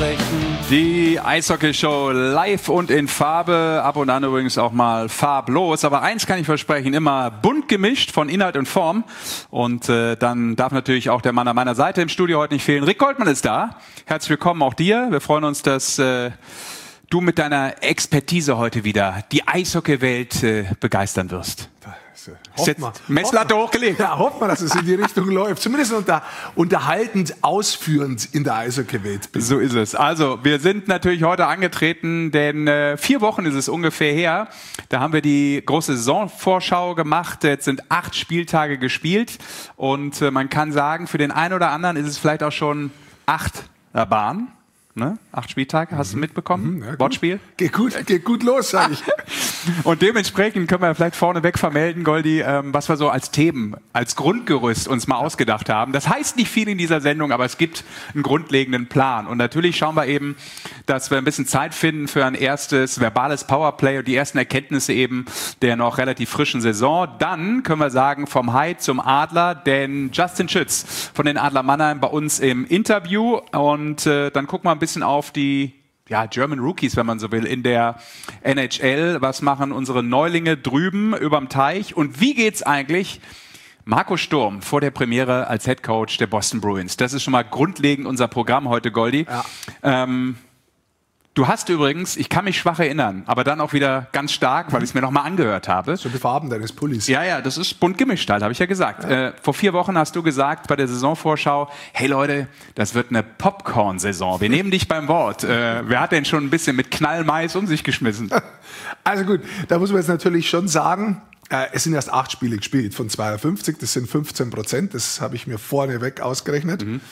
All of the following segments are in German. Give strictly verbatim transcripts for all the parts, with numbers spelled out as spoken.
Nachrichten. Die Eishockey-Show live und in Farbe, ab und an übrigens auch mal farblos. Aber eins kann ich versprechen, immer bunt gemischt von Inhalt und Form. Und äh, dann darf natürlich auch der Mann an meiner Seite im Studio heute nicht fehlen. Rick Goldman ist da. Herzlich willkommen auch dir. Wir freuen uns, dass äh, du mit deiner Expertise heute wieder die Eishockey-Welt äh, begeistern wirst. Hofft man. Messlatte hochgelegt. Ja, hofft man, dass es in die Richtung läuft. Zumindest unter, unterhaltend, ausführend in der Eishockey-Welt. So ist es. Also, wir sind natürlich heute angetreten, denn äh, vier Wochen ist es ungefähr her. Da haben wir die große Saisonvorschau gemacht. Jetzt sind acht Spieltage gespielt. Und äh, man kann sagen, für den einen oder anderen ist es vielleicht auch schon acht Bahn. Ne? Acht Spieltage, hast du mitbekommen? Mhm, ja, Wortspiel? Geht gut, geht gut los, sag ich. Und dementsprechend können wir vielleicht vorneweg vermelden, Goldi, ähm, was wir so als Themen, als Grundgerüst uns mal ausgedacht haben. Das heißt nicht viel in dieser Sendung, aber es gibt einen grundlegenden Plan. Und natürlich schauen wir eben, dass wir ein bisschen Zeit finden für ein erstes verbales Powerplay und die ersten Erkenntnisse eben der noch relativ frischen Saison. Dann können wir sagen, vom Hai zum Adler, denn Justin Schütz von den Adler Mannheim bei uns im Interview. Und äh, dann gucken wir ein bisschen auf die ja, German Rookies, wenn man so will, in der N H L. Was machen unsere Neulinge drüben überm Teich? Und wie geht's eigentlich Marco Sturm vor der Premiere als Head Coach der Boston Bruins? Das ist schon mal grundlegend unser Programm heute, Goldi. Ja. Ähm, du hast übrigens, ich kann mich schwach erinnern, aber dann auch wieder ganz stark, weil ich es mir nochmal angehört habe. So die Farben deines Pullis. Ja, ja, das ist bunt gemischt halt, habe ich ja gesagt. Ja. Äh, vor vier Wochen hast du gesagt bei der Saisonvorschau, hey Leute, das wird eine Popcorn-Saison. Wir nehmen dich beim Wort. Äh, wer hat denn schon ein bisschen mit Knallmais um sich geschmissen? Also gut, da muss man jetzt natürlich schon sagen, äh, es sind erst acht Spiele gespielt von zweiundfünfzig, das sind fünfzehn Prozent, das habe ich mir vorneweg ausgerechnet. Mhm.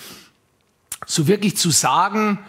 So wirklich zu sagen,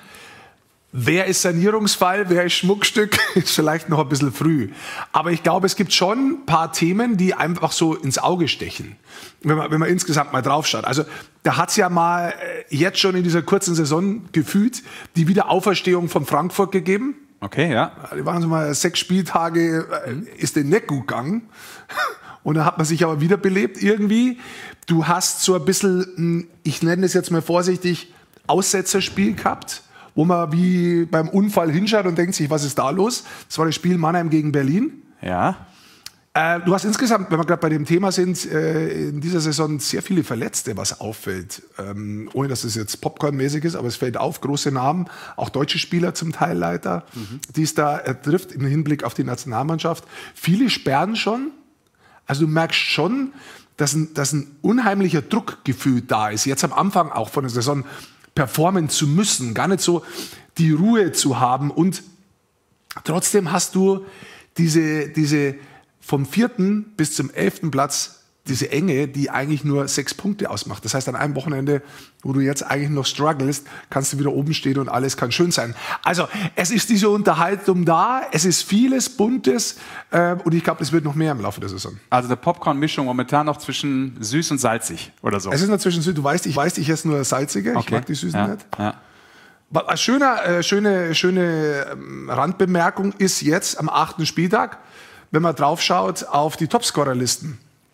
wer ist Sanierungsfall, wer ist Schmuckstück, ist vielleicht noch ein bisschen früh. Aber ich glaube, es gibt schon ein paar Themen, die einfach so ins Auge stechen, wenn man, wenn man insgesamt mal drauf schaut. Also da hat es ja mal jetzt schon in dieser kurzen Saison gefühlt die Wiederauferstehung von Frankfurt gegeben. Okay, ja. Die waren so mal sechs Spieltage, mhm. ist den nicht gut gegangen. Und da hat man sich aber wiederbelebt irgendwie. Du hast so ein bisschen, ich nenne es jetzt mal vorsichtig, Aussetzerspiel gehabt, wo man wie beim Unfall hinschaut und denkt sich, was ist da los? Das war das Spiel Mannheim gegen Berlin. Ja. Äh, du hast insgesamt, wenn wir gerade bei dem Thema sind, äh, in dieser Saison sehr viele Verletzte, was auffällt. Ähm, ohne dass es jetzt Popcorn-mäßig ist, aber es fällt auf, große Namen, auch deutsche Spieler zum Teil leider, mhm. die es da äh, trifft im Hinblick auf die Nationalmannschaft. Viele sperren schon. Also du merkst schon, dass ein, dass ein unheimlicher Druckgefühl da ist. Jetzt am Anfang auch von der Saison performen zu müssen, gar nicht so die Ruhe zu haben. Und trotzdem hast du diese, diese vom vierten bis zum elften Platz diese Enge, die eigentlich nur sechs Punkte ausmacht. Das heißt, an einem Wochenende, wo du jetzt eigentlich noch strugglest, kannst du wieder oben stehen und alles kann schön sein. Also es ist diese Unterhaltung da, es ist vieles Buntes äh, und ich glaube, es wird noch mehr im Laufe der Saison. Also eine Popcorn-Mischung momentan noch zwischen süß und salzig oder so. Es ist noch zwischen süß, du weißt, ich weiß, ich esse nur salzige, okay. Ich mag die süßen ja. nicht. Ja. Eine schöne, äh, schöne, schöne Randbemerkung ist jetzt am achten Spieltag, wenn man drauf schaut auf die Topscorer-Listen.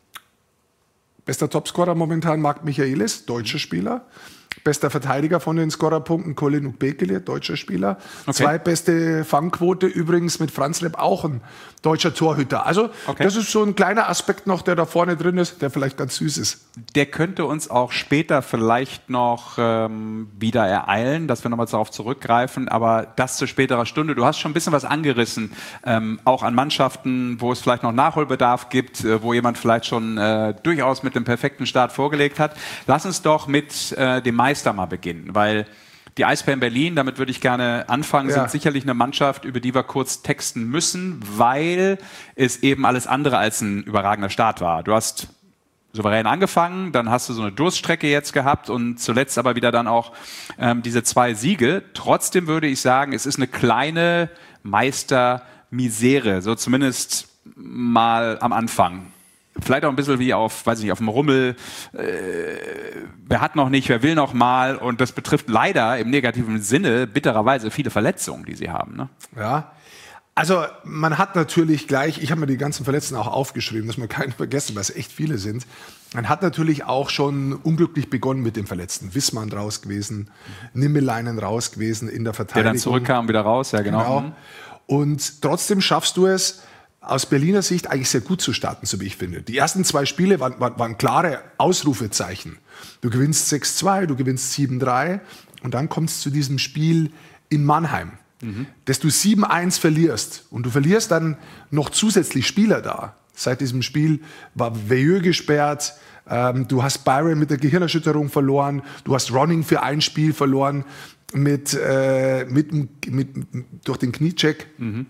Bester Topscorer momentan Marc Michaelis, deutscher Spieler. Bester Verteidiger von den Scorerpunkten Colin Ukbekele, deutscher Spieler. Okay. Zweitbeste Fangquote übrigens mit Franz Lepp, auch ein deutscher Torhüter. Also okay. Das ist so ein kleiner Aspekt noch, der da vorne drin ist, der vielleicht ganz süß ist. Der könnte uns auch später vielleicht noch ähm, wieder ereilen, dass wir nochmal darauf zurückgreifen, aber das zu späterer Stunde. Du hast schon ein bisschen was angerissen, ähm, auch an Mannschaften, wo es vielleicht noch Nachholbedarf gibt, äh, wo jemand vielleicht schon äh, durchaus mit dem perfekten Start vorgelegt hat. Lass uns doch mit äh, dem Meister mal beginnen, weil die Eisbären Berlin, damit würde ich gerne anfangen, ja. sind sicherlich eine Mannschaft, über die wir kurz texten müssen, weil es eben alles andere als ein überragender Start war. Du hast souverän angefangen, dann hast du so eine Durststrecke jetzt gehabt und zuletzt aber wieder dann auch ähm, diese zwei Siege. Trotzdem würde ich sagen, es ist eine kleine Meistermisere, so zumindest mal am Anfang. Vielleicht auch ein bisschen wie auf, weiß ich nicht, auf dem Rummel, äh, wer hat noch nicht, wer will noch mal, und das betrifft leider im negativen Sinne bittererweise viele Verletzungen, die sie haben. Ne? Ja, Also man hat natürlich gleich, ich habe mir die ganzen Verletzten auch aufgeschrieben, dass man keinen vergessen, weil es echt viele sind. Man hat natürlich auch schon unglücklich begonnen mit den Verletzten. Wissmann raus gewesen, Nimmeleinen raus gewesen in der Verteidigung. Der dann zurückkam, wieder raus, ja genau. genau. Und trotzdem schaffst du es, aus Berliner Sicht eigentlich sehr gut zu starten, so wie ich finde. Die ersten zwei Spiele waren, waren, waren klare Ausrufezeichen. Du gewinnst sechs zwei, du gewinnst sieben drei und dann kommt es zu diesem Spiel in Mannheim. Mhm. Dass du sieben eins verlierst und du verlierst dann noch zusätzlich Spieler da. Seit diesem Spiel war Veilleux gesperrt, ähm, du hast Byron mit der Gehirnerschütterung verloren, du hast Ronning für ein Spiel verloren mit, äh, mit, mit, mit, durch den Kniecheck. Mhm.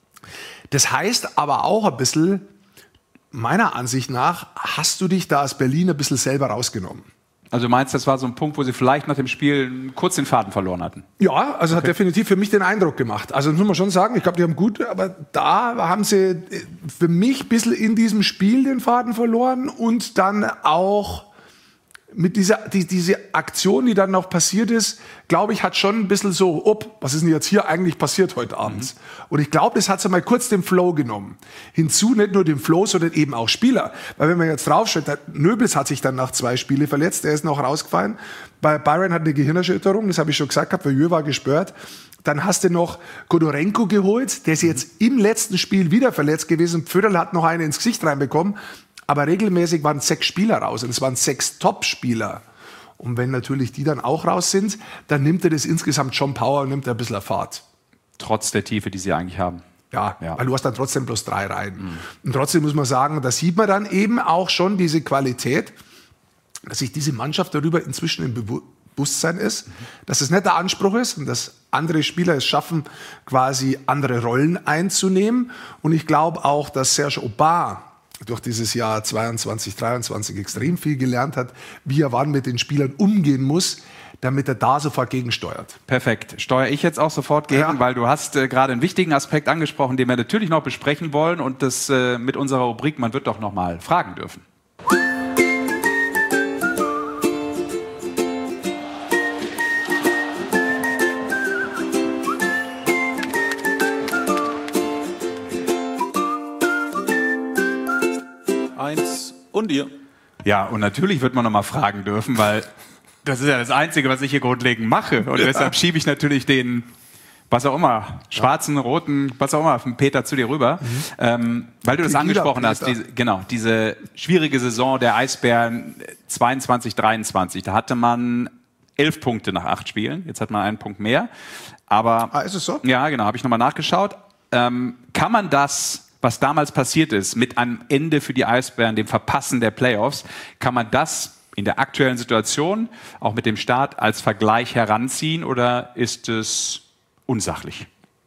Das heißt aber auch ein bisschen, meiner Ansicht nach, hast du dich da als Berlin ein bisschen selber rausgenommen. Also du meinst, das war so ein Punkt, wo sie vielleicht nach dem Spiel kurz den Faden verloren hatten? Ja, also okay. Hat definitiv für mich den Eindruck gemacht. Also muss man schon sagen, ich glaube, die haben gut, aber da haben sie für mich ein bisschen in diesem Spiel den Faden verloren und dann auch mit dieser die, diese Aktion, die dann noch passiert ist, glaube ich, hat schon ein bisschen so, ob, was ist denn jetzt hier eigentlich passiert heute Abend? Mhm. Und ich glaube, das hat so mal kurz den Flow genommen. Hinzu nicht nur den Flow, sondern eben auch Spieler. Weil wenn man jetzt draufschaut, Nöbels hat sich dann nach zwei Spiele verletzt, der ist noch rausgefallen. Bei Byron hat eine Gehirnerschütterung, das habe ich schon gesagt, Veilleux war gesperrt. Dann hast du noch Kodorenko geholt, der ist jetzt im letzten Spiel wieder verletzt gewesen. Pföderl hat noch eine ins Gesicht reinbekommen. Aber regelmäßig waren sechs Spieler raus und es waren sechs Top-Spieler. Und wenn natürlich die dann auch raus sind, dann nimmt er das insgesamt schon Power und nimmt er ein bisschen Fahrt. Trotz der Tiefe, die sie eigentlich haben. Ja, ja. Weil du hast dann trotzdem bloß drei Reihen. Mhm. Und trotzdem muss man sagen, da sieht man dann eben auch schon diese Qualität, dass sich diese Mannschaft darüber inzwischen im Bewusstsein ist, mhm. dass es nicht der Anspruch ist und dass andere Spieler es schaffen, quasi andere Rollen einzunehmen. Und ich glaube auch, dass Serge Aubin durch dieses Jahr zweiundzwanzig, dreiundzwanzig extrem viel gelernt hat, wie er wann mit den Spielern umgehen muss, damit er da sofort gegensteuert. Perfekt. Steuere ich jetzt auch sofort gegen, ja. Weil du hast äh, gerade einen wichtigen Aspekt angesprochen, den wir natürlich noch besprechen wollen und das äh, mit unserer Rubrik, man wird doch noch mal fragen dürfen. Und ihr? Ja, und natürlich wird man noch mal fragen dürfen, weil das ist ja das Einzige, was ich hier grundlegend mache. Und ja. Deshalb schiebe ich natürlich den, was auch immer, schwarzen, ja. roten, was auch immer, von Peter zu dir rüber. Mhm. Ähm, weil du das angesprochen hast, diese, genau, diese schwierige Saison der Eisbären zweiundzwanzig, dreiundzwanzig. Da hatte man elf Punkte nach acht Spielen. Jetzt hat man einen Punkt mehr. Aber, ah, ist es so? Ja, genau, habe ich nochmal nachgeschaut. Ähm, kann man das, was damals passiert ist, mit einem Ende für die Eisbären, dem Verpassen der Playoffs, kann man das in der aktuellen Situation, auch mit dem Start, als Vergleich heranziehen oder ist es unsachlich?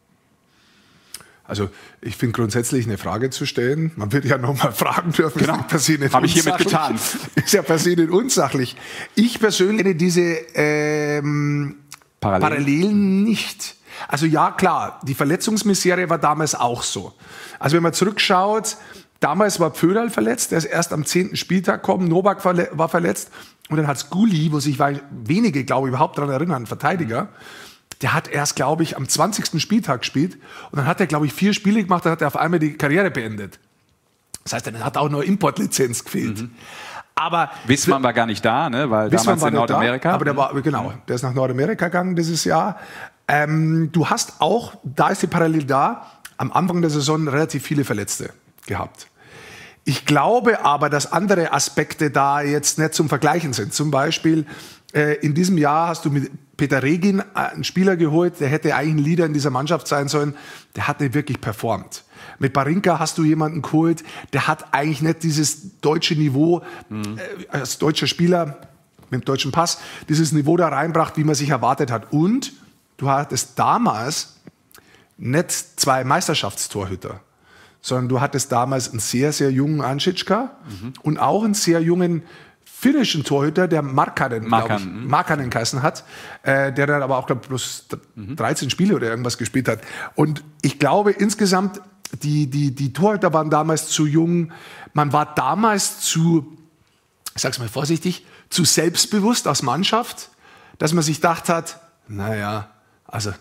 Also ich finde grundsätzlich eine Frage zu stellen. Man wird ja noch mal fragen dürfen. Genau, habe ich hiermit getan. Ist ja per se nicht unsachlich. Ich persönlich kenne diese ähm, Parallel. Parallelen nicht. Also ja, klar, die Verletzungsmisere war damals auch so. Also wenn man zurückschaut, damals war Pföderl verletzt, der ist erst am zehnten Spieltag gekommen, Novak verle- war verletzt und dann hat es Gulli, wo sich wenige, glaube ich, überhaupt daran erinnern, ein Verteidiger, der hat erst, glaube ich, am zwanzigsten Spieltag gespielt und dann hat er, glaube ich, vier Spiele gemacht, dann hat er auf einmal die Karriere beendet. Das heißt, dann hat auch nur Importlizenz gefehlt. Mhm. Aber Wissmann war gar nicht da, ne? Weil damals in Nordamerika. Da, aber der war, genau, der ist nach Nordamerika gegangen dieses Jahr. Ähm, du hast auch, da ist die Parallele da, am Anfang der Saison relativ viele Verletzte gehabt. Ich glaube aber, dass andere Aspekte da jetzt nicht zum Vergleichen sind. Zum Beispiel äh, in diesem Jahr hast du mit Peter Regin einen Spieler geholt, der hätte eigentlich ein Leader in dieser Mannschaft sein sollen. Der hat nicht wirklich performt. Mit Barinka hast du jemanden geholt, der hat eigentlich nicht dieses deutsche Niveau, mhm. äh, als deutscher Spieler mit dem deutschen Pass, dieses Niveau da reinbracht, wie man sich erwartet hat. Und du hattest damals nicht zwei Meisterschaftstorhüter, sondern du hattest damals einen sehr, sehr jungen Anschitschka mhm. und auch einen sehr jungen finnischen Torhüter, der Markkanen, Markkanen, Markkanen geheißen hat, äh, der dann aber auch, glaube ich, bloß mhm. dreizehn Spiele oder irgendwas gespielt hat. Und ich glaube insgesamt, die, die, die Torhüter waren damals zu jung, man war damals zu, ich sag's mal vorsichtig, zu selbstbewusst als Mannschaft, dass man sich gedacht hat, naja, also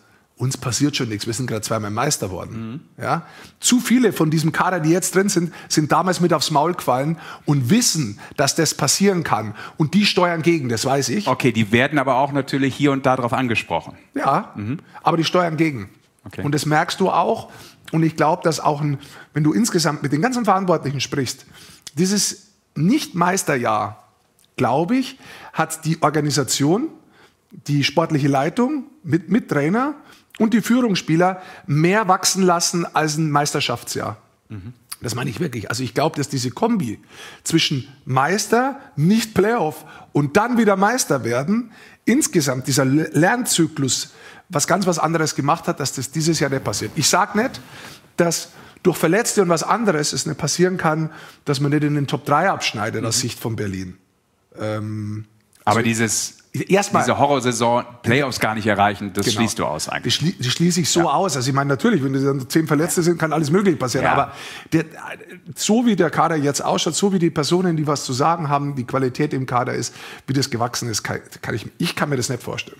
uns passiert schon nichts, wir sind gerade zweimal Meister worden. Mhm. Ja? Zu viele von diesem Kader, die jetzt drin sind, sind damals mit aufs Maul gefallen und wissen, dass das passieren kann. Und die steuern gegen, das weiß ich. Okay, die werden aber auch natürlich hier und da drauf angesprochen. Ja, mhm. aber die steuern gegen. Okay. Und das merkst du auch. Und ich glaube, dass auch, ein, wenn du insgesamt mit den ganzen Verantwortlichen sprichst, dieses Nicht-Meisterjahr, glaube ich, hat die Organisation, die sportliche Leitung mit, mit Trainer und die Führungsspieler mehr wachsen lassen als ein Meisterschaftsjahr. Mhm. Das meine ich wirklich. Also ich glaube, dass diese Kombi zwischen Meister, nicht Playoff und dann wieder Meister werden, insgesamt dieser Lernzyklus was ganz was anderes gemacht hat, dass das dieses Jahr nicht passiert. Ich sage nicht, dass durch Verletzte und was anderes es nicht passieren kann, dass man nicht in den Top drei abschneidet mhm. aus Sicht von Berlin. Ähm, Aber also dieses, erstmal, diese Horrorsaison, Playoffs gar nicht erreichen, das genau. schließt du aus eigentlich. Das, schli das schließe ich so ja. aus. Also ich meine, natürlich, wenn dann zehn Verletzte sind, kann alles Mögliche passieren. Ja. Aber der, so wie der Kader jetzt ausschaut, so wie die Personen, die was zu sagen haben, die Qualität im Kader ist, wie das gewachsen ist, kann, kann ich, ich kann mir das nicht vorstellen.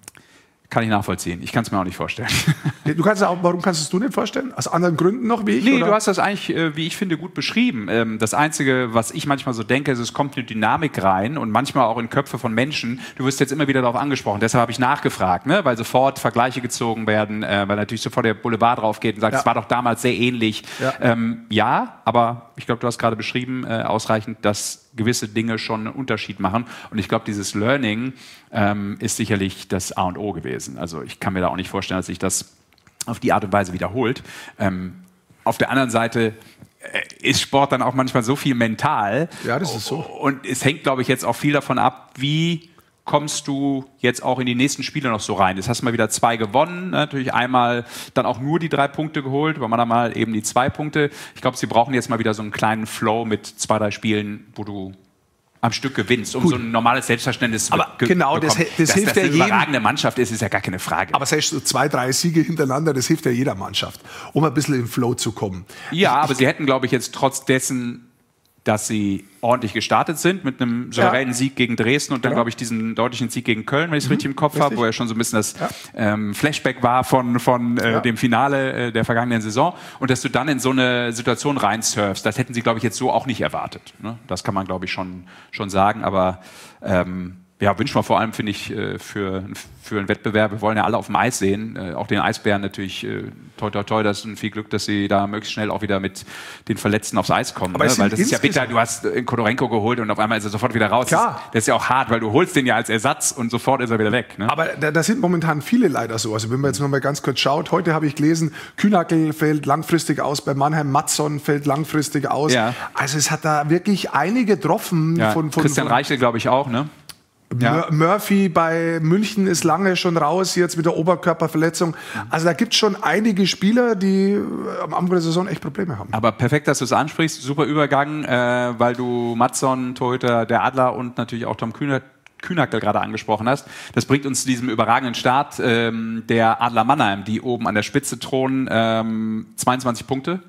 Kann ich nachvollziehen. Ich kann es mir auch nicht vorstellen. Du kannst auch, warum kannst du es du nicht vorstellen? Aus anderen Gründen noch wie ich? Nee, oder? Du hast das eigentlich, wie ich finde, gut beschrieben. Das Einzige, was ich manchmal so denke, ist, es kommt eine Dynamik rein und manchmal auch in Köpfe von Menschen. Du wirst jetzt immer wieder darauf angesprochen. Deshalb habe ich nachgefragt, ne? Weil sofort Vergleiche gezogen werden, weil natürlich sofort der Boulevard drauf geht und sagt, es ja. war doch damals sehr ähnlich. Ja, ähm, ja aber ich glaube, du hast gerade beschrieben, äh, ausreichend, dass gewisse Dinge schon einen Unterschied machen. Und ich glaube, dieses Learning ähm, ist sicherlich das A und O gewesen. Also ich kann mir da auch nicht vorstellen, dass sich das auf die Art und Weise wiederholt. Ähm, auf der anderen Seite äh, ist Sport dann auch manchmal so viel mental. Ja, das ist so. Und es hängt, glaube ich, jetzt auch viel davon ab, wie kommst du jetzt auch in die nächsten Spiele noch so rein? Jetzt hast du mal wieder zwei gewonnen, natürlich einmal dann auch nur die drei Punkte geholt, aber man dann mal eben die zwei Punkte. Ich glaube, sie brauchen jetzt mal wieder so einen kleinen Flow mit zwei, drei Spielen, wo du am Stück gewinnst, um Gut. so ein normales Selbstverständnis aber ge genau, das, das Dass hilft das ja eine jedem. überragende Mannschaft ist, ist ja gar keine Frage. Aber selbst so zwei, drei Siege hintereinander, das hilft ja jeder Mannschaft, um ein bisschen in den Flow zu kommen. Ja, ich, aber ich, sie hätten, glaube ich, jetzt trotz dessen, dass sie ordentlich gestartet sind mit einem souveränen ja. Sieg gegen Dresden und dann, genau. glaube ich, diesen deutlichen Sieg gegen Köln, wenn ich es mhm. richtig im Kopf richtig. habe, wo ja schon so ein bisschen das ja. ähm, Flashback war von, von äh, ja. dem Finale äh, der vergangenen Saison und dass du dann in so eine Situation reinsurfst, das hätten sie, glaube ich, jetzt so auch nicht erwartet. Ne? Das kann man, glaube ich, schon, schon sagen, aber ähm, ja, wünschen wir vor allem, finde ich, für, für einen Wettbewerb. Wir wollen ja alle auf dem Eis sehen. Auch den Eisbären natürlich, toi, toi, toi, das ist viel Glück, dass sie da möglichst schnell auch wieder mit den Verletzten aufs Eis kommen. Ne? Weil das ist ja bitter, du hast Kodorenko geholt und auf einmal ist er sofort wieder raus. Klar. Das ist ja auch hart, weil du holst den ja als Ersatz und sofort ist er wieder weg. Ne? Aber da, da sind momentan viele leider so. Also wenn man jetzt noch mal ganz kurz schaut, heute habe ich gelesen, Kühnackel fällt langfristig aus, bei Mannheim Matson fällt langfristig aus. Ja. Also es hat da wirklich einige getroffen. Ja. Von, von, Christian von, Reichel, glaube ich, auch, ne? Ja. Murphy bei München ist lange schon raus, jetzt mit der Oberkörperverletzung. Also da gibt es schon einige Spieler, die am Anfang der Saison echt Probleme haben. Aber perfekt, dass du es ansprichst. Super Übergang, äh, weil du Matson, Torhüter der Adler und natürlich auch Tom Kühner Kühnackel gerade angesprochen hast. Das bringt uns zu diesem überragenden Start ähm, der Adler Mannheim, die oben an der Spitze thronen, ähm, zweiundzwanzig Punkte.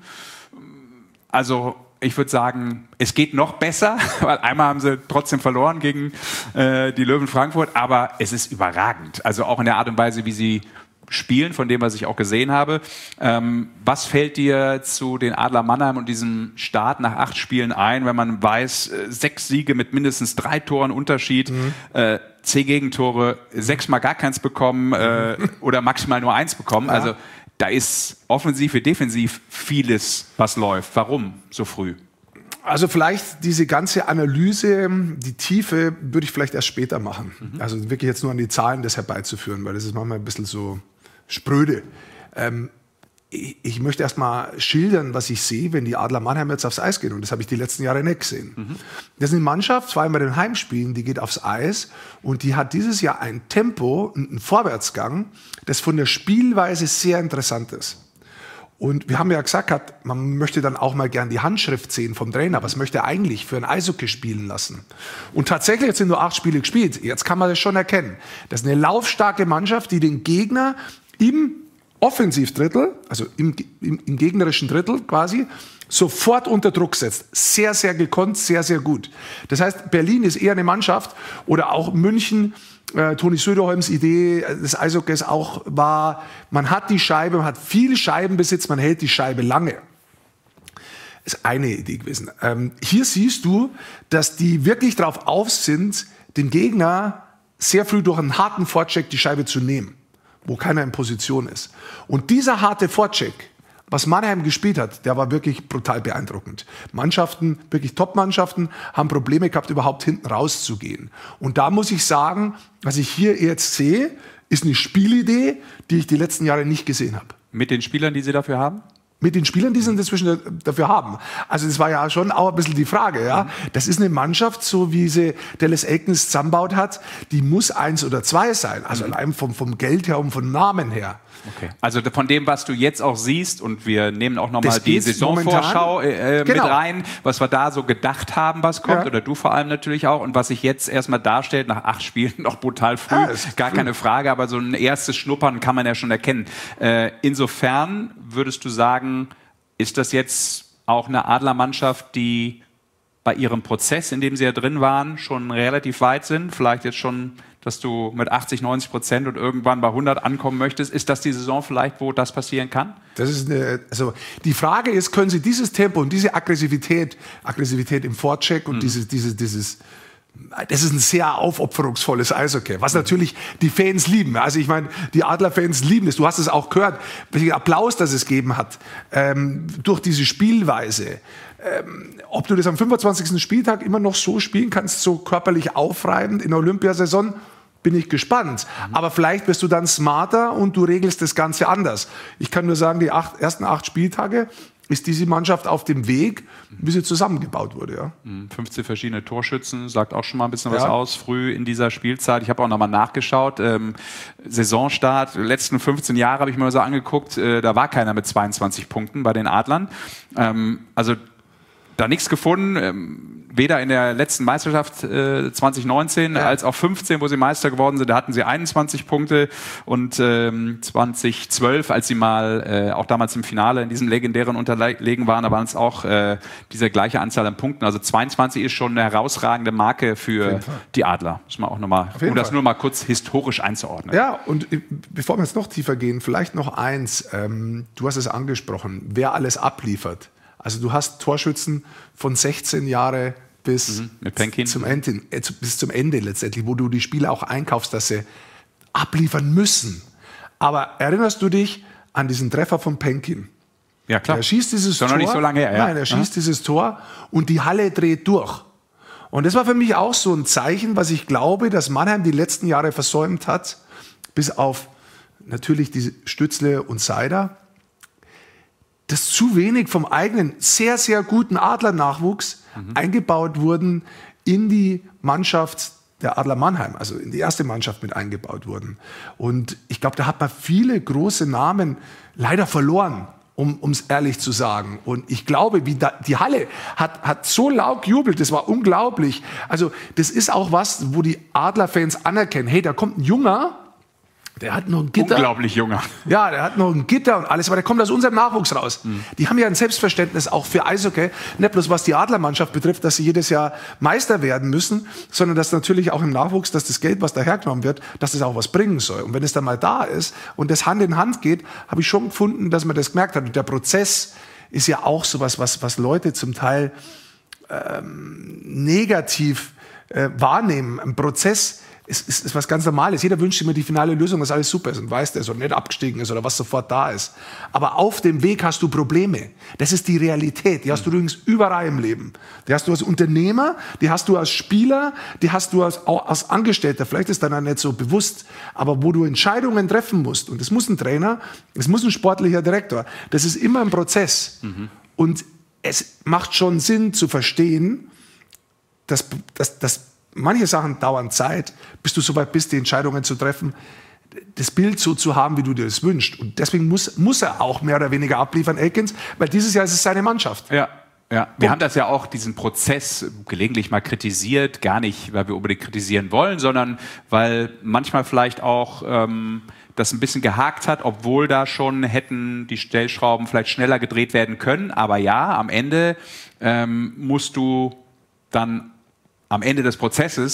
Also ich würde sagen, es geht noch besser, weil einmal haben sie trotzdem verloren gegen äh, die Löwen Frankfurt, aber es ist überragend. Also auch in der Art und Weise, wie sie spielen, von dem, was ich auch gesehen habe. Ähm, was fällt dir zu den Adler Mannheim und diesem Start nach acht Spielen ein, wenn man weiß, äh, sechs Siege mit mindestens drei Toren Unterschied, mhm. äh, zehn Gegentore, sechsmal gar keins bekommen äh, oder maximal nur eins bekommen. Ja. Also da ist offensiv wie defensiv vieles, was läuft. Warum so früh? Also vielleicht diese ganze Analyse, die Tiefe, würde ich vielleicht erst später machen. Mhm. Also wirklich jetzt nur an die Zahlen das herbeizuführen, weil das ist manchmal ein bisschen so spröde. Ähm, ich, ich möchte erst mal schildern, was ich sehe, wenn die Adler Mannheim jetzt aufs Eis gehen. Und das habe ich die letzten Jahre nicht gesehen. Mhm. Das ist eine Mannschaft, vor allem bei den Heimspielen, die geht aufs Eis und die hat dieses Jahr ein Tempo und einen Vorwärtsgang, das von der Spielweise sehr interessant ist. Und wir haben ja gesagt, man möchte dann auch mal gern die Handschrift sehen vom Trainer. Was möchte er eigentlich für ein Eishockey spielen lassen? Und tatsächlich, jetzt sind nur acht Spiele gespielt. Jetzt kann man das schon erkennen. Das ist eine laufstarke Mannschaft, die den Gegner im Offensivdrittel, also im, im, im gegnerischen Drittel quasi, sofort unter Druck setzt. Sehr, sehr gekonnt, sehr, sehr gut. Das heißt, Berlin ist eher eine Mannschaft oder auch München, äh, Toni Söderholms Idee des Eishockeys auch war, man hat die Scheibe, man hat viel Scheibenbesitz, man hält die Scheibe lange. Das ist eine Idee gewesen. Ähm, hier siehst du, dass die wirklich darauf auf sind, den Gegner sehr früh durch einen harten Vorcheck die Scheibe zu nehmen, wo keiner in Position ist. Und dieser harte Vorcheck, was Mannheim gespielt hat, der war wirklich brutal beeindruckend. Mannschaften, wirklich Top-Mannschaften, haben Probleme gehabt, überhaupt hinten rauszugehen. Und da muss ich sagen, was ich hier jetzt sehe, ist eine Spielidee, die ich die letzten Jahre nicht gesehen habe. Mit den Spielern, die Sie dafür haben? Mit den Spielern, die sie inzwischen dafür haben. Also das war ja schon auch ein bisschen die Frage. Ja? Das ist eine Mannschaft, so wie sie Dallas Eakins zusammengebaut hat, die muss eins oder zwei sein. Also mhm. allein vom, vom Geld her und vom Namen her. Okay. Also von dem, was du jetzt auch siehst, und wir nehmen auch nochmal die Saisonvorschau äh, genau. mit rein, was wir da so gedacht haben, was kommt, ja. oder du vor allem natürlich auch, und was sich jetzt erstmal darstellt, nach acht Spielen noch brutal früh, ja, gar früh. Keine Frage, aber so ein erstes Schnuppern kann man ja schon erkennen. Äh, insofern würdest du sagen, ist das jetzt auch eine Adlermannschaft, die bei ihrem Prozess, in dem sie ja drin waren, schon relativ weit sind, vielleicht jetzt schon, dass du mit achtzig, neunzig Prozent und irgendwann bei hundert ankommen möchtest. Ist das die Saison vielleicht, wo das passieren kann? Das ist eine, also die Frage ist, können sie dieses Tempo und diese Aggressivität, Aggressivität im Vorcheck und mhm. dieses, dieses, dieses, das ist ein sehr aufopferungsvolles Eishockey, was natürlich die Fans lieben. Also ich meine, die Adler-Fans lieben es. Du hast es auch gehört, welchen Applaus das es gegeben hat ähm, durch diese Spielweise. Ähm, ob du das am fünfundzwanzigsten Spieltag immer noch so spielen kannst, so körperlich aufreibend in der Olympiasaison, bin ich gespannt. Mhm. Aber vielleicht wirst du dann smarter und du regelst das Ganze anders. Ich kann nur sagen, die acht, ersten acht Spieltage ist diese Mannschaft auf dem Weg, wie sie zusammengebaut wurde. Ja. fünfzehn verschiedene Torschützen, sagt auch schon mal ein bisschen ja. was aus, früh in dieser Spielzeit. Ich habe auch noch mal nachgeschaut, ähm, Saisonstart, letzten fünfzehn Jahre habe ich mir mal so angeguckt, äh, da war keiner mit zweiundzwanzig Punkten bei den Adlern. Ähm, also da nichts gefunden, ähm, weder in der letzten Meisterschaft äh, zwanzig neunzehn ja. als auch fünfzehn, wo sie Meister geworden sind, da hatten sie einundzwanzig Punkte, und ähm, zwanzig zwölf, als sie mal äh, auch damals im Finale in diesem legendären Unterlegen waren, da waren es auch äh, diese gleiche Anzahl an Punkten. Also zweiundzwanzig ist schon eine herausragende Marke für die Adler. Muss man auch noch mal, um das Fall. nur mal kurz historisch einzuordnen. Ja, und bevor wir jetzt noch tiefer gehen, vielleicht noch eins. Ähm, du hast es angesprochen, wer alles abliefert. Also du hast Torschützen von sechzehn Jahre bis, mhm, mit Penkin. zum Ende, äh, bis zum Ende letztendlich, wo du die Spieler auch einkaufst, dass sie abliefern müssen. Aber erinnerst du dich an diesen Treffer von Penkin? Ja, klar. Er schießt dieses Tor. Noch nicht so lange her, ja. Nein, er schießt ja. dieses Tor und die Halle dreht durch. Und das war für mich auch so ein Zeichen, was ich glaube, dass Mannheim die letzten Jahre versäumt hat, bis auf natürlich die Stützle und Seider, dass zu wenig vom eigenen, sehr, sehr guten Adler-Nachwuchs mhm. eingebaut wurden in die Mannschaft der Adler Mannheim, also in die erste Mannschaft mit eingebaut wurden. Und ich glaube, da hat man viele große Namen leider verloren, um es ehrlich zu sagen. Und ich glaube, wie da, die Halle hat, hat so laut gejubelt, das war unglaublich. Also das ist auch was, wo die Adler-Fans anerkennen, hey, da kommt ein Junger, der hat noch ein Gitter. Unglaublich junger. Ja, der hat noch ein Gitter und alles, aber der kommt aus unserem Nachwuchs raus. Mhm. Die haben ja ein Selbstverständnis auch für Eishockey. Nicht bloß was die Adlermannschaft betrifft, dass sie jedes Jahr Meister werden müssen, sondern dass natürlich auch im Nachwuchs, dass das Geld, was da hergenommen wird, dass das auch was bringen soll. Und wenn es dann mal da ist und das Hand in Hand geht, habe ich schon gefunden, dass man das gemerkt hat. Und der Prozess ist ja auch sowas, was, was Leute zum Teil ähm, negativ äh, wahrnehmen. Ein Prozess ist, ist, ist was ganz Normales. Jeder wünscht immer die finale Lösung, dass alles super ist und weiß, dass er nicht abgestiegen ist oder was sofort da ist. Aber auf dem Weg hast du Probleme. Das ist die Realität. Die hast du übrigens überall im Leben. Die hast du als Unternehmer, die hast du als Spieler, die hast du als, auch als Angestellter. Vielleicht ist dann auch nicht so bewusst. Aber wo du Entscheidungen treffen musst, und das muss ein Trainer, das muss ein sportlicher Direktor, das ist immer ein Prozess. Mhm. Und es macht schon Sinn zu verstehen, dass, dass, dass manche Sachen dauern Zeit, bis du so weit bist, die Entscheidungen zu treffen, das Bild so zu haben, wie du dir das wünschst. Und deswegen muss, muss er auch mehr oder weniger abliefern, Eakins, weil dieses Jahr ist es seine Mannschaft. Ja. Ja, wir und haben das ja auch, diesen Prozess gelegentlich mal kritisiert, gar nicht, weil wir unbedingt kritisieren wollen, sondern weil manchmal vielleicht auch ähm, das ein bisschen gehakt hat, obwohl da schon hätten die Stellschrauben vielleicht schneller gedreht werden können. Aber ja, am Ende ähm, musst du dann am Ende des Prozesses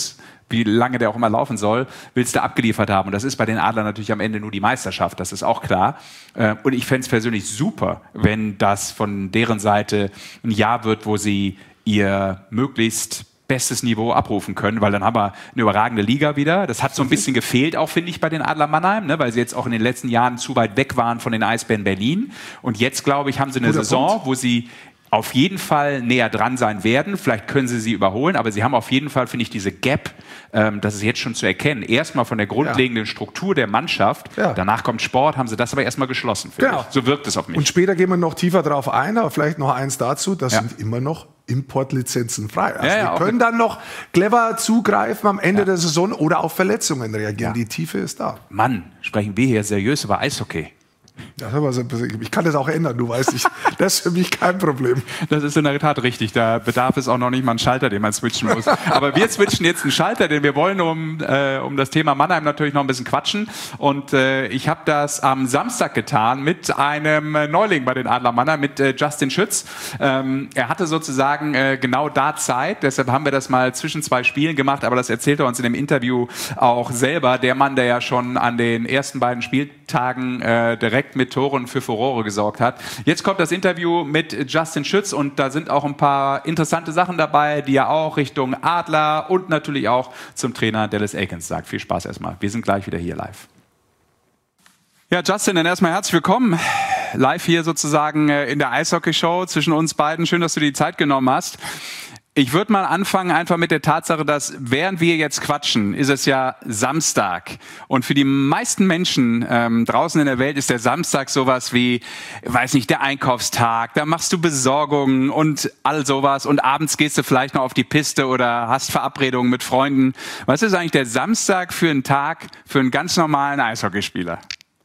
wie lange der auch immer laufen soll, willst du abgeliefert haben. Und das ist bei den Adlern natürlich am Ende nur die Meisterschaft, das ist auch klar. Und ich fände es persönlich super, wenn das von deren Seite ein Jahr wird, wo sie ihr möglichst bestes Niveau abrufen können, weil dann haben wir eine überragende Liga wieder. Das hat so ein bisschen gefehlt auch, finde ich, bei den Adler Mannheim, ne, weil sie jetzt auch in den letzten Jahren zu weit weg waren von den Eisbären Berlin. Und jetzt, glaube ich, haben sie eine Guter Saison, Punkt. wo sie auf jeden Fall näher dran sein werden. Vielleicht können sie sie überholen, aber sie haben auf jeden Fall, finde ich, diese Gap, ähm, das ist jetzt schon zu erkennen. Erstmal von der grundlegenden ja. Struktur der Mannschaft, ja. danach kommt Sport, haben sie das aber erstmal geschlossen. Genau. Ich. So wirkt es auf mich. Und später gehen wir noch tiefer drauf ein, aber vielleicht noch eins dazu, das ja. sind immer noch Importlizenzen frei. Also ja, ja, wir können dann noch clever zugreifen am Ende ja. der Saison oder auf Verletzungen reagieren. Ja. Die Tiefe ist da. Mann, sprechen wir hier seriös über Eishockey. Ja, ich kann das auch ändern, du weißt nicht. Das ist für mich kein Problem. Das ist in der Tat richtig. Da bedarf es auch noch nicht mal einen Schalter, den man switchen muss. Aber wir switchen jetzt einen Schalter, denn wir wollen um, äh, um das Thema Mannheim natürlich noch ein bisschen quatschen. Und äh, ich habe das am Samstag getan mit einem Neuling bei den Adler Mannheim, mit äh, Justin Schütz. Ähm, er hatte sozusagen äh, genau da Zeit. Deshalb haben wir das mal zwischen zwei Spielen gemacht. Aber das erzählt er uns in dem Interview auch selber. Der Mann, der ja schon an den ersten beiden Spieltagen äh, direkt mit Toren für Furore gesorgt hat. Jetzt kommt das Interview mit Justin Schütz und da sind auch ein paar interessante Sachen dabei, die er auch Richtung Adler und natürlich auch zum Trainer Dallas Eakins sagt. Viel Spaß erstmal. Wir sind gleich wieder hier live. Ja, Justin, dann erstmal herzlich willkommen. Live hier sozusagen in der Eishockey-Show zwischen uns beiden. Schön, dass du dir die Zeit genommen hast. Ich würde mal anfangen einfach mit der Tatsache, dass während wir jetzt quatschen, ist es ja Samstag. Und für die meisten Menschen ähm, draußen in der Welt ist der Samstag sowas wie, weiß nicht, der Einkaufstag. Da machst du Besorgungen und all sowas. Und abends gehst du vielleicht noch auf die Piste oder hast Verabredungen mit Freunden. Was ist eigentlich der Samstag für einen Tag für einen ganz normalen Eishockeyspieler?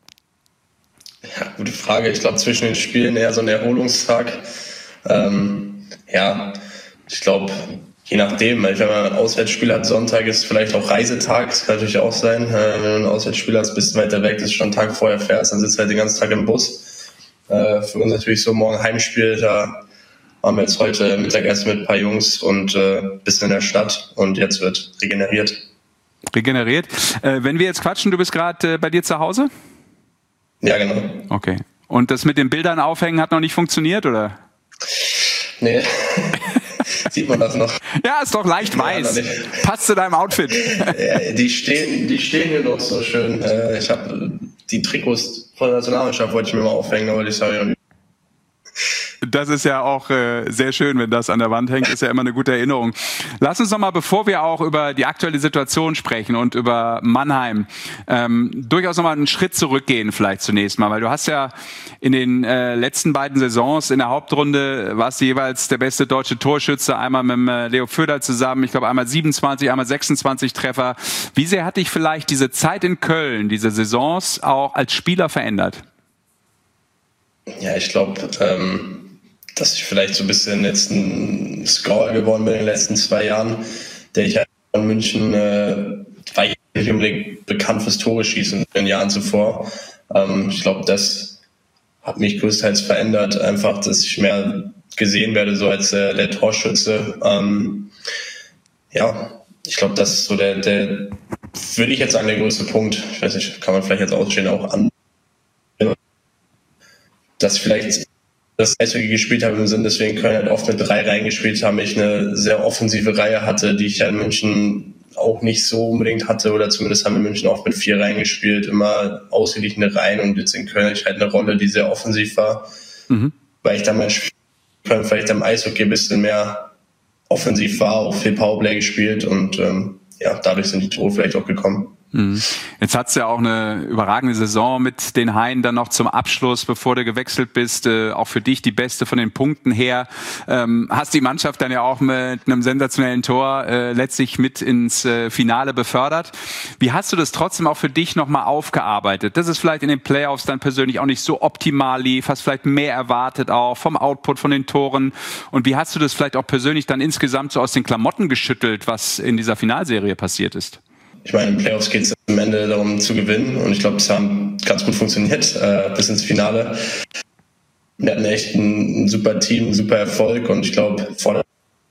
Ja, gute Frage. Ich glaube, zwischen den Spielen eher so ein Erholungstag. Ähm, ja, ich glaube, je nachdem, wenn man ein Auswärtsspiel hat, Sonntag ist vielleicht auch Reisetag, das kann natürlich auch sein. Wenn du ein Auswärtsspiel hast, bist du weiter weg, das ist schon einen Tag vorher fährst, dann sitzt du halt den ganzen Tag im Bus. Für uns natürlich so morgen Heimspiel, da waren wir jetzt heute Mittagessen mit ein paar Jungs und ein bisschen in der Stadt und jetzt wird regeneriert. Regeneriert. Wenn wir jetzt quatschen, du bist gerade bei dir zu Hause? Ja, genau. Okay. Und das mit den Bildern aufhängen hat noch nicht funktioniert, oder? Nee. Sieht man das noch? Ja, ist doch leicht weiß. Ja, passt zu deinem Outfit. Ja, die stehen, die stehen hier noch so schön. Ich habe die Trikots von der Nationalmannschaft wollte ich mir mal aufhängen, aber die habe ich noch nicht. Das ist ja auch äh, sehr schön, wenn das an der Wand hängt, ist ja immer eine gute Erinnerung. Lass uns noch mal, bevor wir auch über die aktuelle Situation sprechen und über Mannheim, ähm, durchaus noch mal einen Schritt zurückgehen vielleicht zunächst mal, weil du hast ja in den äh, letzten beiden Saisons in der Hauptrunde warst du jeweils der beste deutsche Torschütze, einmal mit äh, Leo Föderl zusammen, ich glaube einmal siebenundzwanzig, einmal sechsundzwanzig Treffer. Wie sehr hat dich vielleicht diese Zeit in Köln, diese Saisons auch als Spieler verändert? Ja, ich glaube, ähm dass ich vielleicht so ein bisschen jetzt ein Scorer geworden bin in den letzten zwei Jahren, der ich halt in München äh, war ich nicht unbedingt bekannt fürs Tore schießen in den Jahren zuvor. Ähm, ich glaube, das hat mich größtenteils verändert, einfach, dass ich mehr gesehen werde so als äh, der Torschütze. Ähm, ja, ich glaube, das ist so der, der, würde ich jetzt sagen, der größte Punkt. Ich weiß nicht, kann man vielleicht jetzt ausstehen auch an, dass vielleicht das Eishockey gespielt habe im Sinn, deswegen Köln halt oft mit drei Reihen gespielt haben, ich eine sehr offensive Reihe hatte, die ich ja in München auch nicht so unbedingt hatte, oder zumindest haben wir in München auch mit vier Reihen gespielt, immer ausgeglichene Reihen, und jetzt in Köln hatte ich halt eine Rolle, die sehr offensiv war, mhm. weil ich dann mein Spiel Köln vielleicht am Eishockey ein bisschen mehr offensiv war, auch viel Powerplay gespielt und ähm, ja, dadurch sind die Tore vielleicht auch gekommen. Jetzt hat's ja auch eine überragende Saison mit den Haien dann noch zum Abschluss, bevor du gewechselt bist, äh, auch für dich die beste von den Punkten her. Ähm, hast die Mannschaft dann ja auch mit einem sensationellen Tor äh, letztlich mit ins äh, Finale befördert. Wie hast du das trotzdem auch für dich nochmal aufgearbeitet? Das ist vielleicht in den Playoffs dann persönlich auch nicht so optimal lief, hast vielleicht mehr erwartet auch vom Output, von den Toren. Und wie hast du das vielleicht auch persönlich dann insgesamt so aus den Klamotten geschüttelt, was in dieser Finalserie passiert ist? Ich meine, in den Playoffs geht es am Ende darum zu gewinnen, und ich glaube, es hat ganz gut funktioniert äh, bis ins Finale. Wir hatten echt ein, ein super Team, einen super Erfolg, und ich glaube, vor der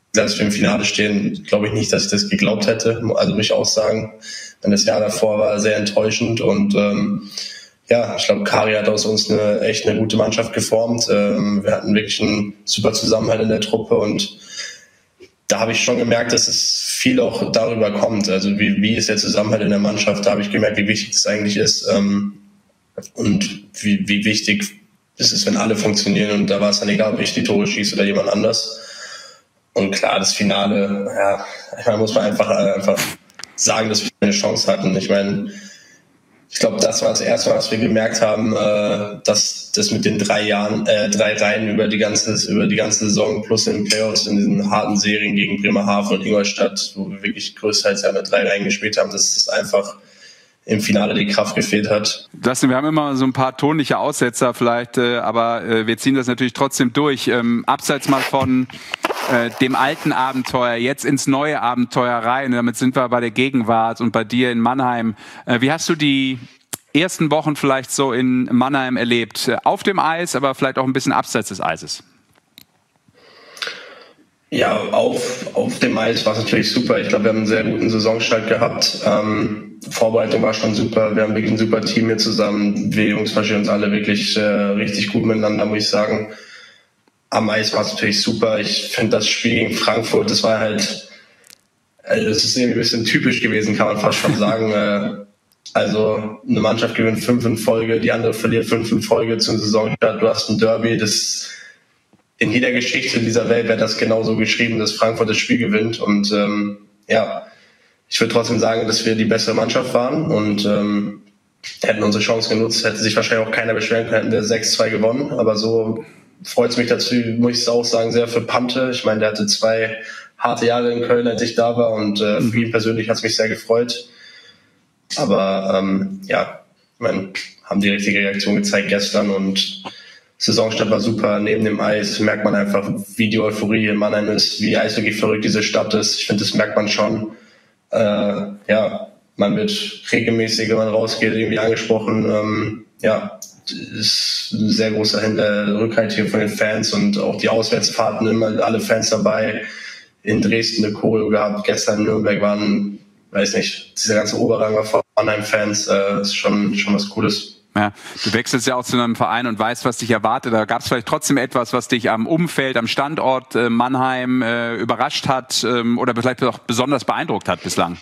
dass wir im Finale stehen, glaube ich nicht, dass ich das geglaubt hätte. Also muss ich auch sagen, denn das Jahr davor war sehr enttäuschend und ähm, ja, ich glaube, Kari hat aus uns eine echt eine gute Mannschaft geformt. Ähm, wir hatten wirklich einen super Zusammenhalt in der Truppe und da habe ich schon gemerkt, dass es viel auch darüber kommt. Also wie, wie ist der Zusammenhalt in der Mannschaft? Da habe ich gemerkt, wie wichtig das eigentlich ist ähm, und wie, wie wichtig es ist, wenn alle funktionieren. Und da war es dann egal, ob ich die Tore schieße oder jemand anders. Und klar, das Finale, ja, da muss man einfach, einfach sagen, dass wir eine Chance hatten. Ich meine, ich glaube, das war das erste Mal, was wir gemerkt haben, äh, dass das mit den drei Jahren, äh, drei Reihen über die ganze, über die ganze Saison plus in den Playoffs in diesen harten Serien gegen Bremerhaven und Ingolstadt, wo wir wirklich größtenteils ja mit drei Reihen gespielt haben, dass das einfach im Finale die Kraft gefehlt hat. Dustin, wir haben immer so ein paar tonliche Aussetzer vielleicht, äh, aber äh, wir ziehen das natürlich trotzdem durch. Ähm, abseits mal von äh, dem alten Abenteuer, jetzt ins neue Abenteuer rein. Damit sind wir bei der Gegenwart und bei dir in Mannheim. Äh, wie hast du die ersten Wochen vielleicht so in Mannheim erlebt? Äh, auf dem Eis, aber vielleicht auch ein bisschen abseits des Eises? Ja, auf, auf dem Eis war es natürlich super. Ich glaube, wir haben einen sehr guten Saisonstart gehabt. Ähm, Vorbereitung war schon super. Wir haben wirklich ein super Team hier zusammen. Wir Jungs verstehen uns alle wirklich äh, richtig gut miteinander, muss ich sagen. Am Eis war es natürlich super. Ich finde das Spiel gegen Frankfurt, das war halt, also das ist irgendwie ein bisschen typisch gewesen, kann man fast schon sagen. äh, also eine Mannschaft gewinnt fünf in Folge, die andere verliert fünf in Folge zum Saisonstart. Du hast ein Derby, das in jeder Geschichte dieser Welt wäre das genauso geschrieben, dass Frankfurt das Spiel gewinnt. Und ähm, ja, ich würde trotzdem sagen, dass wir die bessere Mannschaft waren und ähm, hätten unsere Chance genutzt, hätte sich wahrscheinlich auch keiner beschweren können, hätten wir sechs zwei gewonnen. Aber so freut es mich dazu, muss ich auch sagen, sehr für Pante. Ich meine, der hatte zwei harte Jahre in Köln, als ich da war und äh, für ihn persönlich hat es mich sehr gefreut. Aber ähm, ja, ich meine, haben die richtige Reaktion gezeigt gestern und Saisonstart war super. Neben dem Eis merkt man einfach, wie die Euphorie in Mannheim ist, wie eishockey verrückt diese Stadt ist. Ich finde, das merkt man schon. Äh, ja, man wird regelmäßig, wenn man rausgeht, irgendwie angesprochen. Ähm, ja, ist ein sehr großer äh, Rückhalt hier von den Fans und auch die Auswärtsfahrten, immer alle Fans dabei. In Dresden eine Choreo gehabt, gestern in Nürnberg waren, weiß nicht, dieser ganze Oberrang war von Mannheim-Fans. Äh, ist schon, schon was Cooles. Ja, du wechselst ja auch zu einem Verein und weißt, was dich erwartet. Da gab es vielleicht trotzdem etwas, was dich am Umfeld, am Standort äh, Mannheim äh, überrascht hat ähm, oder vielleicht auch besonders beeindruckt hat bislang?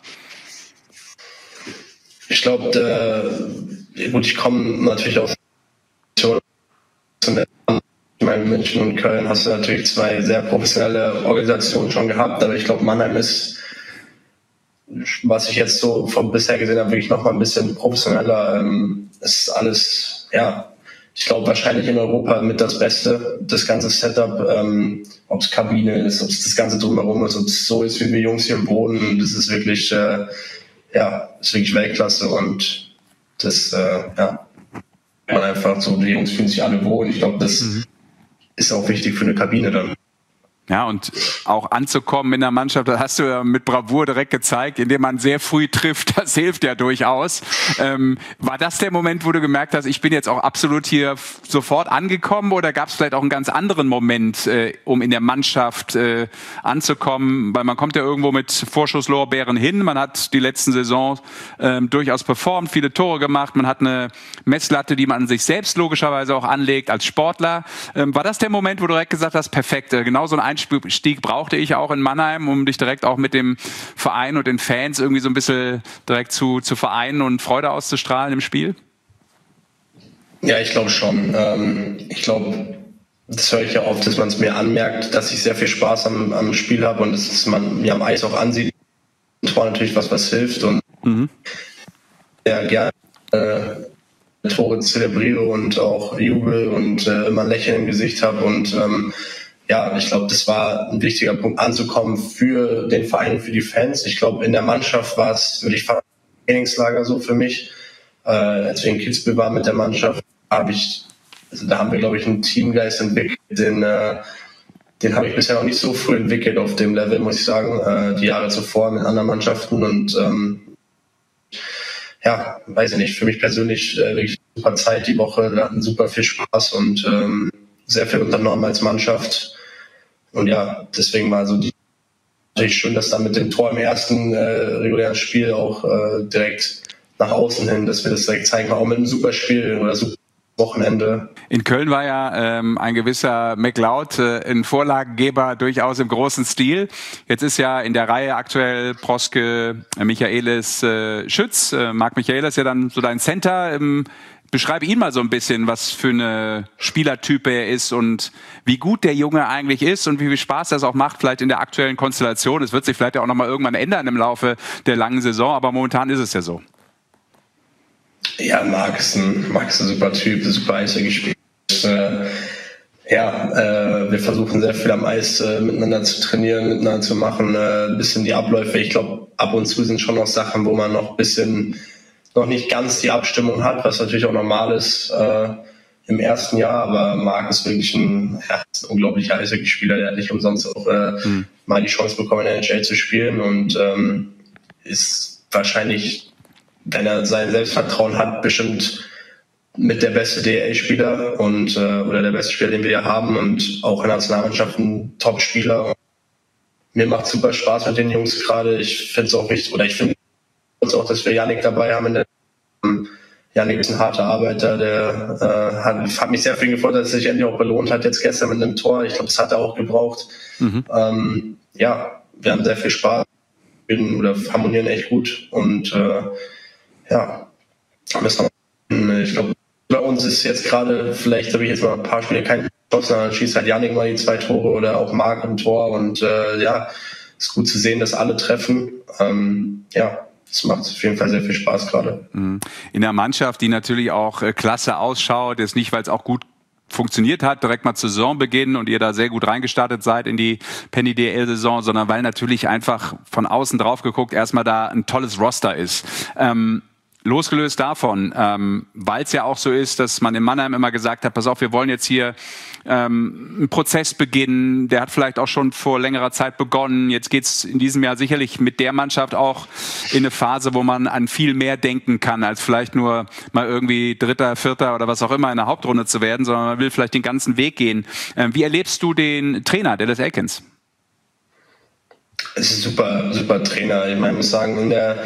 Ich glaube, äh, gut, ich komme natürlich aus ich meine, München und Köln hast du natürlich zwei sehr professionelle Organisationen schon gehabt, aber ich glaube, Mannheim ist, was ich jetzt so von bisher gesehen habe, wirklich noch mal ein bisschen professioneller. Ähm, ist alles, ja, ich glaube wahrscheinlich in Europa mit das Beste, das ganze Setup, ähm, ob es Kabine ist, ob es das ganze Drumherum ist, ob es so ist, wie wir Jungs hier im Boden, das ist wirklich, äh, ja, ist wirklich Weltklasse und das, äh, ja, man einfach so, die Jungs fühlen sich alle wohl. Ich glaube, das mhm. ist auch wichtig für eine Kabine dann. Ja, und auch anzukommen in der Mannschaft, das hast du ja mit Bravour direkt gezeigt, indem man sehr früh trifft, das hilft ja durchaus. Ähm, war das der Moment, wo du gemerkt hast, ich bin jetzt auch absolut hier sofort angekommen oder gab es vielleicht auch einen ganz anderen Moment, äh, um in der Mannschaft äh, anzukommen? Weil man kommt ja irgendwo mit Vorschusslorbeeren hin, man hat die letzten Saison äh, durchaus performt, viele Tore gemacht, man hat eine Messlatte, die man sich selbst logischerweise auch anlegt als Sportler. Ähm, war das der Moment, wo du direkt gesagt hast, perfekt, äh, genau so ein Einstieg brauchte ich auch in Mannheim, um dich direkt auch mit dem Verein und den Fans irgendwie so ein bisschen direkt zu, zu vereinen und Freude auszustrahlen im Spiel? Ja, ich glaube schon. Ähm, ich glaube, das höre ich ja oft, dass man es mir anmerkt, dass ich sehr viel Spaß am, am Spiel habe und dass man mir am Eis auch ansieht. Das war natürlich was, was hilft und mhm. ja, gerne äh, Tore zelebriere und auch jubel und äh, immer ein Lächeln im Gesicht habe und ähm, ja, ich glaube, das war ein wichtiger Punkt anzukommen für den Verein und für die Fans. Ich glaube, in der Mannschaft war es wirklich fast ein Trainingslager so für mich. Äh, als wir in Kitzbühel waren mit der Mannschaft, habe ich, also da haben wir, glaube ich, einen Teamgeist entwickelt, den, äh, den habe ich bisher noch nicht so früh entwickelt auf dem Level, muss ich sagen, äh, die Jahre zuvor mit anderen Mannschaften und ähm, ja, weiß ich nicht, für mich persönlich äh, wirklich super Zeit die Woche, wir hatten super viel Spaß und ähm, sehr viel unternommen als Mannschaft. Und ja, deswegen war so die natürlich schön, dass da mit dem Tor im ersten äh, regulären Spiel auch äh, direkt nach außen hin, dass wir das direkt zeigen, auch mit einem super Spiel oder super Wochenende. In Köln war ja ähm, ein gewisser McLeod, äh, ein Vorlagengeber durchaus im großen Stil. Jetzt ist ja in der Reihe aktuell Proske, äh, Michaelis, äh, Schütz. Äh, Marc Michaelis ja dann so dein Center. Ähm, beschreibe ihn mal so ein bisschen, was für eine Spielertype er ist und wie gut der Junge eigentlich ist und wie viel Spaß das auch macht, vielleicht in der aktuellen Konstellation. Es wird sich vielleicht ja auch noch mal irgendwann ändern im Laufe der langen Saison, aber momentan ist es ja so. Ja, Marc ist ein, Marc ist ein super Typ, ein super Eis gespielt. Äh, ja, äh, wir versuchen sehr viel am Eis äh, miteinander zu trainieren, miteinander zu machen, äh, ein bisschen die Abläufe. Ich glaube, ab und zu sind schon noch Sachen, wo man noch ein bisschen, noch nicht ganz die Abstimmung hat, was natürlich auch normal ist äh, im ersten Jahr. Aber Marc ist wirklich ein, ja, ist ein unglaublicher Eishockeyspieler, der hat nicht umsonst auch äh, mhm. mal die Chance bekommen, in der N H L zu spielen und ähm, ist wahrscheinlich, wenn er sein Selbstvertrauen hat, bestimmt mit der beste D L Spieler und äh, oder der beste Spieler, den wir hier haben und auch in der Nationalmannschaft ein Top-Spieler. Mir macht super Spaß mit den Jungs gerade. Ich finde es auch wichtig, oder ich finde auch, dass wir Yannick dabei haben. In der, Yannick ist ein harter Arbeiter, der äh, hat, hat mich sehr viel gefreut, dass er sich endlich auch belohnt hat, jetzt gestern mit einem Tor. Ich glaube, das hat er auch gebraucht. Mhm. Ähm, ja, wir haben sehr viel Spaß oder harmonieren echt gut und äh, ja, ich glaube, bei uns ist jetzt gerade, vielleicht habe ich jetzt mal ein paar Spiele keinen geschossen, dann schießt halt Yannick mal die zwei Tore oder auch Marc im Tor und äh, ja, ist gut zu sehen, dass alle treffen. Ähm, ja, es macht auf jeden Fall sehr viel Spaß gerade. In der Mannschaft, die natürlich auch äh, klasse ausschaut, ist nicht, weil es auch gut funktioniert hat, direkt mal zu Saisonbeginn und ihr da sehr gut reingestartet seid in die Penny D L-Saison, sondern weil natürlich einfach von außen drauf geguckt erstmal da ein tolles Roster ist. Ähm, Losgelöst davon, ähm, weil es ja auch so ist, dass man in Mannheim immer gesagt hat, pass auf, wir wollen jetzt hier ähm, einen Prozess beginnen, der hat vielleicht auch schon vor längerer Zeit begonnen. Jetzt geht's in diesem Jahr sicherlich mit der Mannschaft auch in eine Phase, wo man an viel mehr denken kann, als vielleicht nur mal irgendwie Dritter, Vierter oder was auch immer in der Hauptrunde zu werden, sondern man will vielleicht den ganzen Weg gehen. Ähm, wie erlebst du den Trainer, Dallas Eakins? Es ist ein super, super Trainer. Ich meine, ich muss sagen, in der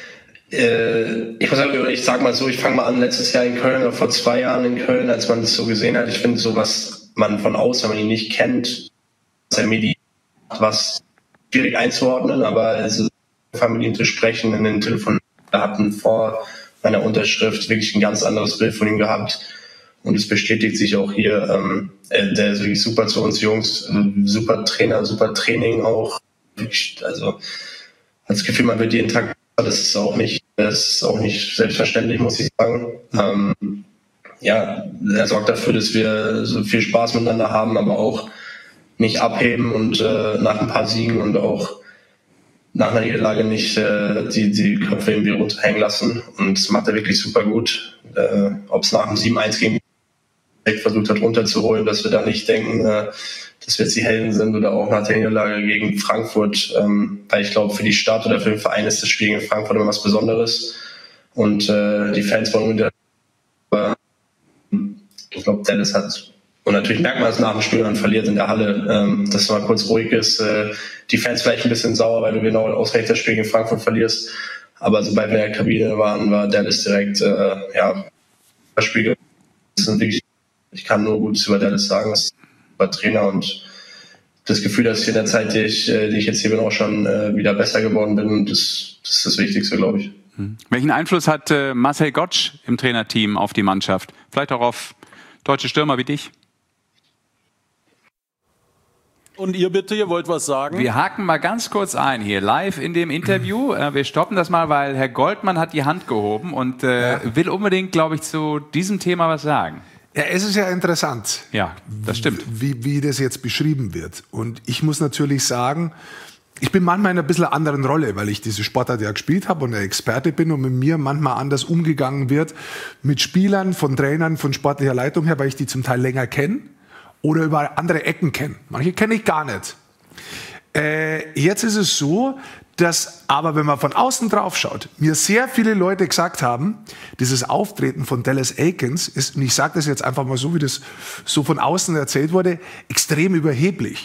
Ich muss sagen, ich sag mal so, ich fange mal an, letztes Jahr in Köln oder vor zwei Jahren in Köln, als man das so gesehen hat. Ich finde so, was man von außen, wenn man ihn nicht kennt, was er mir was schwierig einzuordnen, aber es ist einfach mit ihm zu sprechen, in den Telefon hatten vor meiner Unterschrift wirklich ein ganz anderes Bild von ihm gehabt. Und es bestätigt sich auch hier. Ähm, der ist wirklich super zu uns Jungs, super Trainer, super Training auch. Also, das Gefühl, man wird jeden Tag. Das ist auch nicht, das ist auch nicht selbstverständlich, muss ich sagen. Ähm, ja, er sorgt dafür, dass wir so viel Spaß miteinander haben, aber auch nicht abheben und äh, nach ein paar Siegen und auch nach einer Niederlage nicht äh, die, die Köpfe irgendwie runterhängen lassen. Und das macht er wirklich super gut. Äh, Ob es nach dem sieben eins gegen versucht hat runterzuholen, dass wir da nicht denken, äh, dass wir jetzt die Helden sind oder auch nach der Niederlage gegen Frankfurt, ähm, weil ich glaube, für die Stadt oder für den Verein ist das Spiel gegen Frankfurt immer was Besonderes und äh, die Fans wollen wieder, aber ich glaube, Dallas hat, und natürlich merkt man es nach dem Spiel, wenn man verliert in der Halle, ähm, dass es mal kurz ruhig ist, äh, die Fans vielleicht ein bisschen sauer, weil du genau ausgerechnet das Spiel gegen Frankfurt verlierst, aber sobald wir in der Kabine waren, war Dallas direkt, äh, ja, das Spiel, das sind wirklich, ich kann nur Gutes über Dallas sagen, das Trainer und das Gefühl, dass ich in der Zeit, die ich, die ich jetzt hier bin, auch schon äh, wieder besser geworden bin. Und das, das ist das Wichtigste, glaube ich. Hm. Welchen Einfluss hat äh, Marcel Gottsch im Trainerteam auf die Mannschaft? Vielleicht auch auf deutsche Stürmer wie dich? Und ihr bitte, ihr wollt was sagen? Wir haken mal ganz kurz ein hier, live in dem Interview. Äh, wir stoppen das mal, weil Herr Goldmann hat die Hand gehoben und äh, ja. will unbedingt, glaube ich, zu diesem Thema was sagen. Ja, es ist ja interessant, ja, das stimmt, wie, wie das jetzt beschrieben wird. Und ich muss natürlich sagen, ich bin manchmal in einer bisschen anderen Rolle, weil ich diese Sportart ja gespielt habe und der Experte bin und mit mir manchmal anders umgegangen wird mit Spielern, von Trainern, von sportlicher Leitung her, weil ich die zum Teil länger kenne oder über andere Ecken kenne. Manche kenne ich gar nicht. Äh, jetzt ist es so, dass aber, wenn man von außen drauf schaut, mir sehr viele Leute gesagt haben, dieses Auftreten von Dallas Eakins ist, und ich sage das jetzt einfach mal so, wie das so von außen erzählt wurde, extrem überheblich.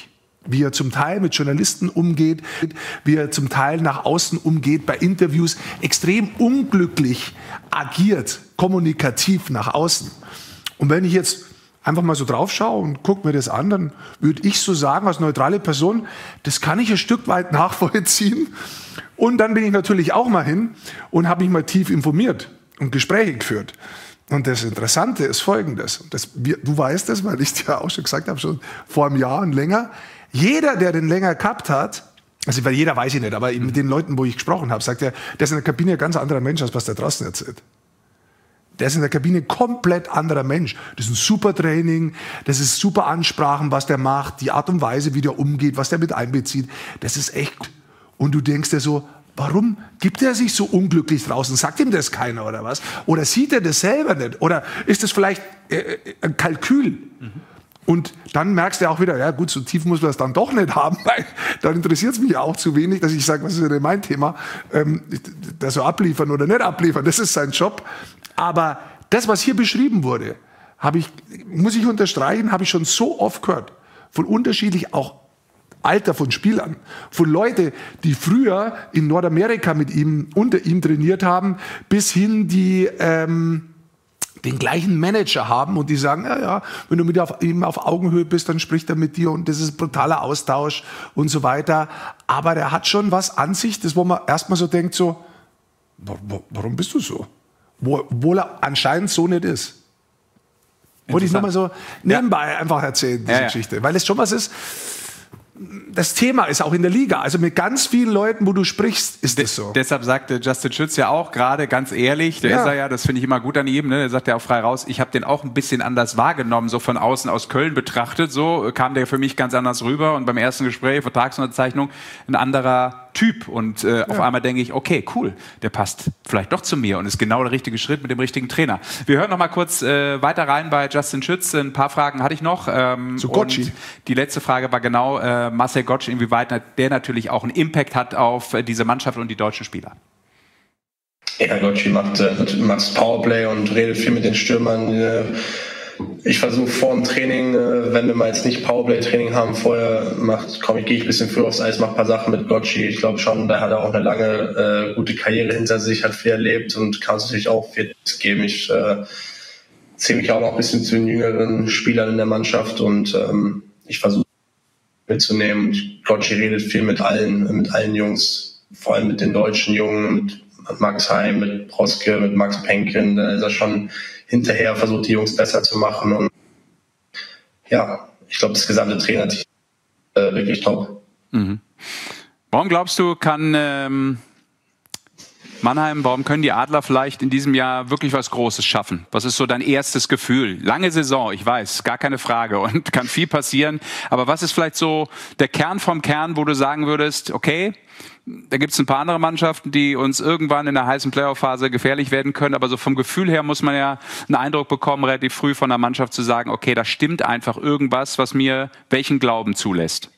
wie er zum Teil mit Journalisten umgeht, wie er zum Teil nach außen umgeht, bei Interviews extrem unglücklich agiert, kommunikativ nach außen. Und wenn ich jetzt einfach mal so drauf schaue und gucke mir das an, dann würde ich so sagen, als neutrale Person, das kann ich ein Stück weit nachvollziehen. Und dann bin ich natürlich auch mal hin und habe mich mal tief informiert und Gespräche geführt. Und das Interessante ist Folgendes, das, du weißt das, weil ich dir auch schon gesagt habe, schon vor einem Jahr und länger, jeder, der den länger gehabt hat, also weil jeder weiß ich nicht, aber mit den Leuten, wo ich gesprochen habe, sagt er, der ist in der Kabine ein ganz anderer Mensch, als was der draußen erzählt. Der ist in der Kabine ein komplett anderer Mensch. Das ist ein super Training, das ist super Ansprachen, was der macht, die Art und Weise, wie der umgeht, was der mit einbezieht, das ist echt. Und du denkst dir so, warum gibt er sich so unglücklich draußen? Sagt ihm das keiner oder was? Oder sieht er das selber nicht? Oder ist das vielleicht äh, ein Kalkül? Mhm. Und dann merkst du auch wieder, ja gut, so tief muss man das dann doch nicht haben, weil dann interessiert es mich ja auch zu wenig, dass ich sage, was ist denn mein Thema? Ähm, das so abliefern oder nicht abliefern, das ist sein Job. Aber das, was hier beschrieben wurde, habe ich, muss ich unterstreichen, habe ich schon so oft gehört. Von unterschiedlich auch Alter von Spielern, von Leuten, die früher in Nordamerika mit ihm, unter ihm trainiert haben, bis hin die ähm, den gleichen Manager haben und die sagen, ja, ja, wenn du mit ihm auf Augenhöhe bist, dann spricht er mit dir und das ist ein brutaler Austausch und so weiter. Aber der hat schon was an sich, das wo man erstmal so denkt, so, warum bist du so? Obwohl er anscheinend so nicht ist. Wollte ich nur mal so nebenbei ja. einfach erzählen, diese ja, ja. Geschichte. Weil es schon was ist, das Thema ist auch in der Liga. Also mit ganz vielen Leuten, wo du sprichst, ist das so. Deshalb sagte Justin Schütz ja auch gerade ganz ehrlich, der ja. ist er ja, das finde ich immer gut an ihm, ne? Der sagt ja auch frei raus, ich habe den auch ein bisschen anders wahrgenommen, so von außen aus Köln betrachtet. So kam der für mich ganz anders rüber und beim ersten Gespräch, Vertragsunterzeichnung, ein anderer Typ. Und äh, ja. auf einmal denke ich, okay, cool, der passt vielleicht doch zu mir und ist genau der richtige Schritt mit dem richtigen Trainer. Wir hören noch mal kurz äh, weiter rein bei Justin Schütz. Ein paar Fragen hatte ich noch. Ähm, Zu Gocci. Und die letzte Frage war genau äh, Marcel Gocci, inwieweit der natürlich auch einen Impact hat auf äh, diese Mannschaft und die deutschen Spieler. Ja, Gocci macht, äh, macht das Powerplay und redet viel mit den Stürmern. Äh, Ich versuche vor dem Training, wenn wir mal jetzt nicht Powerplay-Training haben, vorher macht, komm, ich gehe ich ein bisschen früher aufs Eis, mache ein paar Sachen mit Gocci. Ich glaube schon, da hat er auch eine lange, äh, gute Karriere hinter sich, hat viel erlebt und kann es natürlich auch viel geben. Ich äh, zähle mich auch noch ein bisschen zu den jüngeren Spielern in der Mannschaft und ähm, ich versuche mitzunehmen. Gocci redet viel mit allen, mit allen Jungs, vor allem mit den deutschen Jungen, mit Max Heim, mit Proske, mit Max Penken. Da ist er schon hinterher, versucht die Jungs besser zu machen. Und ja, ich glaube, das gesamte Trainerteam ist äh, wirklich top. Mhm. Warum glaubst du, kann ähm, Mannheim, warum können die Adler vielleicht in diesem Jahr wirklich was Großes schaffen? Was ist so dein erstes Gefühl? Lange Saison, ich weiß, gar keine Frage und kann viel passieren. Aber was ist vielleicht so der Kern vom Kern, wo du sagen würdest, okay, da gibt es ein paar andere Mannschaften, die uns irgendwann in der heißen Playoff-Phase gefährlich werden können. Aber so vom Gefühl her muss man ja einen Eindruck bekommen, relativ früh von der Mannschaft zu sagen, okay, da stimmt einfach irgendwas, was mir welchen Glauben zulässt.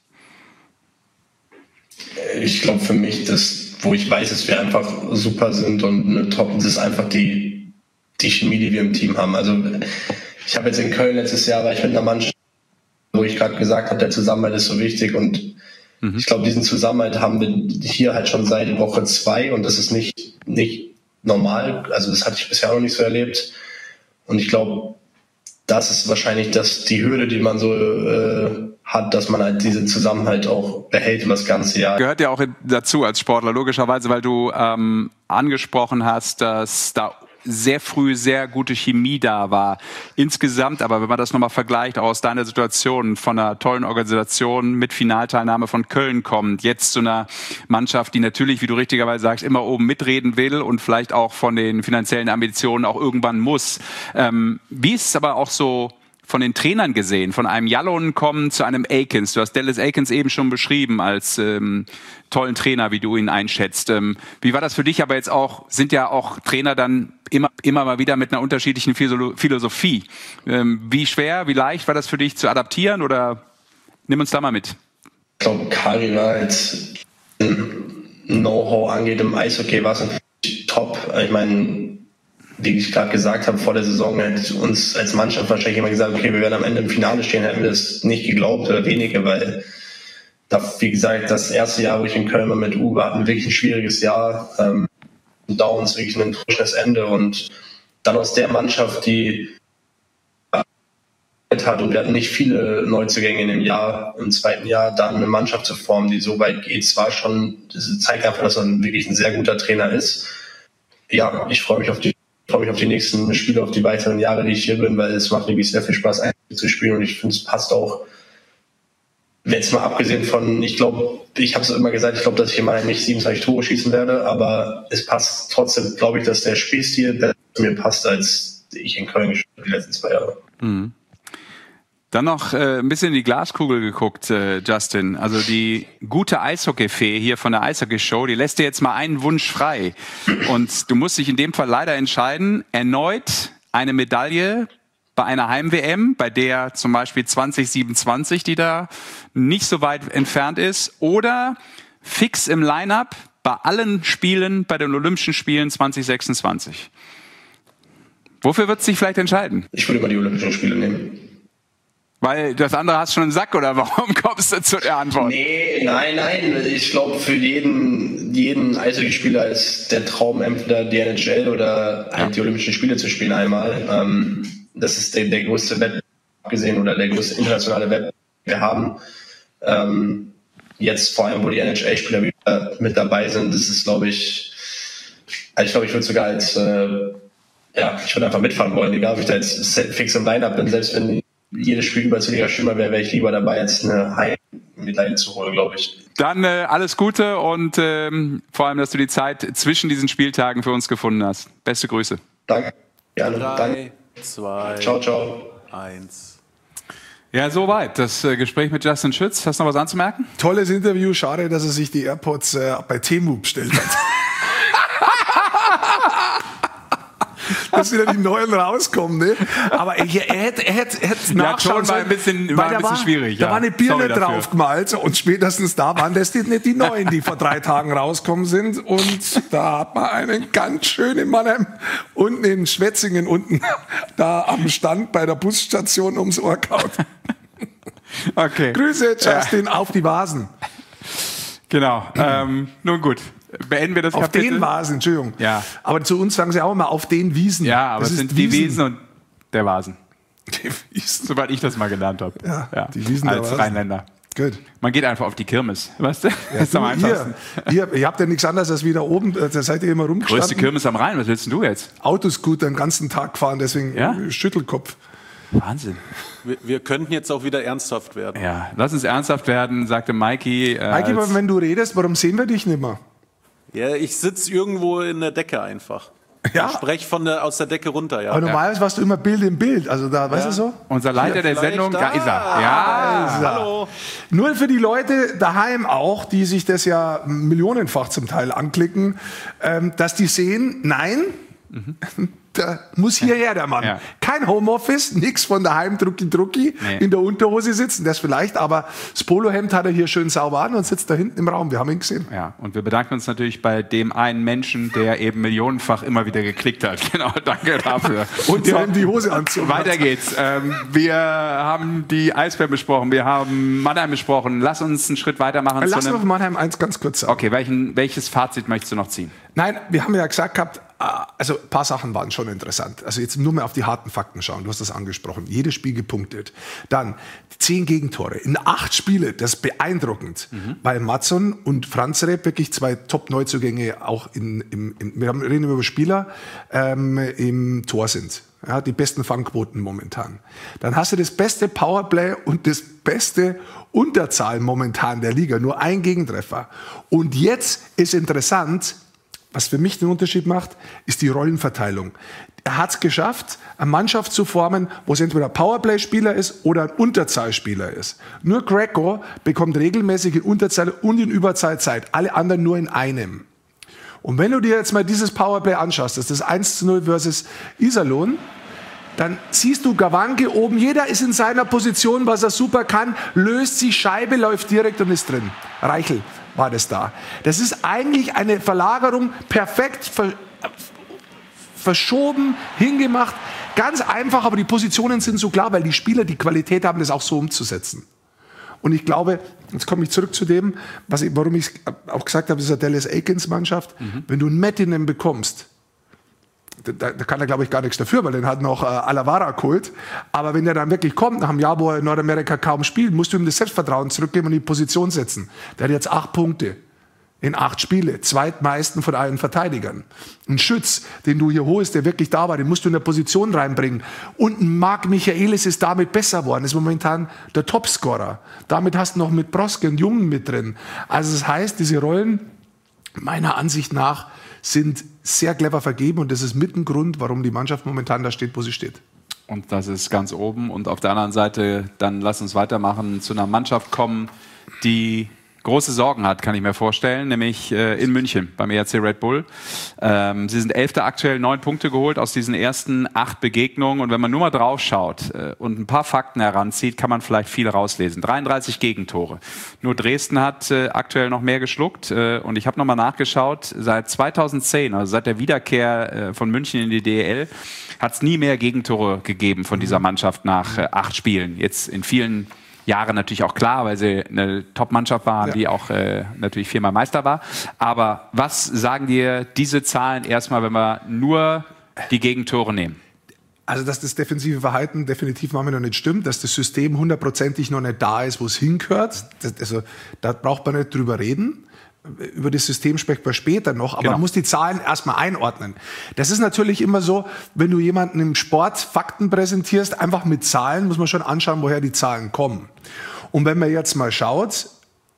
Ich glaube für mich, dass, wo ich weiß, dass wir einfach super sind und eine Top, das ist einfach die, die Chemie, die wir im Team haben. Also ich habe jetzt in Köln letztes Jahr, war ich mit einer Mannschaft, wo ich gerade gesagt habe, der Zusammenhalt ist so wichtig und mhm. ich glaube, diesen Zusammenhalt haben wir hier halt schon seit Woche zwei und das ist nicht, nicht normal. Also das hatte ich bisher noch nicht so erlebt. Und ich glaube, das ist wahrscheinlich das, die Hürde, die man so äh, hat, dass man halt diesen Zusammenhalt auch behält über das ganze Jahr. Gehört ja auch dazu als Sportler, logischerweise, weil du ähm, angesprochen hast, dass da sehr früh sehr gute Chemie da war. Insgesamt, aber wenn man das nochmal vergleicht, auch aus deiner Situation von einer tollen Organisation mit Finalteilnahme von Köln kommt, jetzt zu einer Mannschaft, die natürlich, wie du richtigerweise sagst, immer oben mitreden will und vielleicht auch von den finanziellen Ambitionen auch irgendwann muss. Ähm, wie ist es aber auch so von den Trainern gesehen, von einem Jallonen kommen zu einem Eakins? Du hast Dallas Eakins eben schon beschrieben als ähm, tollen Trainer, wie du ihn einschätzt. Ähm, wie war das für dich? Aber jetzt auch, sind ja auch Trainer dann immer, immer mal wieder mit einer unterschiedlichen Philosophie. Ähm, wie schwer, wie leicht war das für dich zu adaptieren oder nimm uns da mal mit? Ich glaube, Kari war jetzt Know-how angeht im Eishockey, war es natürlich top. Ich meine, wie ich gerade gesagt habe, vor der Saison hätte uns als Mannschaft wahrscheinlich immer gesagt, okay, wir werden am Ende im Finale stehen, hätten wir das nicht geglaubt oder weniger, weil da, wie gesagt, das erste Jahr, wo ich in Köln war mit Uwe, hatten wirklich ein schwieriges Jahr. Ähm, Downs wirklich ein enttäuschendes Ende und dann aus der Mannschaft, die hat und wir hatten nicht viele Neuzugänge in dem Jahr, im zweiten Jahr, dann eine Mannschaft zu formen, die so weit geht. Es war schon, das zeigt einfach, dass er wirklich ein sehr guter Trainer ist. Ja, ich freue mich auf die, freue mich auf die nächsten Spiele, auf die weiteren Jahre, die ich hier bin, weil es macht wirklich sehr viel Spaß, zu spielen und ich finde, es passt auch. Jetzt mal abgesehen von, ich glaube, ich habe es immer gesagt, ich glaube, dass ich immer nicht siebenundzwanzig Tore schießen werde, aber es passt trotzdem, glaube ich, dass der Spielstil besser zu mir passt, als ich in Köln gespielt habe die letzten zwei Jahre. Mhm. Dann noch äh, ein bisschen in die Glaskugel geguckt, äh, Justin. Also die gute Eishockey-Fee hier von der Eishockey-Show, die lässt dir jetzt mal einen Wunsch frei. Und du musst dich in dem Fall leider entscheiden, erneut eine Medaille bei einer Heim-W M, bei der zum Beispiel zwanzig siebenundzwanzig, die da nicht so weit entfernt ist, oder fix im Line-Up bei allen Spielen, bei den Olympischen Spielen zwanzig sechsundzwanzig. Wofür wird es sich vielleicht entscheiden? Ich würde mal die Olympischen Spiele nehmen. Weil das andere hast schon einen Sack, oder warum kommst du zu der Antwort? Nee, nein, nein. Ich glaube, für jeden, jeden Eishockeyspieler ist der Traum, entweder die N H L oder halt die Olympischen Spiele zu spielen einmal. Ähm, das ist der, der größte Wettbewerb, abgesehen, oder der größte internationale Wettbewerb, den wir haben. Ähm, jetzt vor allem, wo die N H L-Spieler wieder mit dabei sind, das ist, glaube ich, also ich glaube, ich würde sogar als, äh, ja, ich würde einfach mitfahren wollen, egal ob ich da jetzt fix im Line-Up bin, selbst wenn jedes Spiel überzähliger Schimmer wäre, wäre ich lieber dabei, als eine Heim-Medaille zu holen, glaube ich. Dann äh, alles Gute und ähm, vor allem, dass du die Zeit zwischen diesen Spieltagen für uns gefunden hast. Beste Grüße. Danke. Gerne. Drei, Danke. zwei, ciao, ciao. eins. Ja, soweit. Das äh, Gespräch mit Justin Schütz. Hast du noch was anzumerken? Tolles Interview. Schade, dass er sich die AirPods äh, bei Temu bestellt hat. Dass wieder die neuen rauskommen, ne? Aber er, er hätte, er hätte, er hätte nachschauen sollen. War ein bisschen, war ein bisschen war, schwierig. Da ja. war eine Birne draufgemalt und spätestens da waren das nicht die neuen, die vor drei Tagen rauskommen sind. Und da hat man einen ganz schönen Mann unten in Schwetzingen, unten da am Stand bei der Busstation ums Ohr gehauen. Okay. Grüße, Justin, ja. auf die Vasen. Genau. ähm, nun gut. Beenden wir das auf Kapitel. Auf den Vasen, Entschuldigung. Ja. Aber zu uns sagen sie auch immer auf den Wiesen. Ja, aber das es sind Wiesen. die Wiesen und der Vasen. Die Wiesen. Soweit ich das mal gelernt habe. Ja, ja. die Wiesen als der Rheinländer. Gut. Man geht einfach auf die Kirmes. Weißt du? Ja, das ist am einfachsten. Ihr, ihr, ihr habt ja nichts anderes als wieder oben, da seid ihr immer rumgestanden. Größte Kirmes am Rhein, was willst denn du jetzt? Autoscooter den ganzen Tag fahren, deswegen ja? Schüttelkopf. Wahnsinn. Wir, wir könnten jetzt auch wieder ernsthaft werden. Ja, lass uns ernsthaft werden, sagte Mikey. Äh, Mikey, aber wenn du redest, warum sehen wir dich nicht mehr? Ja, ich sitze irgendwo in der Decke einfach. Ja. Ich spreche von der, aus der Decke runter, ja. Aber normalerweise warst du immer Bild im Bild, also da, weißt ja. du so? Unser Leiter Hier, der Sendung, da ist er. Ah, Ja, ist er. Hallo. Nur für die Leute daheim auch, die sich das ja millionenfach zum Teil anklicken, ähm, dass die sehen, nein, mhm. da muss hierher der Mann. Ja. Kein Homeoffice, nix von daheim drucki drucki, nee. in der Unterhose sitzen, das vielleicht, aber das Polohemd hat er hier schön sauber an und sitzt da hinten im Raum, wir haben ihn gesehen. Ja, und wir bedanken uns natürlich bei dem einen Menschen, der eben millionenfach immer wieder geklickt hat. Genau, danke dafür. Und der ihm die Hose anzogen Weiter hat. geht's. Ähm, wir haben die Eisbären besprochen, wir haben Mannheim besprochen. Lass uns einen Schritt weitermachen. Lass zu uns Mannheim eins ganz kurz sagen. Okay, welchen, welches Fazit möchtest du noch ziehen? Nein, wir haben ja gesagt gehabt, also ein paar Sachen waren schon interessant. Also jetzt nur mal auf die harten Fakten schauen. Du hast das angesprochen. Jedes Spiel gepunktet. Dann zehn Gegentore in acht Spiele. Das ist beeindruckend. Mhm. Weil Matson und Franz Repp wirklich zwei Top-Neuzugänge auch in, im, im, wir reden über Spieler, ähm, im Tor sind. Ja, die besten Fangquoten momentan. Dann hast du das beste Powerplay und das beste Unterzahl momentan der Liga. Nur ein Gegentreffer. Und jetzt ist interessant, was für mich den Unterschied macht, ist die Rollenverteilung. Er hat es geschafft, eine Mannschaft zu formen, wo es entweder ein Powerplay-Spieler ist oder ein Unterzahlspieler ist. Nur Greco bekommt regelmäßig in Unterzahl und in Überzahl Zeit. Alle anderen nur in einem. Und wenn du dir jetzt mal dieses Powerplay anschaust, das ist das eins zu null versus Iserlohn, dann siehst du Gawanke oben, jeder ist in seiner Position, was er super kann, löst sich, Scheibe läuft direkt und ist drin. Reichel war das da. Das ist eigentlich eine Verlagerung, perfekt ver verschoben, hingemacht, ganz einfach, aber die Positionen sind so klar, weil die Spieler die Qualität haben, das auch so umzusetzen. Und ich glaube, jetzt komme ich zurück zu dem, was ich, warum ich auch gesagt habe, das ist eine Dallas Aikens-Mannschaft. Mhm. Wenn du einen Mettinen bekommst, da, da kann er, glaube ich, gar nichts dafür, weil den hat noch äh, Alavara geholt. Aber wenn der dann wirklich kommt, nach einem Jahr, wo er in Nordamerika kaum spielt, musst du ihm das Selbstvertrauen zurückgeben und die Position setzen. Der hat jetzt acht Punkte in acht Spiele, zweitmeisten von allen Verteidigern. Ein Schütz, den du hier holst, der wirklich da war, den musst du in der Position reinbringen. Und ein Marc Michaelis ist damit besser geworden, ist momentan der Topscorer. Damit hast du noch mit Broske und Jungen mit drin. Also das heißt, diese Rollen, meiner Ansicht nach, sind sehr clever vergeben und das ist mit ein Grund, warum die Mannschaft momentan da steht, wo sie steht. Und das ist ganz oben. Und auf der anderen Seite, dann lass uns weitermachen, zu einer Mannschaft kommen, die große Sorgen hat, kann ich mir vorstellen, nämlich äh, in München beim E R C Red Bull. Ähm, sie sind Elfter aktuell, neun Punkte geholt aus diesen ersten acht Begegnungen. Und wenn man nur mal drauf schaut äh, und ein paar Fakten heranzieht, kann man vielleicht viel rauslesen. dreiunddreißig Gegentore. Nur Dresden hat äh, aktuell noch mehr geschluckt. Äh, und ich habe nochmal nachgeschaut, seit zweitausendzehn, also seit der Wiederkehr äh, von München in die D E L, hat es nie mehr Gegentore gegeben von dieser Mannschaft nach äh, acht Spielen. Jetzt in vielen Jahre natürlich auch klar, weil sie eine Top-Mannschaft waren, ja, die auch äh, natürlich viermal Meister war. Aber was sagen dir diese Zahlen erstmal, wenn wir nur die Gegentore nehmen? Also, dass das defensive Verhalten definitiv manchmal noch nicht stimmt, dass das System hundertprozentig noch nicht da ist, wo es hingehört. Das, also, da braucht man nicht drüber reden. Über das System spricht man später noch, aber genau, man muss die Zahlen erstmal einordnen. Das ist natürlich immer so, wenn du jemanden im Sport Fakten präsentierst, einfach mit Zahlen, muss man schon anschauen, woher die Zahlen kommen. Und wenn man jetzt mal schaut,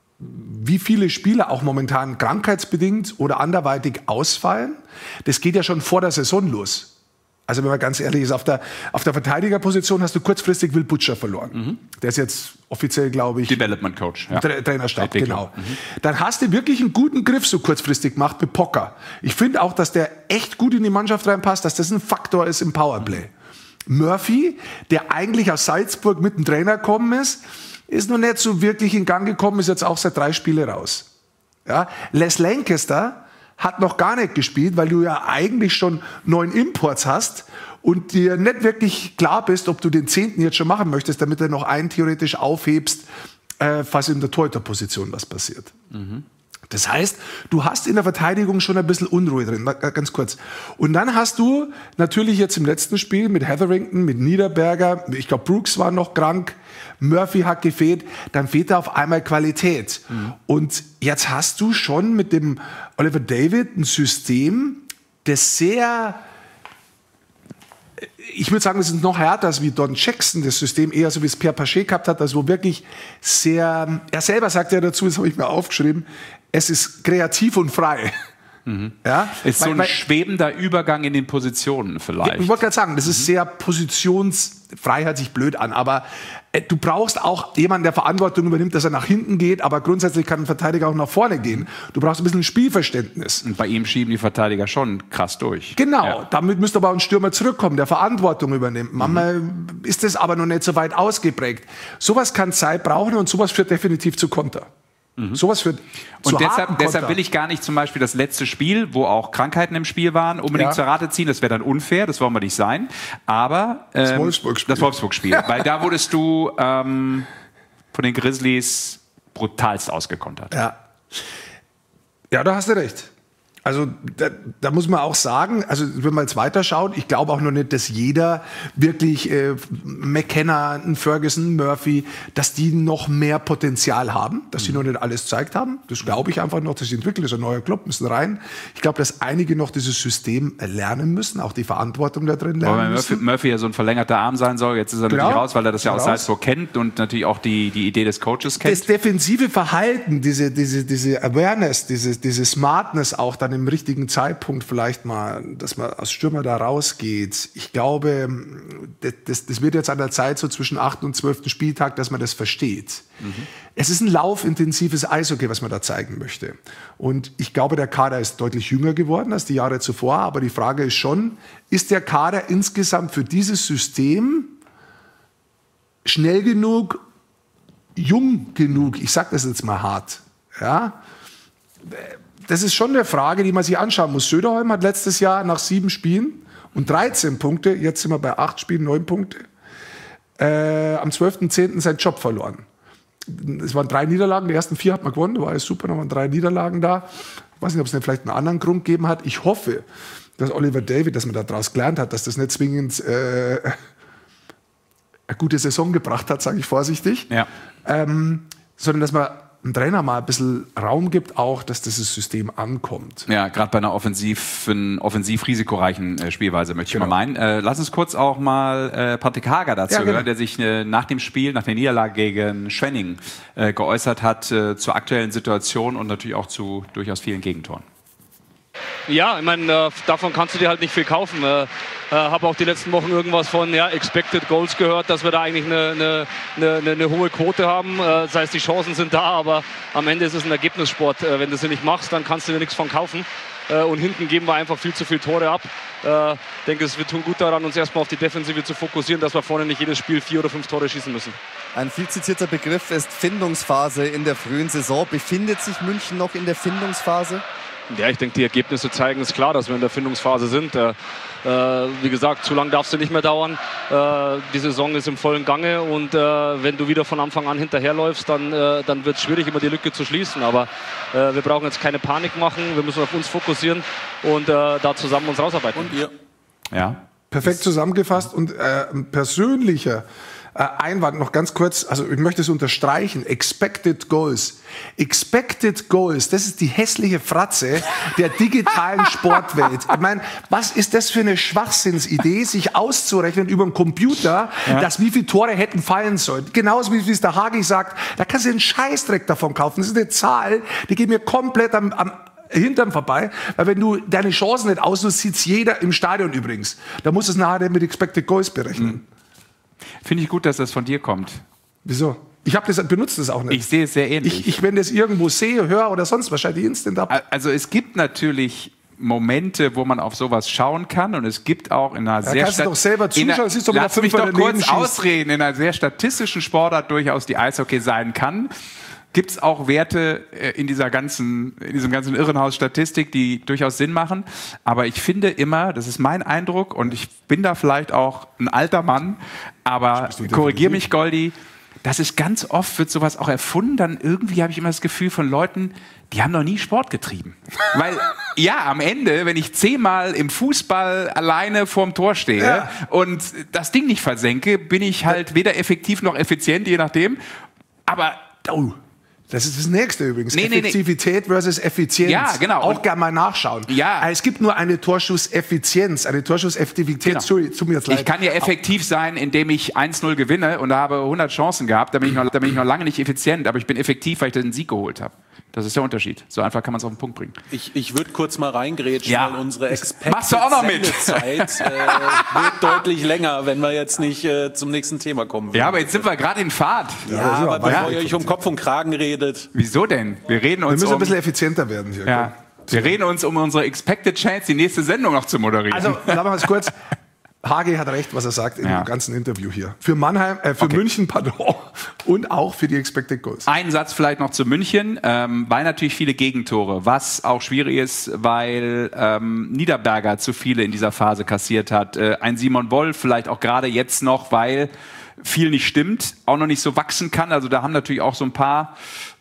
wie viele Spieler auch momentan krankheitsbedingt oder anderweitig ausfallen, das geht ja schon vor der Saison los. Also wenn man ganz ehrlich ist, auf der, auf der Verteidigerposition hast du kurzfristig Will Butcher verloren. Mhm. Der ist jetzt offiziell, glaube ich, Development Coach. Ja. Tra- Trainerstab, genau. Mhm. Dann hast du wirklich einen guten Griff so kurzfristig gemacht mit Pocker. Ich finde auch, dass der echt gut in die Mannschaft reinpasst, dass das ein Faktor ist im Powerplay. Mhm. Murphy, der eigentlich aus Salzburg mit dem Trainer gekommen ist, ist noch nicht so wirklich in Gang gekommen, ist jetzt auch seit drei Spiele raus. Ja? Les Lancaster hat noch gar nicht gespielt, weil du ja eigentlich schon neun Imports hast und dir nicht wirklich klar bist, ob du den zehnten jetzt schon machen möchtest, damit du noch einen theoretisch aufhebst, äh, falls in der Torhüterposition was passiert. Mhm. Das heißt, du hast in der Verteidigung schon ein bisschen Unruhe drin, ganz kurz. Und dann hast du natürlich jetzt im letzten Spiel mit Hetherington, mit Niederberger, ich glaube Brooks war noch krank, Murphy hat gefehlt, dann fehlt da auf einmal Qualität. Mhm. Und jetzt hast du schon mit dem Oliver David ein System, das sehr, ich würde sagen, das ist noch härter als wie Don Jackson, das System eher so wie es Pierre Paché gehabt hat, also wo wirklich sehr, er selber sagt ja dazu, das habe ich mir aufgeschrieben, es ist kreativ und frei. Mhm. Ja? Ist so ein weil, schwebender Übergang in den Positionen vielleicht. Ich wollte gerade sagen, das ist mhm. sehr positionsfrei, hört sich blöd an, aber äh, du brauchst auch jemanden, der Verantwortung übernimmt, dass er nach hinten geht, aber grundsätzlich kann ein Verteidiger auch nach vorne gehen. Du brauchst ein bisschen Spielverständnis. Und bei ihm schieben die Verteidiger schon krass durch. Genau, ja. Damit müsste aber auch ein Stürmer zurückkommen, der Verantwortung übernimmt. Mhm. Manchmal ist das aber noch nicht so weit ausgeprägt. Sowas kann Zeit brauchen und sowas führt definitiv zu Konter. Mhm. Sowas für und deshalb, deshalb will ich gar nicht zum Beispiel das letzte Spiel, wo auch Krankheiten im Spiel waren, unbedingt ja. zur Rate ziehen. Das wäre dann unfair, das wollen wir nicht sein. Aber ähm, das Wolfsburg-Spiel. Das Wolfsburg-Spiel. Weil da wurdest du ähm, von den Grizzlies brutalst ausgekontert. Ja, ja, da hast du recht. Also da, da muss man auch sagen, also wenn man jetzt weiterschaut, ich glaube auch noch nicht, dass jeder wirklich äh, McKenna, Ferguson, Murphy, dass die noch mehr Potenzial haben, dass sie mhm. noch nicht alles gezeigt haben. Das glaube ich einfach noch, dass sie entwickeln, das ist ein neuer Club, müssen rein. Ich glaube, dass einige noch dieses System lernen müssen, auch die Verantwortung da drin lernen weil müssen. Murphy, Murphy ja so ein verlängerter Arm sein soll, jetzt ist er genau. natürlich raus, weil er das ja aus Salzburg kennt und natürlich auch die, die Idee des Coaches kennt. Das defensive Verhalten, diese, diese, diese Awareness, diese, diese Smartness auch dann im richtigen Zeitpunkt vielleicht mal, dass man als Stürmer da rausgeht. Ich glaube, das, das wird jetzt an der Zeit so zwischen achten und zwölften Spieltag, dass man das versteht. Mhm. Es ist ein laufintensives Eishockey, was man da zeigen möchte. Und ich glaube, der Kader ist deutlich jünger geworden als die Jahre zuvor. Aber die Frage ist schon, ist der Kader insgesamt für dieses System schnell genug, jung genug? Ich sage das jetzt mal hart. Ja. Das ist schon eine Frage, die man sich anschauen muss. Söderholm hat letztes Jahr nach sieben Spielen und dreizehn Punkte, jetzt sind wir bei acht Spielen, neun Punkte, äh, am zwölften zehnten seinen Job verloren. es waren drei Niederlagen, die ersten vier hat man gewonnen, da war alles super, da waren drei Niederlagen da. Ich weiß nicht, ob es nicht vielleicht einen anderen Grund gegeben hat. Ich hoffe, dass Oliver David, dass man daraus gelernt hat, dass das nicht zwingend äh, eine gute Saison gebracht hat, sage ich vorsichtig, ja. ähm, sondern dass man dem Trainer mal ein bisschen Raum gibt, auch, dass dieses System ankommt. Ja, gerade bei einer offensiv, offensiv risikoreichen äh, Spielweise, möchte genau. ich mal meinen. Äh, lass uns kurz auch mal äh, Patrick Hager dazu ja, genau. hören, der sich äh, nach dem Spiel, nach der Niederlage gegen Schwenning äh, geäußert hat äh, zur aktuellen Situation und natürlich auch zu durchaus vielen Gegentoren. Ja, ich meine, äh, davon kannst du dir halt nicht viel kaufen. Äh, äh, habe auch die letzten Wochen irgendwas von ja, Expected Goals gehört, dass wir da eigentlich eine, eine, eine, eine hohe Quote haben. Äh, das heißt, die Chancen sind da, aber am Ende ist es ein Ergebnissport. Äh, wenn du sie nicht machst, dann kannst du dir nichts von kaufen. Äh, und hinten geben wir einfach viel zu viele Tore ab. Ich äh, denke, wir tun gut daran, uns erstmal auf die Defensive zu fokussieren, dass wir vorne nicht jedes Spiel vier oder fünf Tore schießen müssen. Ein viel zitierter Begriff ist Findungsphase in der frühen Saison. Befindet sich München noch in der Findungsphase? Ja, ich denke, die Ergebnisse zeigen es klar, dass wir in der Findungsphase sind. Äh, äh, wie gesagt, zu lange darf es nicht mehr dauern. Äh, die Saison ist im vollen Gange und äh, wenn du wieder von Anfang an hinterherläufst, dann, äh, dann wird es schwierig, immer die Lücke zu schließen. Aber äh, wir brauchen jetzt keine Panik machen, wir müssen auf uns fokussieren und äh, da zusammen uns rausarbeiten. Und ihr? Ja. Perfekt zusammengefasst und äh, ein persönlicher Äh, Einwand noch ganz kurz, also ich möchte es unterstreichen, Expected Goals. Expected Goals, das ist die hässliche Fratze der digitalen Sportwelt. Ich meine, was ist das für eine Schwachsinnsidee, sich auszurechnen über einen Computer, ja. dass wie viele Tore hätten fallen sollen. Genauso wie es der Hagi sagt, da kannst du einen Scheißdreck davon kaufen. Das ist eine Zahl, die geht mir komplett am, am Hintern vorbei, weil wenn du deine Chancen nicht ausnutzt, sieht's jeder im Stadion übrigens. Da musst du es nachher mit Expected Goals berechnen. Mhm. Finde ich gut, dass das von dir kommt. Wieso? Ich habe das benutzt das auch nicht. Ich sehe es sehr ähnlich. Ich, ich wenn das irgendwo sehe, höre oder sonst wahrscheinlich instant ab. Also es gibt natürlich Momente, wo man auf sowas schauen kann und es gibt auch in einer da sehr kannst du doch selber zuschauen, siehst du, lass mich doch kurz ausreden, in einer sehr statistischen Sportart durchaus die Eishockey sein kann. Gibt es auch Werte in dieser ganzen, in diesem ganzen Irrenhaus-Statistik, die durchaus Sinn machen. Aber ich finde immer, das ist mein Eindruck und ich bin da vielleicht auch ein alter Mann, aber korrigier mich, Goldi, das ist ganz oft, wird sowas auch erfunden, dann irgendwie habe ich immer das Gefühl von Leuten, die haben noch nie Sport getrieben. Weil, ja, am Ende, wenn ich zehnmal im Fußball alleine vorm Tor stehe ja. und das Ding nicht versenke, bin ich halt weder effektiv noch effizient, je nachdem. Aber, oh, das ist das Nächste übrigens. Nee, Effektivität nee, nee. versus Effizienz. Ja, genau. Auch gerne mal nachschauen. Ja. Es gibt nur eine Torschusseffizienz, eine Torschusseffektivität. Genau. Sorry, tut mir jetzt leid. Ich kann ja effektiv sein, indem ich eins null gewinne und habe hundert Chancen gehabt. Da bin ich noch, da bin ich noch lange nicht effizient, aber ich bin effektiv, weil ich den Sieg geholt habe. Das ist der Unterschied. So einfach kann man es auf den Punkt bringen. Ich, ich würde kurz mal reingrätschen, ja. weil unsere Expected Machst du auch noch mit? Sendezeit äh, wird deutlich länger, wenn wir jetzt nicht äh, zum nächsten Thema kommen. Ja, aber jetzt sind wir gerade in Fahrt. Ja, ja aber bevor ihr euch um Kopf und Kragen redet. Wieso denn? Wir reden uns wir müssen um, ein bisschen effizienter werden hier. Ja. Wir reden uns um unsere Expected Chance, die nächste Sendung noch zu moderieren. Also, sagen wir mal kurz. Hagi hat recht, was er sagt in ja. dem ganzen Interview hier. Für Mannheim, äh, für okay. München, pardon, und auch für die Expected Goals. Ein Satz vielleicht noch zu München, ähm, weil natürlich viele Gegentore, was auch schwierig ist, weil ähm, Niederberger zu viele in dieser Phase kassiert hat. Äh, ein Simon Wolf vielleicht auch gerade jetzt noch, weil viel nicht stimmt, auch noch nicht so wachsen kann. Also da haben natürlich auch so ein paar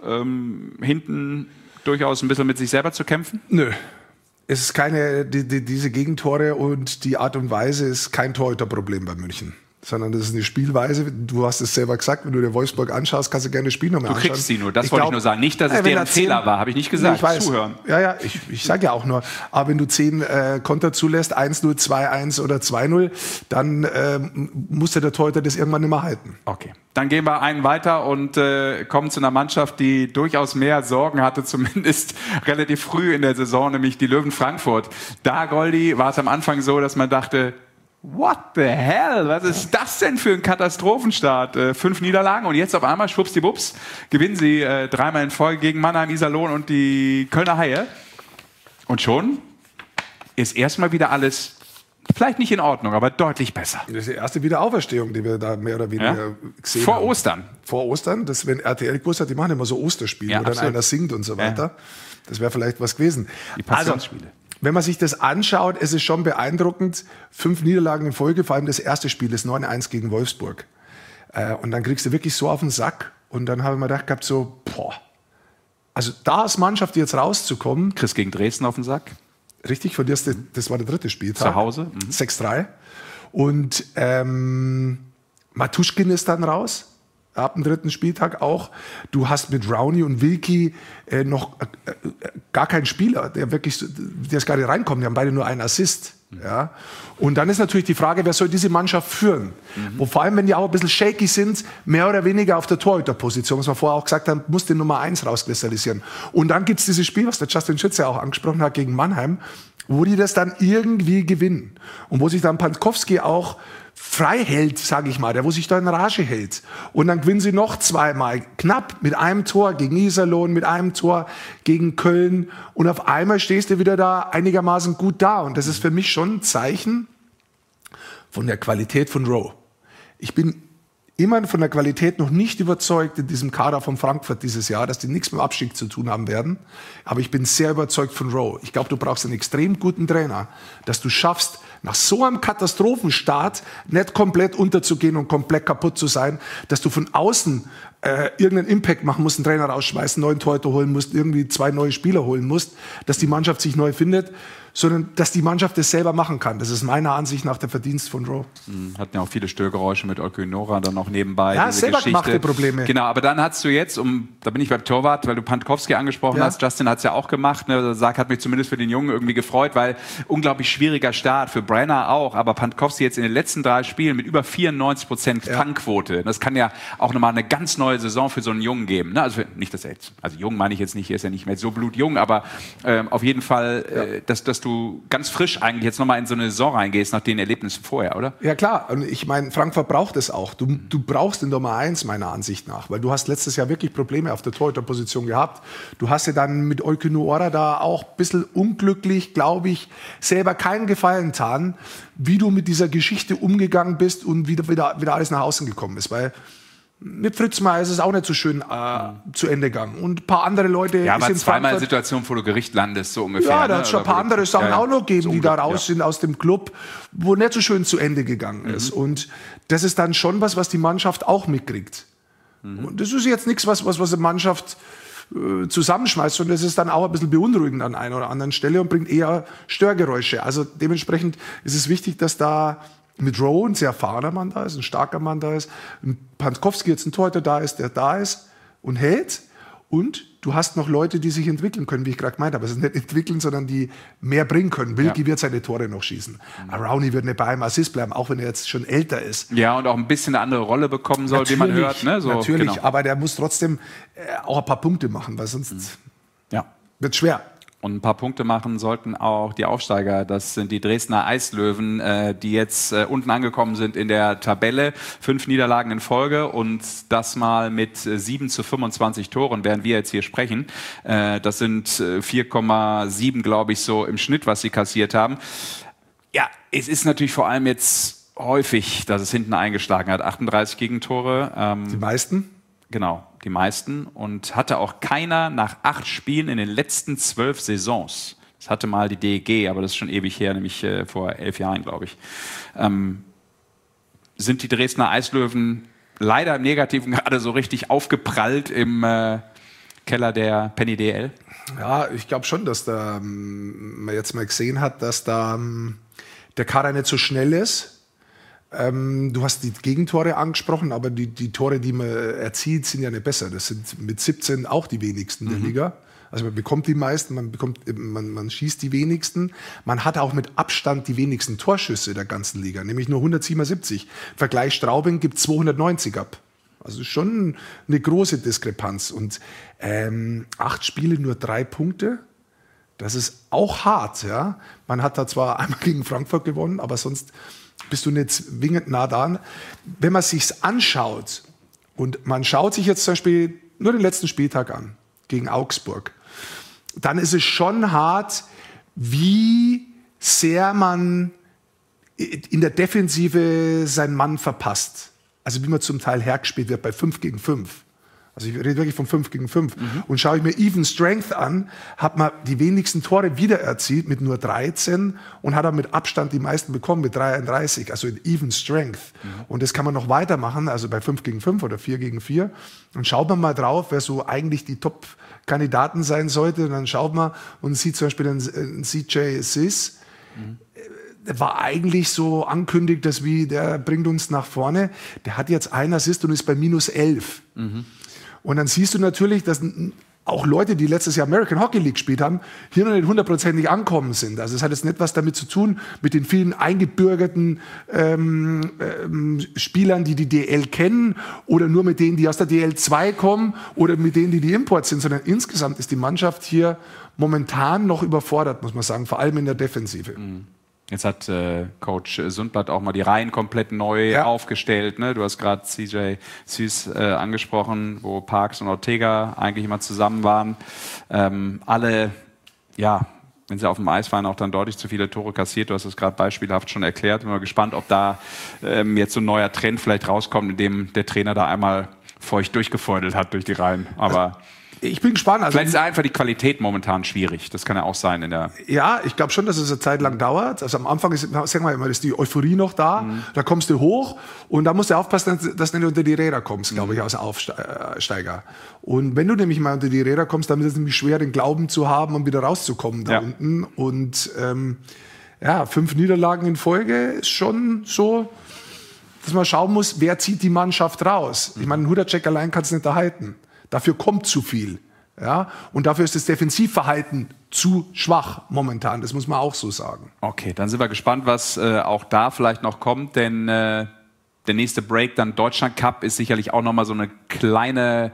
ähm, hinten durchaus ein bisschen mit sich selber zu kämpfen. Nö. Es ist keine, die, die, diese Gegentore und die Art und Weise ist kein Torhüterproblem bei München. Sondern das ist eine Spielweise. Du hast es selber gesagt, wenn du dir Wolfsburg anschaust, kannst du gerne Spiel nochmal anschauen. Du kriegst sie nur, das ich wollte glaub, ich nur sagen. Nicht, dass es äh, deren Fehler war, habe ich nicht gesagt. Ich weiß. Zuhören. Ja, ja, ich, ich sage ja auch nur. Aber wenn du zehn äh, Konter zulässt, eins null, zwei eins oder zwei null, dann äh, muss der Torhüter das irgendwann nicht mehr halten. Okay. Dann gehen wir einen weiter und äh, kommen zu einer Mannschaft, die durchaus mehr Sorgen hatte, zumindest relativ früh in der Saison, nämlich die Löwen Frankfurt. Da, Goldi, war es am Anfang so, dass man dachte, what the hell? Was ist das denn für ein Katastrophenstart? Äh, fünf Niederlagen und jetzt auf einmal, schwuppsdiwupps, gewinnen sie äh, dreimal in Folge gegen Mannheim, Iserlohn und die Kölner Haie. Und schon ist erstmal wieder alles vielleicht nicht in Ordnung, aber deutlich besser. Das ist die erste Wiederauferstehung, die wir da mehr oder weniger ja? gesehen Vor haben. Vor Ostern. Vor Ostern, das, wenn R T L gewusst hat, die machen immer so Osterspiele, ja, wo dann absolut. einer singt und so weiter. Ja. Das wäre vielleicht was gewesen. Die Passionsspiele. Also, wenn man sich das anschaut, es ist schon beeindruckend. Fünf Niederlagen in Folge, vor allem das erste Spiel, das neun eins gegen Wolfsburg. Äh, und dann kriegst du wirklich so auf den Sack. Und dann habe ich mir gedacht, gehabt, so, boah, also da als Mannschaft jetzt rauszukommen. Chris gegen Dresden auf den Sack. Richtig, von dir ist das, das war der dritte Spieltag. Zu Hause. Mhm. sechs drei. Und ähm, Matuschkin ist dann raus. Ab dem dritten Spieltag auch. Du hast mit Rowney und Wilkie äh, noch äh, äh, gar keinen Spieler, der wirklich, der ist gar nicht reinkommt. Die haben beide nur einen Assist. Mhm. Ja. Und dann ist natürlich die Frage, wer soll diese Mannschaft führen? Mhm. Wo vor allem, wenn die auch ein bisschen shaky sind, mehr oder weniger auf der Torhüterposition, was wir vorher auch gesagt haben, muss den Nummer eins rauskristallisieren. Und dann gibt es dieses Spiel, was der Justin Schütze auch angesprochen hat, gegen Mannheim, wo die das dann irgendwie gewinnen. Und wo sich dann Pankowski auch frei hält, sage ich mal, der wo sich da in Rage hält. Und dann gewinnen sie noch zweimal, knapp mit einem Tor gegen Iserlohn, mit einem Tor gegen Köln. Und auf einmal stehst du wieder da einigermaßen gut da. Und das ist für mich schon ein Zeichen von der Qualität von Rowe. Ich bin immer von der Qualität noch nicht überzeugt in diesem Kader von Frankfurt dieses Jahr, dass die nichts mit dem Abstieg zu tun haben werden. Aber ich bin sehr überzeugt von Rowe. Ich glaube, du brauchst einen extrem guten Trainer, dass du schaffst, nach so einem Katastrophenstart nicht komplett unterzugehen und komplett kaputt zu sein, dass du von außen äh, irgendeinen Impact machen musst, einen Trainer rausschmeißen, neuen Torhüter holen musst, irgendwie zwei neue Spieler holen musst, dass die Mannschaft sich neu findet, sondern dass die Mannschaft das selber machen kann. Das ist meiner Ansicht nach der Verdienst von Rowe. Mhm, hatten ja auch viele Störgeräusche mit Olkynora dann auch nebenbei. Ja, diese selber Geschichte. gemachte Probleme. Genau, aber dann hast du jetzt, um, da bin ich beim Torwart, weil du Pankowski angesprochen Ja. hast, Justin hat es ja auch gemacht, ne? Sarg hat mich zumindest für den Jungen irgendwie gefreut, weil unglaublich schwieriger Start, für Brenner auch, aber Pankowski jetzt in den letzten drei Spielen mit über vierundneunzig Prozent Ja. Fangquote. Das kann ja auch nochmal eine ganz neue Saison für so einen Jungen geben. Ne? Also nicht, dass er jetzt, also jung meine ich jetzt nicht, er ist ja nicht mehr so blutjung, aber ähm, auf jeden Fall, Ja. äh, dass, dass du ganz frisch eigentlich jetzt nochmal in so eine Saison reingehst nach den Erlebnissen vorher, oder? Ja klar, und ich meine, Frankfurt braucht es auch. Du, du brauchst den Nummer eins meiner Ansicht nach, weil du hast letztes Jahr wirklich Probleme auf der Torhüterposition gehabt. Du hast ja dann mit Olkynora da auch ein bisschen unglücklich, glaube ich, selber keinen Gefallen getan, wie du mit dieser Geschichte umgegangen bist und wie wieder, wieder alles nach außen gekommen ist, weil mit Fritz Meier ist es auch nicht so schön äh, zu Ende gegangen. Und ein paar andere Leute Ja, ist aber in zweimal Frankfurt. Situation, wo du Gericht landest, so ungefähr. Ja, da ne? hat es schon ein Oder paar wo du- andere Sachen ja, ja. auch noch gegeben, So die da ungefähr, raus ja. sind aus dem Club, wo nicht so schön zu Ende gegangen ist. Und das ist dann schon was, was die Mannschaft auch mitkriegt. Und das ist jetzt nichts, was, was, was eine Mannschaft äh, zusammenschmeißt, sondern das ist dann auch ein bisschen beunruhigend an einer oder anderen Stelle und bringt eher Störgeräusche. Also dementsprechend ist es wichtig, dass da mit Rowe ein sehr erfahrener Mann da ist, ein starker Mann da ist, ein Pankowski jetzt ein Torhüter da ist, der da ist und hält. Und du hast noch Leute, die sich entwickeln können, wie ich gerade gemeint habe. Also nicht entwickeln, sondern die mehr bringen können. Wilkie Ja. wird seine Tore noch schießen. Mhm. Rowney wird nicht bei einem Assist bleiben, auch wenn er jetzt schon älter ist. Ja, und auch ein bisschen eine andere Rolle bekommen soll, wie man hört. Ne? So, natürlich, genau. aber der muss trotzdem äh, auch ein paar Punkte machen, weil sonst Ja. wird es schwer. Und ein paar Punkte machen sollten auch die Aufsteiger. Das sind die Dresdner Eislöwen, äh, die jetzt äh, unten angekommen sind in der Tabelle. Fünf Niederlagen in Folge und das mal mit äh, sieben zu fünfundzwanzig Toren, während wir jetzt hier sprechen. Äh, das sind äh, vier Komma sieben, glaube ich, so im Schnitt, was sie kassiert haben. Ja, es ist natürlich vor allem jetzt häufig, dass es hinten eingeschlagen hat. achtunddreißig Gegentore. Ähm, Die meisten? Genau, die meisten. Und hatte auch keiner nach acht Spielen in den letzten zwölf Saisons. Das hatte mal die D E G, aber das ist schon ewig her, nämlich äh, vor elf Jahren, glaube ich. Ähm, sind die Dresdner Eislöwen leider im Negativen gerade so richtig aufgeprallt im äh, Keller der Penny D L? Ja, ich glaube schon, dass da ähm, man jetzt mal gesehen hat, dass da ähm, der Kader nicht so schnell ist. Ähm, du hast die Gegentore angesprochen, aber die, die Tore, die man erzielt, sind ja nicht besser. Das sind mit siebzehn auch die wenigsten der Liga. Also man bekommt die meisten, man, bekommt, man, man schießt die wenigsten. Man hat auch mit Abstand die wenigsten Torschüsse der ganzen Liga, nämlich nur hundertsiebenundsiebzig. Vergleich Straubing gibt zweihundertneunzig ab. Also schon eine große Diskrepanz. Und ähm, acht Spiele, nur drei Punkte. Das ist auch hart. Ja? Man hat da zwar einmal gegen Frankfurt gewonnen, aber sonst bist du nicht zwingend nah dran. Wenn man sich's anschaut und man schaut sich jetzt zum Beispiel nur den letzten Spieltag an gegen Augsburg, dann ist es schon hart, wie sehr man in der Defensive seinen Mann verpasst. Also wie man zum Teil hergespielt wird bei fünf gegen fünf. Also ich rede wirklich von fünf gegen fünf. Mhm. Und schaue ich mir Even Strength an, hat man die wenigsten Tore wieder erzielt mit nur dreizehn und hat er mit Abstand die meisten bekommen mit dreiunddreißig, also in Even Strength. Mhm. Und das kann man noch weitermachen, also bei fünf gegen fünf oder vier gegen vier. Und schaut man mal drauf, wer so eigentlich die Top-Kandidaten sein sollte. Und dann schaut man und sieht zum Beispiel einen C J Sis. Mhm. Der war eigentlich so ankündigt, dass wie der bringt uns nach vorne. Der hat jetzt einen Assist und ist bei minus elf. Mhm. Und dann siehst du natürlich, dass auch Leute, die letztes Jahr American Hockey League gespielt haben, hier noch nicht hundertprozentig ankommen sind. Also es hat jetzt nicht was damit zu tun, mit den vielen eingebürgerten ähm, ähm, Spielern, die die D L kennen oder nur mit denen, die aus der D L zwei kommen oder mit denen, die die Import sind, sondern insgesamt ist die Mannschaft hier momentan noch überfordert, muss man sagen, vor allem in der Defensive. Mhm. Jetzt hat äh, Coach Sundblad auch mal die Reihen komplett neu ja. aufgestellt. Ne? Du hast gerade C J Süß äh, angesprochen, wo Parks und Ortega eigentlich immer zusammen waren. Ähm, alle, ja, wenn sie auf dem Eis waren, auch dann deutlich zu viele Tore kassiert. Du hast es gerade beispielhaft schon erklärt. Bin mal gespannt, ob da ähm, jetzt so ein neuer Trend vielleicht rauskommt, in dem der Trainer da einmal feucht durchgefeudelt hat durch die Reihen. Aber ich bin gespannt. Also vielleicht ist einfach die Qualität momentan schwierig. Das kann ja auch sein in der. Ja, ich glaube schon, dass es eine Zeit lang dauert. Also am Anfang ist, sagen wir mal, ist die Euphorie noch da. Mhm. Da kommst du hoch und da musst du aufpassen, dass du nicht unter die Räder kommst, glaube ich, als Aufsteiger. Und wenn du nämlich mal unter die Räder kommst, dann ist es nämlich schwer, den Glauben zu haben, um wieder rauszukommen da ja. unten. Und ähm, ja, fünf Niederlagen in Folge ist schon so, dass man schauen muss, wer zieht die Mannschaft raus. Ich meine, einen Hudacek allein kannst du nicht erhalten. Dafür kommt zu viel. Ja? Und dafür ist das Defensivverhalten zu schwach momentan. Das muss man auch so sagen. Okay, dann sind wir gespannt, was äh, auch da vielleicht noch kommt. Denn äh, der nächste Break, dann Deutschland Cup, ist sicherlich auch nochmal so eine kleine,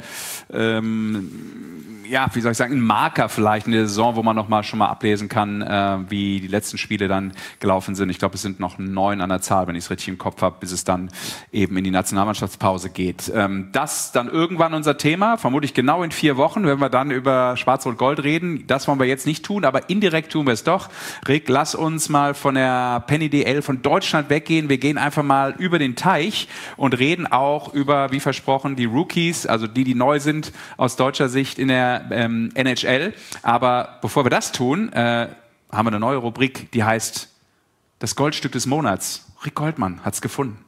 ähm, ja, wie soll ich sagen, ein Marker vielleicht in der Saison, wo man noch mal schon mal ablesen kann, äh, wie die letzten Spiele dann gelaufen sind. Ich glaube, es sind noch neun an der Zahl, wenn ich es richtig im Kopf habe, bis es dann eben in die Nationalmannschaftspause geht. Ähm, das dann irgendwann unser Thema, vermutlich genau in vier Wochen, wenn wir dann über Schwarz-Rot-Gold reden. Das wollen wir jetzt nicht tun, aber indirekt tun wir es doch. Rick, lass uns mal von der Penny D L von Deutschland weggehen. Wir gehen einfach mal über den Teich und reden auch über, wie versprochen, die Rookies, also die, die neu sind aus deutscher Sicht in der Ähm, N H L. Aber bevor wir das tun, äh, haben wir eine neue Rubrik, die heißt das Goldstück des Monats. Rick Goldmann hat es gefunden.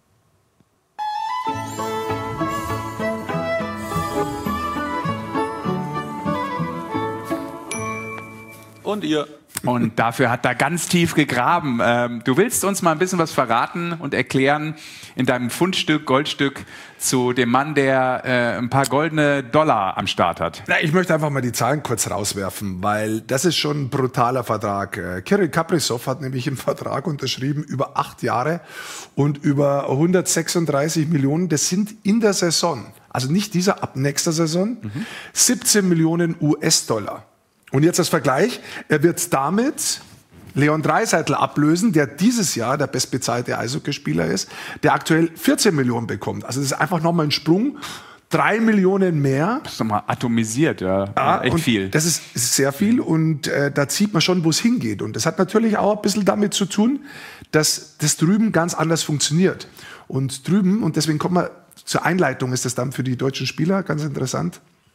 Und ihr. Und dafür hat er ganz tief gegraben. Ähm, du willst uns mal ein bisschen was verraten und erklären in deinem Fundstück, Goldstück, zu dem Mann, der äh, ein paar goldene Dollar am Start hat. Na, ich möchte einfach mal die Zahlen kurz rauswerfen, weil das ist schon ein brutaler Vertrag. Äh, Kirill Kaprizov hat nämlich einen Vertrag unterschrieben über acht Jahre und über hundertsechsunddreißig Millionen. Das sind in der Saison, also nicht dieser, ab nächster Saison, mhm. siebzehn Millionen U S-Dollar. Und jetzt als Vergleich, er wird damit Leon Draisaitl ablösen, der dieses Jahr der bestbezahlte Eishockeyspieler ist, der aktuell vierzehn Millionen bekommt. Also das ist einfach nochmal ein Sprung, drei Millionen mehr. Das ist nochmal atomisiert, ja, ja echt viel. Das ist, ist sehr viel und äh, da sieht man schon, wo es hingeht. Und das hat natürlich auch ein bisschen damit zu tun, dass das drüben ganz anders funktioniert. Und drüben, und deswegen kommt man zur Einleitung, ist das dann für die deutschen Spieler ganz interessant,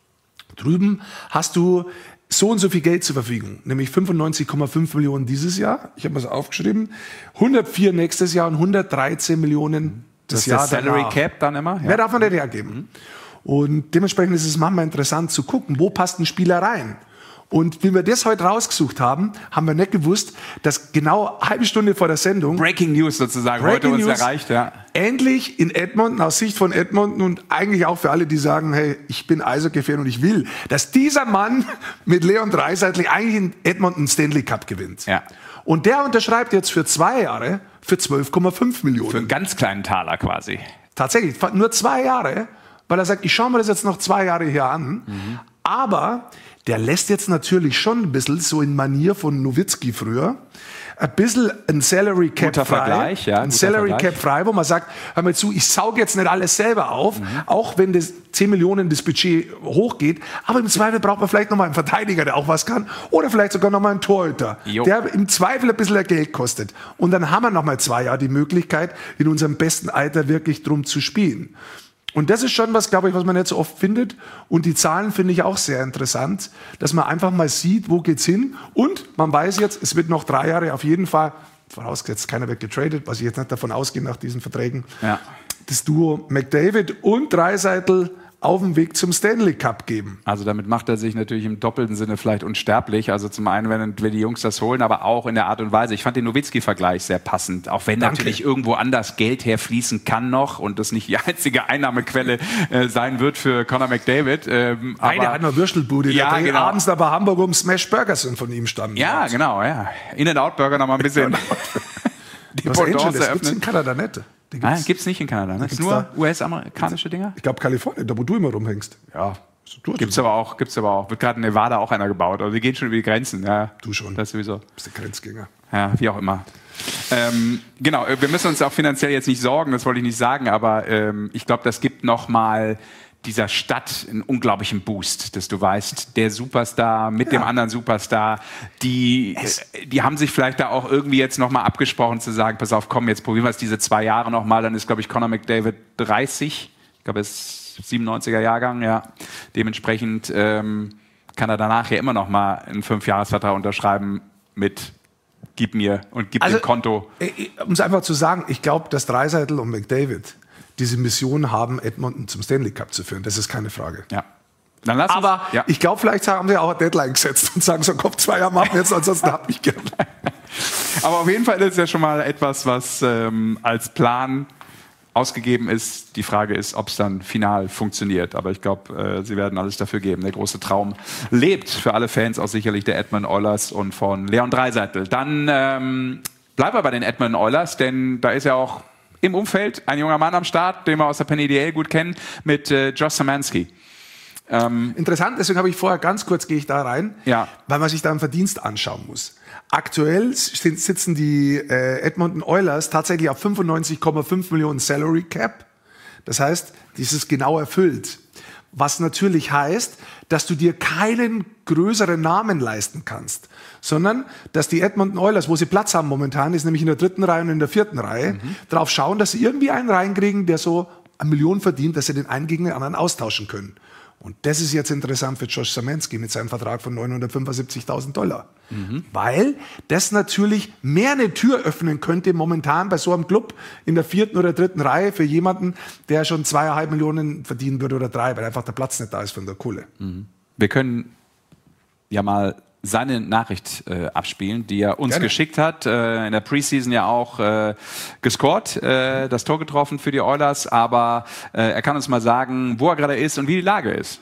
drüben hast du so und so viel Geld zur Verfügung, nämlich fünfundneunzig Komma fünf Millionen dieses Jahr, ich habe mal so aufgeschrieben, hundertvier nächstes Jahr und hundertdreizehn Millionen das, das Jahr das Salary danach. Cap dann immer? Ja. Mehr darf man nicht hergeben. Mhm. Und dementsprechend ist es manchmal interessant zu gucken, wo passt ein Spieler rein. Und wie wir das heute rausgesucht haben, haben wir nicht gewusst, dass genau eine halbe Stunde vor der Sendung Breaking News sozusagen Breaking heute uns News, erreicht, ja. Endlich in Edmonton, aus Sicht von Edmonton und eigentlich auch für alle, die sagen, hey, ich bin Eishockey-Fan und ich will, dass dieser Mann mit Leon Draisaitl eigentlich in Edmonton Stanley Cup gewinnt. Ja. Und der unterschreibt jetzt für zwei Jahre für zwölf Komma fünf Millionen. Für einen ganz kleinen Taler quasi. Tatsächlich, nur zwei Jahre, weil er sagt, ich schaue mir das jetzt noch zwei Jahre hier an, mhm. aber der lässt jetzt natürlich schon ein bisschen, so in Manier von Nowitzki früher, ein bisschen ein Salary Cap guter frei. Vergleich, ja, ein Salary Vergleich. Cap frei, wo man sagt, hör mal zu, ich sauge jetzt nicht alles selber auf, mhm. auch wenn das zehn Millionen das Budget hochgeht, aber im Zweifel braucht man vielleicht nochmal einen Verteidiger, der auch was kann, oder vielleicht sogar nochmal einen Torhüter, jo. der im Zweifel ein bisschen Geld kostet. Und dann haben wir nochmal zwei Jahre die Möglichkeit, in unserem besten Alter wirklich drum zu spielen. Und das ist schon was, glaube ich, was man nicht so oft findet. Und die Zahlen finde ich auch sehr interessant, dass man einfach mal sieht, wo geht's hin. Und man weiß jetzt, es wird noch drei Jahre auf jeden Fall, vorausgesetzt keiner wird getradet, was ich jetzt nicht davon ausgehe nach diesen Verträgen, ja. das Duo McDavid und Draisaitl auf dem Weg zum Stanley Cup geben. Also damit macht er sich natürlich im doppelten Sinne vielleicht unsterblich. Also zum einen, wenn, wenn die Jungs das holen, aber auch in der Art und Weise. Ich fand den Nowitzki-Vergleich sehr passend. Auch wenn Danke. natürlich irgendwo anders Geld herfließen kann noch und das nicht die einzige Einnahmequelle äh, sein wird für Conor McDavid. Ähm, Einer hat eine Würstelbude, ja, der genau. abends da bei Hamburg um Smash Burgers sind von ihm stammen. Ja, hat. genau. Ja. In-N-Out-Burger noch mal ein bisschen die Pendance eröffnen. Gibt's in Kanada nicht. Die gibt's, ah, gibt's nicht in Kanada, ne? Ist nur U S-amerikanische Dinger? Ich glaube Kalifornien, da wo du immer rumhängst. Ja, so gibt's aber auch, gibt's aber auch. Wird gerade in Nevada auch einer gebaut. Also die gehen schon über die Grenzen. Ja, du schon. Das sowieso. Bist der Grenzgänger. Ja, wie auch immer. ähm, genau, wir müssen uns auch finanziell jetzt nicht sorgen, das wollte ich nicht sagen, aber ähm, ich glaube, das gibt noch mal dieser Stadt einen unglaublichen Boost, dass du weißt, der Superstar mit ja. dem anderen Superstar, die, die haben sich vielleicht da auch irgendwie jetzt nochmal abgesprochen zu sagen, pass auf, komm, jetzt probieren wir es diese zwei Jahre nochmal, dann ist, glaube ich, Conor McDavid dreißig, ich glaube, es ist siebenundneunziger Jahrgang, ja, dementsprechend ähm, kann er danach ja immer nochmal einen Fünfjahresvertrag unterschreiben mit gib mir und gib also, dem Konto. Um es einfach zu sagen, ich glaube, dass Draisaitl und McDavid diese Mission haben, Edmonton zum Stanley Cup zu führen. Das ist keine Frage. Ja. Dann lass Aber uns, ja. ich glaube, vielleicht haben sie auch eine Deadline gesetzt und sagen so, komm, zwei Jahre machen wir jetzt, ansonsten hab ich gern. Aber auf jeden Fall ist es ja schon mal etwas, was ähm, als Plan ausgegeben ist. Die Frage ist, ob es dann final funktioniert. Aber ich glaube, äh, sie werden alles dafür geben. Der große Traum lebt für alle Fans, auch sicherlich der Edmonton Oilers und von Leon Draisaitl. Dann ähm, bleiben wir bei den Edmonton Oilers, denn da ist ja auch im Umfeld ein junger Mann am Start, den wir aus der Penny D L gut kennen, mit äh, Josh Szymanski. Ähm, Interessant, deswegen habe ich vorher ganz kurz, gehe ich da rein, ja. weil man sich da einen Verdienst anschauen muss. Aktuell sitzen die äh, Edmonton Oilers tatsächlich auf fünfundneunzig Komma fünf Millionen Salary Cap. Das heißt, dies ist genau erfüllt. Was natürlich heißt, dass du dir keinen größeren Namen leisten kannst, sondern dass die Edmonton Oilers, wo sie Platz haben momentan, ist nämlich in der dritten Reihe und in der vierten Reihe, mhm. darauf schauen, dass sie irgendwie einen reinkriegen, der so eine Million verdient, dass sie den einen gegen den anderen austauschen können. Und das ist jetzt interessant für Josh Szymanski mit seinem Vertrag von neunhundertfünfundsiebzigtausend Dollar. Mhm. Weil das natürlich mehr eine Tür öffnen könnte momentan bei so einem Club in der vierten oder dritten Reihe für jemanden, der schon zweieinhalb Millionen verdienen würde oder drei, weil einfach der Platz nicht da ist von der Kohle. Mhm. Wir können ja mal seine Nachricht äh, abspielen, die er uns Gerne. geschickt hat. Äh, in der Preseason ja auch äh, gescored, äh, das Tor getroffen für die Oilers. Aber äh, er kann uns mal sagen, wo er gerade ist und wie die Lage ist.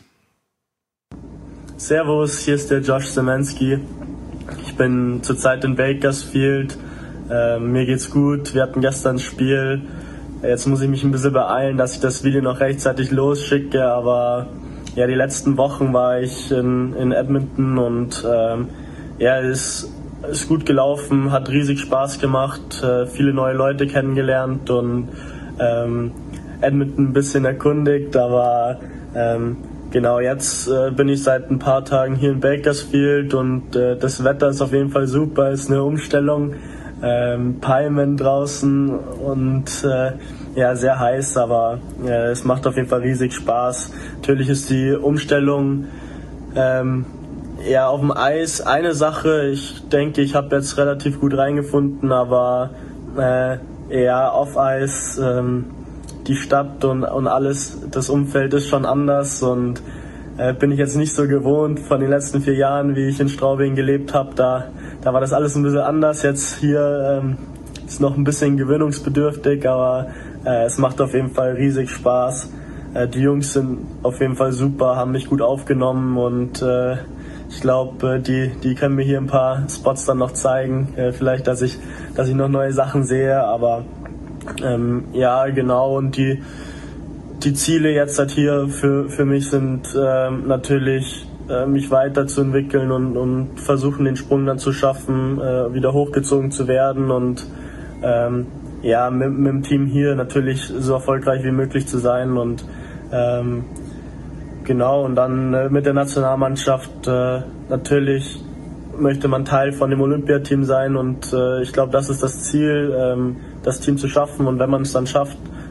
Servus, hier ist der Josh Szymanski. Ich bin zurzeit in Bakersfield. Äh, mir geht's gut. Wir hatten gestern ein Spiel. Jetzt muss ich mich ein bisschen beeilen, dass ich das Video noch rechtzeitig losschicke, aber ja, die letzten Wochen war ich in, in Edmonton und ähm, ja, es ist, ist gut gelaufen, hat riesig Spaß gemacht, äh, viele neue Leute kennengelernt und ähm, Edmonton ein bisschen erkundigt, aber ähm, genau, jetzt äh, bin ich seit ein paar Tagen hier in Bakersfield und äh, das Wetter ist auf jeden Fall super, ist eine Umstellung, ähm, Palmen draußen und äh, ja, sehr heiß, aber äh, es macht auf jeden Fall riesig Spaß. Natürlich ist die Umstellung ähm, ja auf dem Eis eine Sache. Ich denke, ich habe jetzt relativ gut reingefunden, aber äh, ja, auf Eis ähm, die Stadt und, und alles, das Umfeld ist schon anders und äh, bin ich jetzt nicht so gewohnt von den letzten vier Jahren, wie ich in Straubing gelebt habe. Da, da war das alles ein bisschen anders. Jetzt hier ähm, ist noch ein bisschen gewöhnungsbedürftig, aber äh, es macht auf jeden Fall riesig Spaß. Äh, die Jungs sind auf jeden Fall super, haben mich gut aufgenommen und äh, ich glaube, äh, die, die können mir hier ein paar Spots dann noch zeigen. Äh, vielleicht, dass ich, dass ich noch neue Sachen sehe, aber ähm, ja, genau. Und die, die Ziele jetzt halt hier für, für mich sind äh, natürlich, äh, mich weiterzuentwickeln und, und versuchen, den Sprung dann zu schaffen, äh, wieder hochgezogen zu werden und ähm, ja, mit, mit dem Team hier natürlich so erfolgreich wie möglich zu sein und ähm, genau, und dann äh, mit der Nationalmannschaft äh, natürlich möchte man Teil von dem Olympiateam sein und äh, ich glaube, das ist das Ziel, ähm, das Team zu schaffen und wenn man es dann schafft,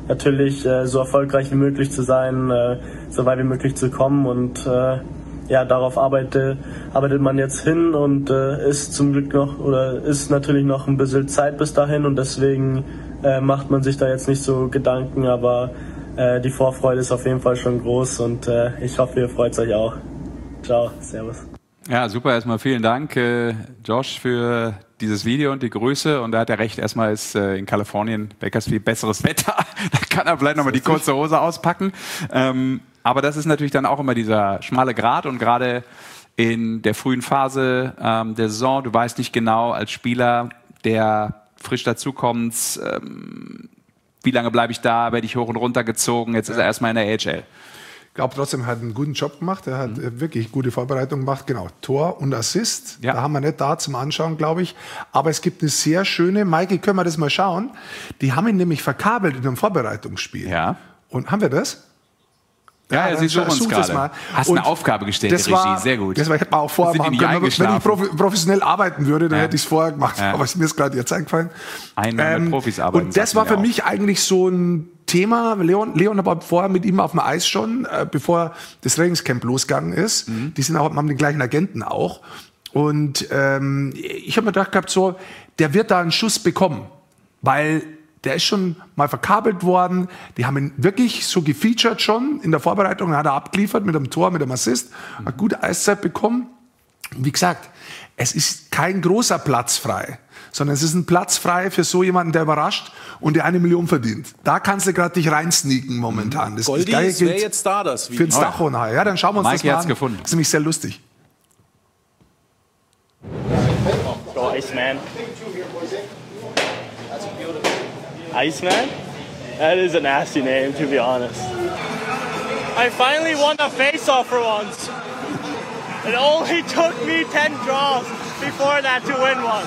natürlich äh, so erfolgreich wie möglich zu sein, äh, so weit wie möglich zu kommen und äh, ja, darauf arbeite, arbeitet man jetzt hin und äh, ist zum Glück noch oder ist natürlich noch ein bisschen Zeit bis dahin und deswegen äh, macht man sich da jetzt nicht so Gedanken, aber äh, die Vorfreude ist auf jeden Fall schon groß und äh, ich hoffe, ihr freut euch auch. Ciao, servus. Ja, super. Erstmal vielen Dank, äh, Josh, für dieses Video und die Grüße. Und da hat er recht, erstmal ist äh, in Kalifornien Bakersfield besseres Wetter. Da kann er vielleicht nochmal die kurze Hose auspacken. Ähm, aber das ist natürlich dann auch immer dieser schmale Grat und gerade in der frühen Phase ähm, der Saison, du weißt nicht genau als Spieler, der frisch dazukommt, ähm, wie lange bleibe ich da, werde ich hoch und runter gezogen, jetzt ist er erstmal in der A H L. Ich glaube trotzdem, er hat einen guten Job gemacht. Er hat mhm. wirklich gute Vorbereitung gemacht. Genau, Tor und Assist. Ja. Da haben wir nicht da zum Anschauen, glaube ich. Aber es gibt eine sehr schöne, Maike, können wir das mal schauen? Die haben ihn nämlich verkabelt in einem Vorbereitungsspiel. Ja. Und haben wir das? Ja, ja, Sie suchen uns gerade. Hast eine Aufgabe gestellt, das Regie, war, sehr gut. Das war, hätte man auch vorher machen können. Wenn ich professionell arbeiten würde, dann ja. hätte ich es vorher gemacht. Ja. Aber es mir ist gerade jetzt eingefallen. Einmal mit ähm, Profis arbeiten. Und das war für mich eigentlich so ein Thema. Leon, Leon war vorher mit ihm auf dem Eis schon, äh, bevor das Trainingscamp losgegangen ist. Mhm. Die sind auch, haben den gleichen Agenten auch. Und ähm, ich habe mir gedacht gehabt, so, der wird da einen Schuss bekommen. Weil der ist schon mal verkabelt worden. Die haben ihn wirklich so gefeatured schon in der Vorbereitung. Dann hat er abgeliefert mit einem Tor, mit einem Assist. Hat gute Eiszeit bekommen. Und wie gesagt, es ist kein großer Platz frei, sondern es ist ein Platz frei für so jemanden, der überrascht und der eine Million verdient. Da kannst du gerade dich reinsneaken momentan. Das, Goldi, das wäre jetzt da das Video. Für den Stachonhai. Ja, dann schauen wir uns Mike das mal an. Gefunden. Das ist nämlich sehr lustig. Go Iceman. Iceman? That is a nasty name, to be honest. I finally won a face-off for once. It only took me ten draws before that to win one.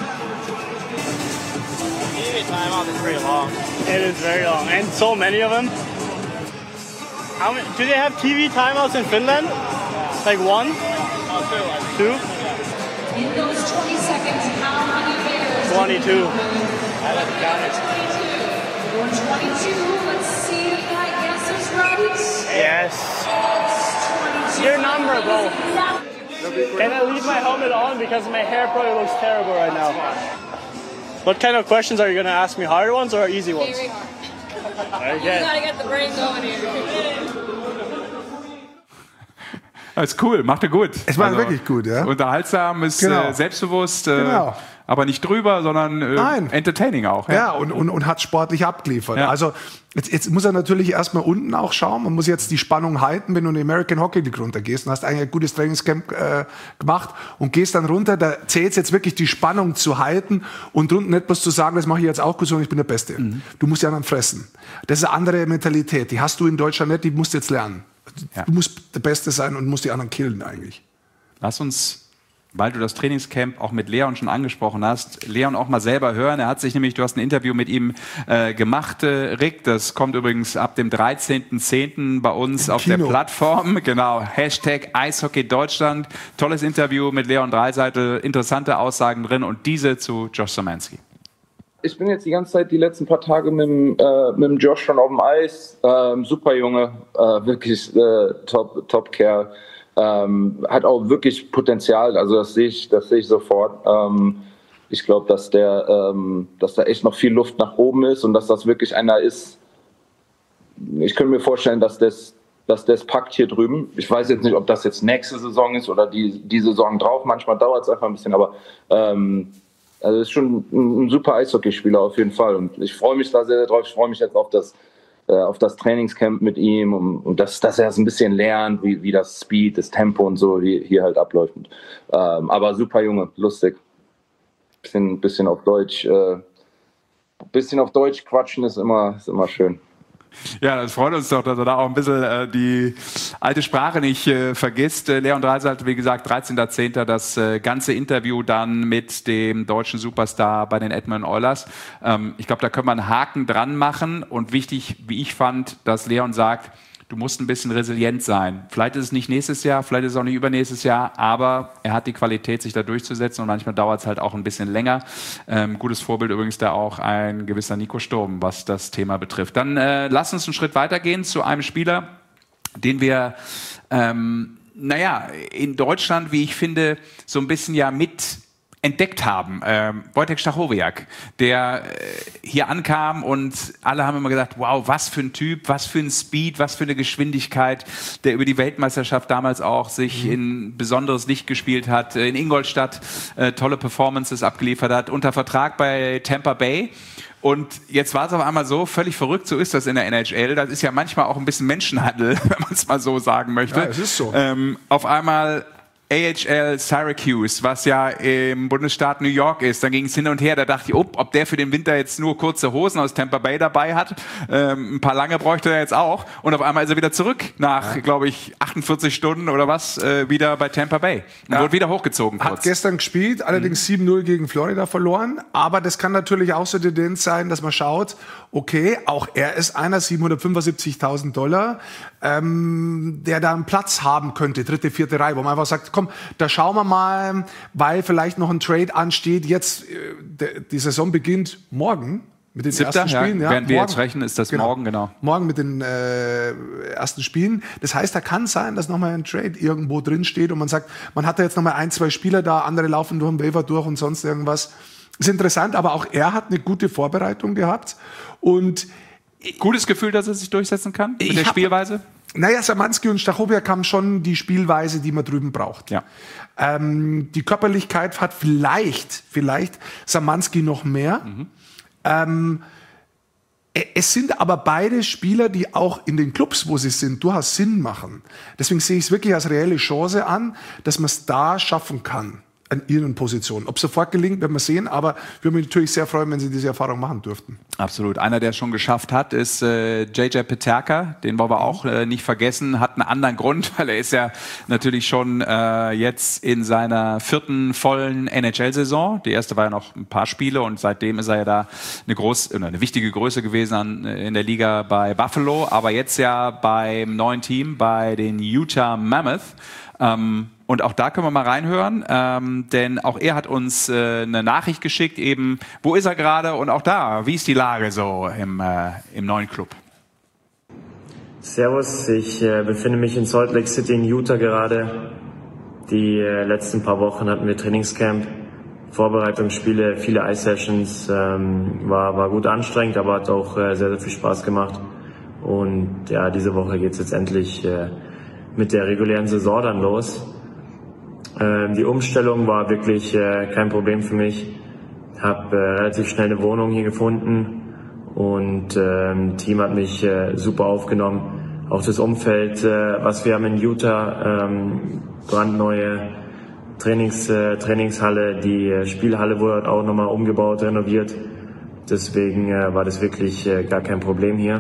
T V timeout is pretty long. It is very long, and so many of them. How many? Do they have T V timeouts in Finland? Like one? No, two. Two? In those twenty seconds, how many players? Twenty-two. I like to count it. twenty-two, let's see if I guess is right. Yes. Your number, bro. Can I leave my helmet on because my hair probably looks terrible right now? What kind of questions are you going to ask me? Hard ones or easy ones? Very hard. Okay. You gotta get the brain going here. Das ist cool, macht er gut. Es war also wirklich gut, ja. Unterhaltsam, ist genau. äh, selbstbewusst, äh, genau. aber nicht drüber, sondern äh, entertaining auch. Ja, ja und, und, und hat sportlich abgeliefert. Ja. Also jetzt, jetzt muss er natürlich erstmal unten auch schauen. Man muss jetzt die Spannung halten, wenn du in die American Hockey League runtergehst und hast eigentlich ein gutes Trainingscamp äh, gemacht und gehst dann runter. Da zählt es jetzt wirklich, die Spannung zu halten und unten nicht bloß zu sagen, das mache ich jetzt auch gut, sondern ich bin der Beste. Mhm. Du musst ja dann fressen. Das ist eine andere Mentalität. Die hast du in Deutschland nicht, die musst du jetzt lernen. Ja. Du musst der Beste sein und musst die anderen killen eigentlich. Lass uns, weil du das Trainingscamp auch mit Leon schon angesprochen hast, Leon auch mal selber hören. Er hat sich nämlich, du hast ein Interview mit ihm äh, gemacht, äh, Rick. Das kommt übrigens ab dem dreizehnten zehnten bei uns Im auf Kino. Der Plattform. Genau, Hashtag Eishockey Deutschland. Tolles Interview mit Leon Draisaitl, interessante Aussagen drin und diese zu Josh Szymanski. Ich bin jetzt die ganze Zeit, die letzten paar Tage mit dem, äh, mit dem Josh schon auf dem Eis. Ähm, super Junge, äh, wirklich äh, top, top Kerl. Ähm, hat auch wirklich Potenzial, also das sehe ich, das sehe ich sofort. Ähm, ich glaube, dass der, ähm, dass da echt noch viel Luft nach oben ist und dass das wirklich einer ist. Ich könnte mir vorstellen, dass das, dass das packt hier drüben. Ich weiß jetzt nicht, ob das jetzt nächste Saison ist oder die, die Saison drauf. Manchmal dauert es einfach ein bisschen, aber ähm, also ist schon ein, ein super Eishockeyspieler auf jeden Fall und ich freue mich da sehr, sehr drauf. Ich freue mich jetzt auf das, äh, auf das Trainingscamp mit ihm und, und das, dass er so ein bisschen lernt, wie, wie das Speed, das Tempo und so hier, hier halt abläuft. Und, ähm, aber super Junge, lustig. Bisschen, bisschen auf Deutsch, äh, bisschen auf Deutsch quatschen ist immer, ist immer schön. Ja, das freut uns doch, dass er da auch ein bisschen äh, die alte Sprache nicht äh, vergisst. Äh, Leon Draisaitl, wie gesagt, dreizehnten zehnten das äh, ganze Interview dann mit dem deutschen Superstar bei den Edmonton Oilers. Ähm, ich glaube, da können wir einen Haken dran machen und wichtig, wie ich fand, dass Leon sagt, du musst ein bisschen resilient sein. Vielleicht ist es nicht nächstes Jahr, vielleicht ist es auch nicht übernächstes Jahr, aber er hat die Qualität, sich da durchzusetzen und manchmal dauert es halt auch ein bisschen länger. Ähm, gutes Vorbild übrigens da auch ein gewisser Nico Sturm, was das Thema betrifft. Dann äh, lass uns einen Schritt weitergehen zu einem Spieler, den wir, ähm, naja, in Deutschland, wie ich finde, so ein bisschen ja mit entdeckt haben. Ähm, Wojtek Stachowiak, der äh, hier ankam und alle haben immer gesagt, wow, was für ein Typ, was für ein Speed, was für eine Geschwindigkeit, der über die Weltmeisterschaft damals auch sich mhm. in besonderes Licht gespielt hat, in Ingolstadt äh, tolle Performances abgeliefert hat, unter Vertrag bei Tampa Bay. Und jetzt war es auf einmal so, völlig verrückt, so ist das in der N H L, das ist ja manchmal auch ein bisschen Menschenhandel, wenn man es mal so sagen möchte. Ja, es ist so. Ähm, auf einmal A H L Syracuse, was ja im Bundesstaat New York ist, dann ging es hin und her, da dachte ich, ob, ob der für den Winter jetzt nur kurze Hosen aus Tampa Bay dabei hat, ähm, ein paar lange bräuchte er jetzt auch und auf einmal ist er wieder zurück nach, ja. glaube ich, achtundvierzig Stunden oder was, äh, wieder bei Tampa Bay und ja. wurde wieder hochgezogen kurz. Hat gestern gespielt, allerdings mhm. sieben null gegen Florida verloren, aber das kann natürlich auch so die Tendenz sein, dass man schaut, okay, auch er ist einer, siebenhundertfünfundsiebzigtausend Dollar, ähm, der da einen Platz haben könnte, dritte, vierte Reihe, wo man einfach sagt, komm, da schauen wir mal, weil vielleicht noch ein Trade ansteht. Jetzt, äh, die Saison beginnt morgen mit den Siebter, ersten Spielen. Ja, ja, während wir morgen, jetzt rechnen, ist das genau, morgen, genau. Morgen mit den äh, ersten Spielen. Das heißt, da kann sein, dass nochmal ein Trade irgendwo drin steht und man sagt, man hat da jetzt nochmal ein, zwei Spieler da, andere laufen durch den Waiver durch und sonst irgendwas. Ist interessant, aber auch er hat eine gute Vorbereitung gehabt und gutes Gefühl, dass er sich durchsetzen kann mit der Spielweise? Naja, Szymanski und Stachowiak haben schon die Spielweise, die man drüben braucht. Ja. Ähm, die Körperlichkeit hat vielleicht, vielleicht Szymanski noch mehr. Mhm. Ähm, es sind aber beide Spieler, die auch in den Clubs, wo sie sind, durchaus Sinn machen. Deswegen sehe ich es wirklich als reelle Chance an, dass man es da schaffen kann. An ihren Positionen. Ob es sofort gelingt, werden wir sehen, aber wir würden mich natürlich sehr freuen, wenn sie diese Erfahrung machen dürften. Absolut. Einer, der es schon geschafft hat, ist äh, J J Peterka. Den wollen wir auch äh, nicht vergessen. Hat einen anderen Grund, weil er ist ja natürlich schon äh, jetzt in seiner vierten vollen N H L-Saison. Die erste war ja noch ein paar Spiele und seitdem ist er ja da eine, groß, eine wichtige Größe gewesen an, in der Liga bei Buffalo, aber jetzt ja beim neuen Team, bei den Utah Mammoth. Ähm, Und auch da können wir mal reinhören, ähm, denn auch er hat uns äh, eine Nachricht geschickt, eben, wo ist er gerade und auch da, wie ist die Lage so im, äh, im neuen Club? Servus, ich äh, befinde mich in Salt Lake City in Utah gerade. Die äh, letzten paar Wochen hatten wir Trainingscamp, Vorbereitungsspiele, viele Ice-Sessions, ähm, war, war gut anstrengend, aber hat auch äh, sehr, sehr viel Spaß gemacht. Und ja, diese Woche geht's jetzt endlich äh, mit der regulären Saison dann los. Die Umstellung war wirklich äh, kein Problem für mich. Habe äh, relativ schnell eine Wohnung hier gefunden und ähm, das Team hat mich äh, super aufgenommen. Auch das Umfeld, äh, was wir haben in Utah, ähm, brandneue Trainings, äh, Trainingshalle, die äh, Spielhalle wurde auch nochmal umgebaut, renoviert. Deswegen äh, war das wirklich äh, gar kein Problem hier.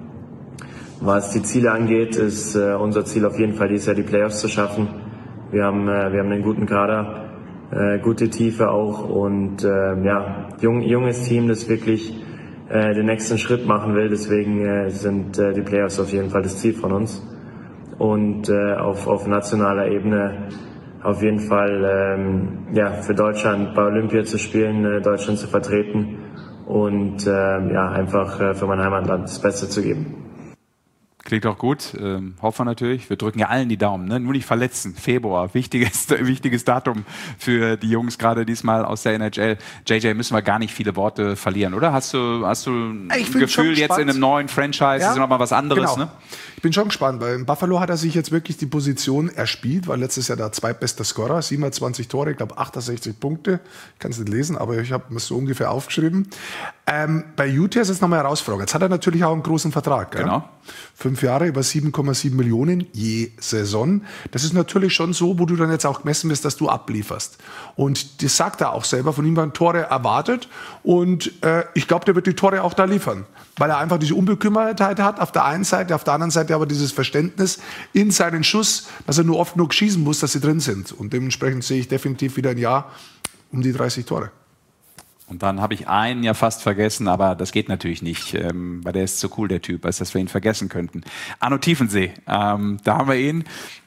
Was die Ziele angeht, ist äh, unser Ziel auf jeden Fall dieses Jahr die Playoffs zu schaffen. Wir haben, äh, wir haben einen guten Kader, äh, gute Tiefe auch und äh, ja, jung, junges Team, das wirklich äh, den nächsten Schritt machen will. Deswegen äh, sind äh, die Playoffs auf jeden Fall das Ziel von uns. Und äh, auf, auf nationaler Ebene auf jeden Fall ähm, ja, für Deutschland bei Olympia zu spielen, äh, Deutschland zu vertreten und äh, ja, einfach äh, für mein Heimatland das Beste zu geben. Klingt auch gut, ähm, hoffen wir natürlich. Wir drücken ja allen die Daumen, ne? Nur nicht verletzen. Februar, wichtiges, wichtiges Datum für die Jungs, gerade diesmal aus der N H L. J J, müssen wir gar nicht viele Worte verlieren, oder? Hast du, hast du ein Gefühl, jetzt in einem neuen Franchise ja, ist nochmal was anderes? Genau. Ne? Ich bin schon gespannt, weil in Buffalo hat er sich jetzt wirklich die Position erspielt, war letztes Jahr der zweitbeste Scorer, siebenundzwanzig Tore, ich glaube achtundsechzig Punkte. Ich kann es nicht lesen, aber ich habe es so ungefähr aufgeschrieben. Ähm, bei Utah ist jetzt nochmal eine Herausforderung. Jetzt hat er natürlich auch einen großen Vertrag. Gell? Genau. Fünf Jahre über sieben Komma sieben Millionen je Saison. Das ist natürlich schon so, wo du dann jetzt auch gemessen bist, dass du ablieferst. Und das sagt er auch selber. Von ihm werden Tore erwartet. Und äh, ich glaube, der wird die Tore auch da liefern. Weil er einfach diese Unbekümmertheit hat auf der einen Seite, auf der anderen Seite aber dieses Verständnis in seinen Schuss, dass er nur oft nur schießen muss, dass sie drin sind. Und dementsprechend sehe ich definitiv wieder ein Jahr um die dreißig Tore. Und dann habe ich einen ja fast vergessen, aber das geht natürlich nicht, ähm, weil der ist so cool, der Typ, als dass wir ihn vergessen könnten. Arno Tiefensee, ähm, da haben wir ihn.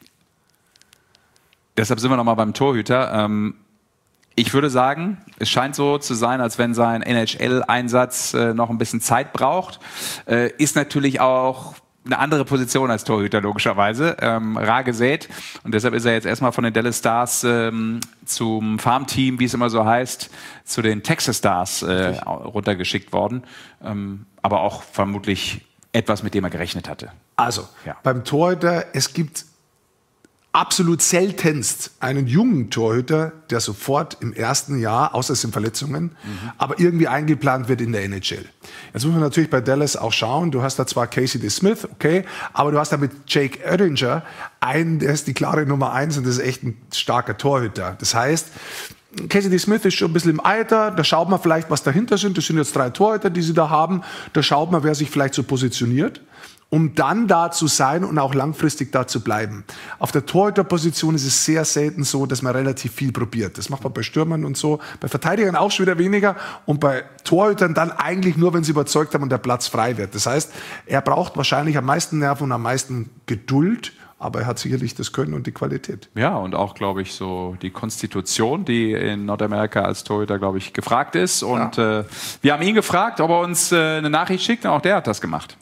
Deshalb sind wir nochmal beim Torhüter. Ähm, ich würde sagen, es scheint so zu sein, als wenn sein N H L-Einsatz äh, noch ein bisschen Zeit braucht. Äh, ist natürlich auch eine andere Position als Torhüter, logischerweise, ähm, rar gesät. Und deshalb ist er jetzt erstmal von den Dallas Stars ähm, zum Farmteam, wie es immer so heißt, zu den Texas Stars äh, runtergeschickt worden. Ähm, aber auch vermutlich etwas, mit dem er gerechnet hatte. Also, ja. beim Torhüter, es gibt absolut seltenst einen jungen Torhüter, der sofort im ersten Jahr, außer es sind Verletzungen, mhm. aber irgendwie eingeplant wird in der N H L. Jetzt muss man natürlich bei Dallas auch schauen, du hast da zwar Casey DeSmith, okay, aber du hast da mit Jake Oettinger einen, der ist die klare Nummer eins und das ist echt ein starker Torhüter. Das heißt, Casey DeSmith ist schon ein bisschen im Alter, da schaut man vielleicht, was dahinter sind. Das sind jetzt drei Torhüter, die sie da haben. Da schaut man, wer sich vielleicht so positioniert, um dann da zu sein und auch langfristig da zu bleiben. Auf der Torhüterposition ist es sehr selten so, dass man relativ viel probiert. Das macht man bei Stürmern und so, bei Verteidigern auch schon wieder weniger und bei Torhütern dann eigentlich nur, wenn sie überzeugt haben und der Platz frei wird. Das heißt, er braucht wahrscheinlich am meisten Nerven und am meisten Geduld, aber er hat sicherlich das Können und die Qualität. Ja, und auch, glaube ich, so die Konstitution, die in Nordamerika als Torhüter, glaube ich, gefragt ist. Und ja. äh, wir haben ihn gefragt, ob er uns äh, eine Nachricht schickt, und auch der hat das gemacht.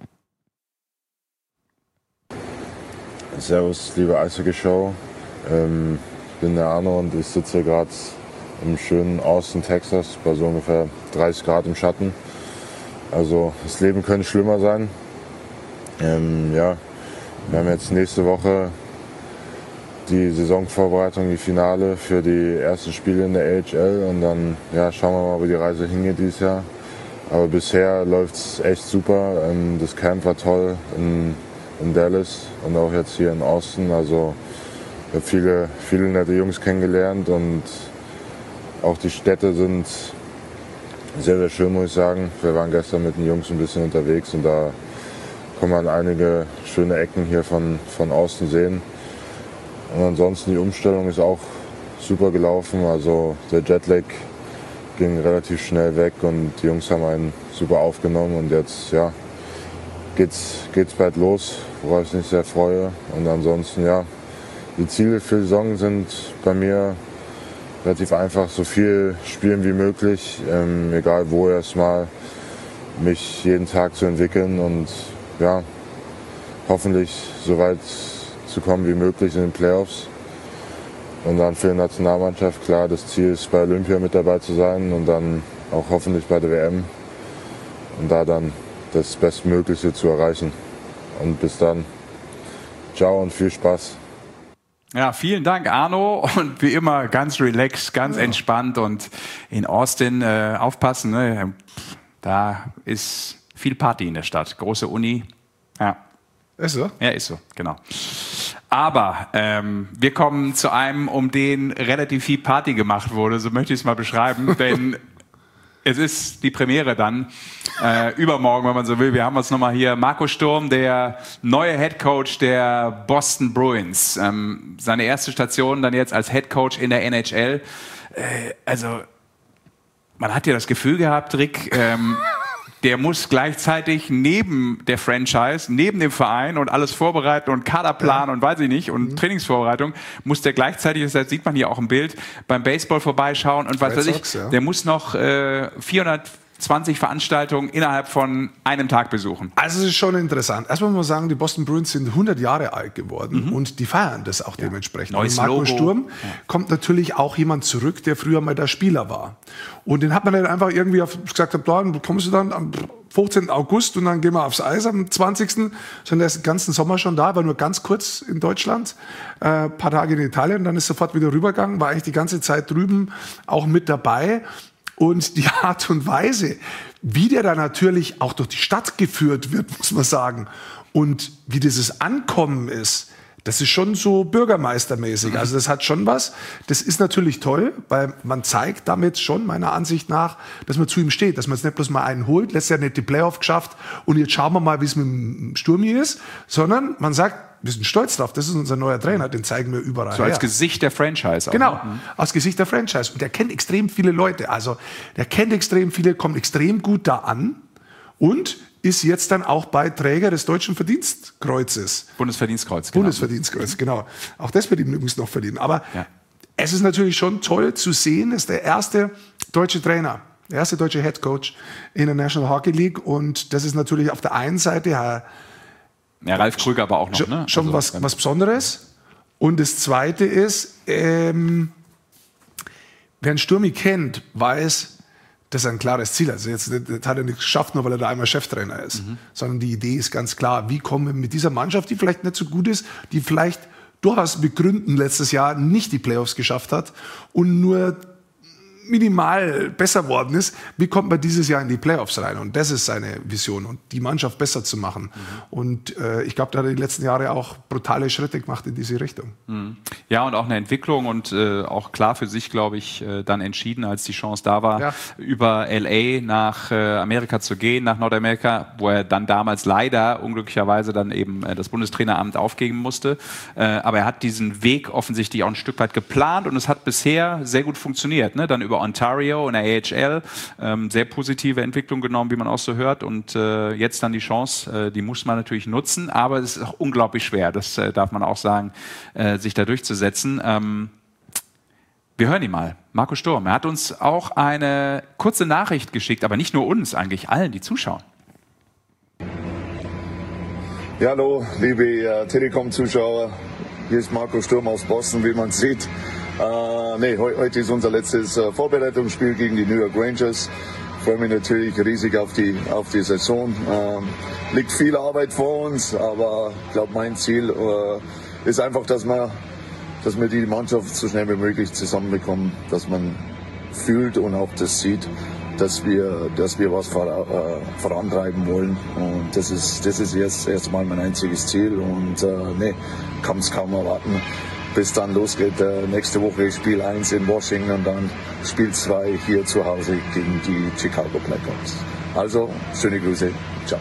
Servus, liebe Eishockey-Show. Ähm, ich bin der Arno und ich sitze hier gerade im schönen Austin, Texas, bei so ungefähr dreißig Grad im Schatten. Also das Leben könnte schlimmer sein. Ähm, ja, wir haben jetzt nächste Woche die Saisonvorbereitung, die Finale für die ersten Spiele in der A H L und dann ja, schauen wir mal, wo die Reise hingeht dieses Jahr. Aber bisher läuft es echt super. Ähm, das Camp war toll in, in Dallas und auch jetzt hier in Austin. Also ich habe viele, viele nette Jungs kennengelernt und auch die Städte sind sehr, sehr schön, muss ich sagen. Wir waren gestern mit den Jungs ein bisschen unterwegs und da kann man einige schöne Ecken hier von, von Austin sehen. Und ansonsten die Umstellung ist auch super gelaufen. Also der Jetlag ging relativ schnell weg und die Jungs haben einen super aufgenommen und jetzt ja, geht's, geht's bald los, worauf ich mich sehr freue. Und ansonsten ja, die Ziele für die Saison sind bei mir relativ einfach, so viel spielen wie möglich, ähm, egal wo erstmal, mich jeden Tag zu entwickeln und ja, hoffentlich so weit zu kommen wie möglich in den Playoffs. Und dann für die Nationalmannschaft, klar, das Ziel ist, bei Olympia mit dabei zu sein und dann auch hoffentlich bei der W M. Und da dann das Bestmögliche zu erreichen. Und bis dann, ciao und viel Spaß. Ja, vielen Dank, Arno. Und wie immer ganz relaxed, ganz ja. entspannt und in Austin äh, aufpassen. Ne? Da ist viel Party in der Stadt. Große Uni. Ja. Ist so? Ja, ist so, genau. Aber ähm, wir kommen zu einem, um den relativ viel Party gemacht wurde, so möchte ich es mal beschreiben, denn es ist die Premiere dann, äh, übermorgen, wenn man so will. Wir haben uns nochmal hier, Marco Sturm, der neue Headcoach der Boston Bruins. Ähm, seine erste Station dann jetzt als Headcoach in der N H L. Äh, also, man hat ja das Gefühl gehabt, Rick, ähm, der muss gleichzeitig neben der Franchise, neben dem Verein und alles vorbereiten und Kaderplan ja. und weiß ich nicht und mhm. Trainingsvorbereitung, muss der gleichzeitig, das sieht man hier auch im Bild, beim Baseball vorbeischauen und was weiß ich, Sox, ja. der muss noch äh, vierhundertzwanzig Veranstaltungen innerhalb von einem Tag besuchen. Also es ist schon interessant. Erstmal muss man sagen, die Boston Bruins sind hundert Jahre alt geworden mhm. und die feiern das auch ja. dementsprechend. Neues Marco Logo. Sturm ja. kommt natürlich auch jemand zurück, der früher mal der Spieler war. Und den hat man dann einfach irgendwie auf, gesagt, dann kommst du dann am fünfzehnten August und dann gehen wir aufs Eis am zwanzigsten Schon der ist den ganzen Sommer schon da, war nur ganz kurz in Deutschland, äh, paar Tage in Italien, dann ist sofort wieder rübergegangen, war eigentlich die ganze Zeit drüben auch mit dabei. Und die Art und Weise, wie der da natürlich auch durch die Stadt geführt wird, muss man sagen, und wie dieses Ankommen ist, Das ist schon so bürgermeistermäßig. Also das hat schon was. Das ist natürlich toll, weil man zeigt damit schon meiner Ansicht nach, dass man zu ihm steht, dass man jetzt nicht bloß mal einen holt, letztes Jahr nicht die Playoff geschafft und jetzt schauen wir mal, wie es mit dem Sturmi ist, sondern man sagt, wir sind stolz drauf, das ist unser neuer Trainer, den zeigen wir überall So als her. Gesicht der Franchise. Auch, Genau, ne? als Gesicht der Franchise. Und der kennt extrem viele Leute. Also der kennt extrem viele, kommt extrem gut da an und ist jetzt dann auch bei Träger des Deutschen Verdienstkreuzes. Bundesverdienstkreuz. Genau. Bundesverdienstkreuz, genau. Auch das wird ihm übrigens noch verdienen. Aber Ja. es ist natürlich schon toll zu sehen, dass der erste deutsche Trainer, der erste deutsche Head Coach in der National Hockey League. Und das ist natürlich auf der einen Seite ja, Ja, Ralf Krüger aber auch noch. schon, Ne? schon Also, was, was Besonderes. Und das Zweite ist, ähm, wer einen Sturmi kennt, weiß, das ist ein klares Ziel. Also jetzt das hat er nicht geschafft, nur weil er da einmal Cheftrainer ist. Mhm. Sondern die Idee ist ganz klar, wie kommen wir mit dieser Mannschaft, die vielleicht nicht so gut ist, die vielleicht durchaus mit Gründen letztes Jahr nicht die Playoffs geschafft hat und nur minimal besser worden ist, wie kommt man dieses Jahr in die Playoffs rein? Und das ist seine Vision, und die Mannschaft besser zu machen. Mhm. Und äh, ich glaube, da hat er die letzten Jahre auch brutale Schritte gemacht in diese Richtung. Mhm. Ja, und auch eine Entwicklung und äh, auch klar für sich, glaube ich, äh, dann entschieden, als die Chance da war, ja. über L A nach äh, Amerika zu gehen, nach Nordamerika, wo er dann damals leider unglücklicherweise dann eben äh, das Bundestraineramt aufgeben musste. Äh, aber er hat diesen Weg offensichtlich auch ein Stück weit geplant und es hat bisher sehr gut funktioniert. Ne? Dann über Ontario und der A H L ähm, sehr positive Entwicklung genommen, wie man auch so hört. Und äh, jetzt dann die Chance, äh, die muss man natürlich nutzen, aber es ist auch unglaublich schwer, das äh, darf man auch sagen, äh, sich da durchzusetzen. Ähm, wir hören ihn mal, Marco Sturm. Er hat uns auch eine kurze Nachricht geschickt, aber nicht nur uns, eigentlich allen, die zuschauen. Ja, hallo, liebe äh, Telekom-Zuschauer. Hier ist Marco Sturm aus Boston, wie man sieht. Äh, nee, he heute ist unser letztes äh, Vorbereitungsspiel gegen die New York Rangers. Ich freue mich natürlich riesig auf die, auf die Saison. Ähm, liegt viel Arbeit vor uns, aber ich glaube, mein Ziel äh, ist einfach, dass wir, dass wir die Mannschaft so schnell wie möglich zusammenbekommen, dass man fühlt und auch das sieht, dass wir, dass wir was vor, äh, vorantreiben wollen. Und das ist, das ist jetzt erstmal mein einziges Ziel und äh, nee, kann es kaum erwarten, bis dann losgeht. Äh, nächste Woche Spiel eins in Washington und dann Spiel zwei hier zu Hause gegen die Chicago Blackhawks. Also, schöne Grüße. Ciao.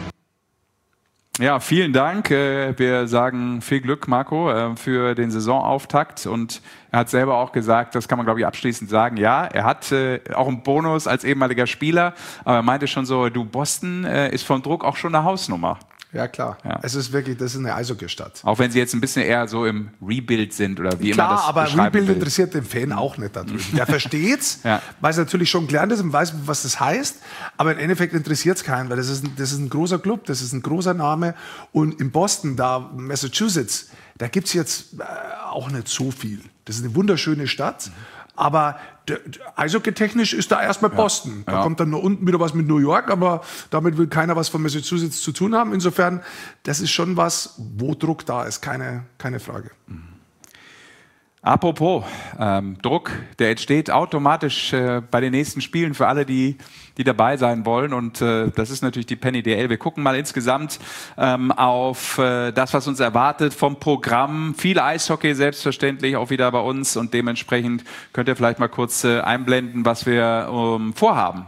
Ja, vielen Dank. Wir sagen viel Glück, Marco, für den Saisonauftakt. Und er hat selber auch gesagt, das kann man, glaube ich, abschließend sagen, ja, er hat auch einen Bonus als ehemaliger Spieler, aber er meinte schon so, du, Boston ist vom Druck auch schon eine Hausnummer. Ja, klar. Ja. Es ist wirklich, das ist eine Eishockey-Stadt. Auch wenn sie jetzt ein bisschen eher so im Rebuild sind oder wie klar, immer das aber Rebuild will. Interessiert den Fan auch nicht da drüben. Der versteht's, ja. Weil es natürlich schon gelernt ist und weiß, was das heißt, aber im Endeffekt interessiert es keinen, weil das ist, ein, das ist ein großer Club, das ist ein großer Name und in Boston, da Massachusetts, da gibt es jetzt äh, auch nicht so viel. Das ist eine wunderschöne Stadt, mhm. aber eishockey-technisch ist da erstmal Boston. Ja, da ja. kommt dann nur unten wieder was mit New York, aber damit will keiner was von Massachusetts zu tun haben. Insofern, das ist schon was, wo Druck da ist, keine, keine Frage. Mhm. Apropos ähm, Druck, der entsteht automatisch äh, bei den nächsten Spielen für alle, die, die dabei sein wollen. Und äh, das ist natürlich die Penny D L. Wir gucken mal insgesamt ähm, auf äh, das, was uns erwartet vom Programm. Viel Eishockey selbstverständlich auch wieder bei uns. Und dementsprechend könnt ihr vielleicht mal kurz äh, einblenden, was wir ähm, vorhaben.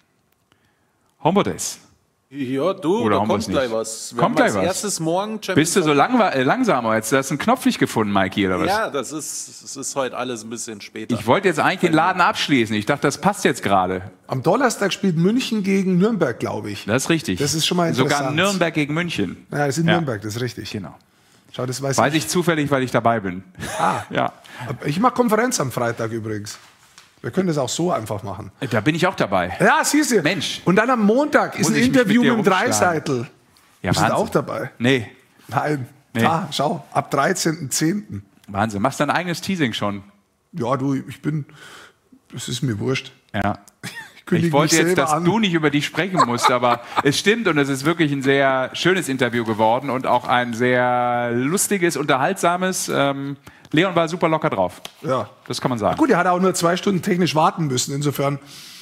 Homeboy Days. Ja, du, Oder da kommt gleich was. Wir kommt gleich was. Erstes morgen Bist du so lang, äh, langsamer jetzt? Du hast einen Knopf nicht gefunden, Mikey, oder was? Ja, das ist, das ist heute alles ein bisschen später. Ich wollte jetzt eigentlich den Laden abschließen. Ich dachte, das passt jetzt gerade. Am Donnerstag spielt München gegen Nürnberg, glaube ich. Das ist richtig. Das ist schon mal interessant. Sogar Nürnberg gegen München. Ja, das ist in ja. Nürnberg, das ist richtig. Genau. Schau, das weiß, weiß ich. ich zufällig, weil ich dabei bin. Ah, ja. Ich mache Konferenz am Freitag übrigens. Wir können das auch so einfach machen. Da bin ich auch dabei. Ja, siehst du. Mensch. Und dann am Montag ist Muss ein Interview mit, mit dem rumschlagen. Dreiseitel. Ja, Bist du auch dabei? Nee. Nein. Nee. Da, schau, ab dreizehnten zehnten Wahnsinn. Machst dein eigenes Teasing schon? Ja, du, ich bin, das ist mir wurscht. Ja. Ich, ich wollte jetzt, dass an. du nicht über dich sprechen musst, aber es stimmt und es ist wirklich ein sehr schönes Interview geworden und auch ein sehr lustiges, unterhaltsames. Ähm, Leon war super locker drauf. Ja. Das kann man sagen. Na gut, er hat auch nur zwei Stunden technisch warten müssen. Insofern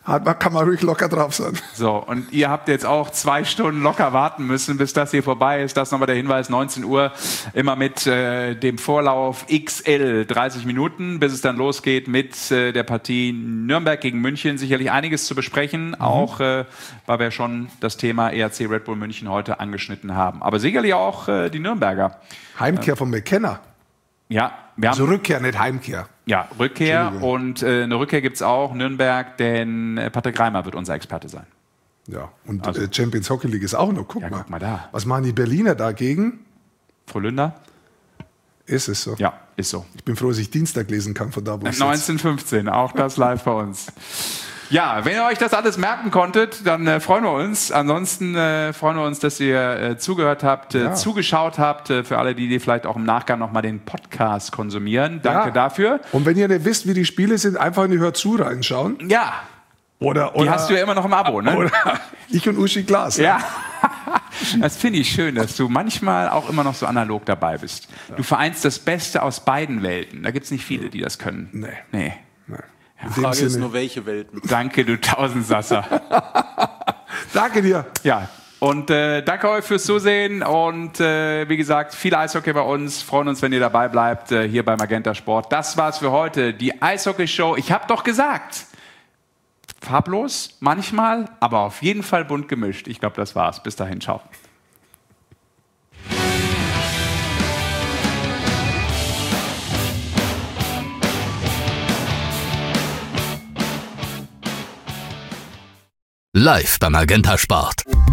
kann man ruhig locker drauf sein. So, und ihr habt jetzt auch zwei Stunden locker warten müssen, bis das hier vorbei ist. Das nochmal der Hinweis, neunzehn Uhr, immer mit äh, dem Vorlauf X L, dreißig Minuten, bis es dann losgeht mit äh, der Partie Nürnberg gegen München. Sicherlich einiges zu besprechen, mhm. auch äh, weil wir schon das Thema E R C Red Bull München heute angeschnitten haben. Aber sicherlich auch äh, die Nürnberger. Heimkehr von McKenna. Ja, wir haben... Also Rückkehr, nicht Heimkehr. Ja, Rückkehr und äh, eine Rückkehr gibt es auch, Nürnberg, denn äh, Patrick Reimer wird unser Experte sein. Ja, und also, äh, Champions Hockey League ist auch noch, guck, ja, mal. guck mal da. Was machen die Berliner dagegen? Frölunda? Ist es so? Ja, ist so. Ich bin froh, dass ich Dienstag lesen kann, von da wo ich neunzehn fünfzehn, auch das live bei uns. Ja, wenn ihr euch das alles merken konntet, dann äh, freuen wir uns. Ansonsten äh, freuen wir uns, dass ihr äh, zugehört habt, äh, ja. zugeschaut habt. Äh, für alle, die, die vielleicht auch im Nachgang nochmal den Podcast konsumieren. Danke ja. dafür. Und wenn ihr nicht wisst, wie die Spiele sind, einfach in die Hör zu reinschauen. Ja. Oder, oder, die hast du ja immer noch im Abo, ne? Oder ich und Uschi Glas. Ja. ja. Das finde ich schön, dass du manchmal auch immer noch so analog dabei bist. Du vereinst das Beste aus beiden Welten. Da gibt es nicht viele, die das können. Nee. Nee. nee. Die Frage Sinne. ist nur, welche Welten. Danke, du Tausendsasser. Danke dir. Ja, und äh, danke euch fürs Zusehen. Und äh, wie gesagt, viel Eishockey bei uns. Freuen uns, wenn ihr dabei bleibt, äh, hier bei Magenta Sport. Das war's für heute. Die Eishockey-Show. Ich habe doch gesagt, farblos manchmal, aber auf jeden Fall bunt gemischt. Ich glaube, das war's. Bis dahin, ciao. Live beim Magenta Sport.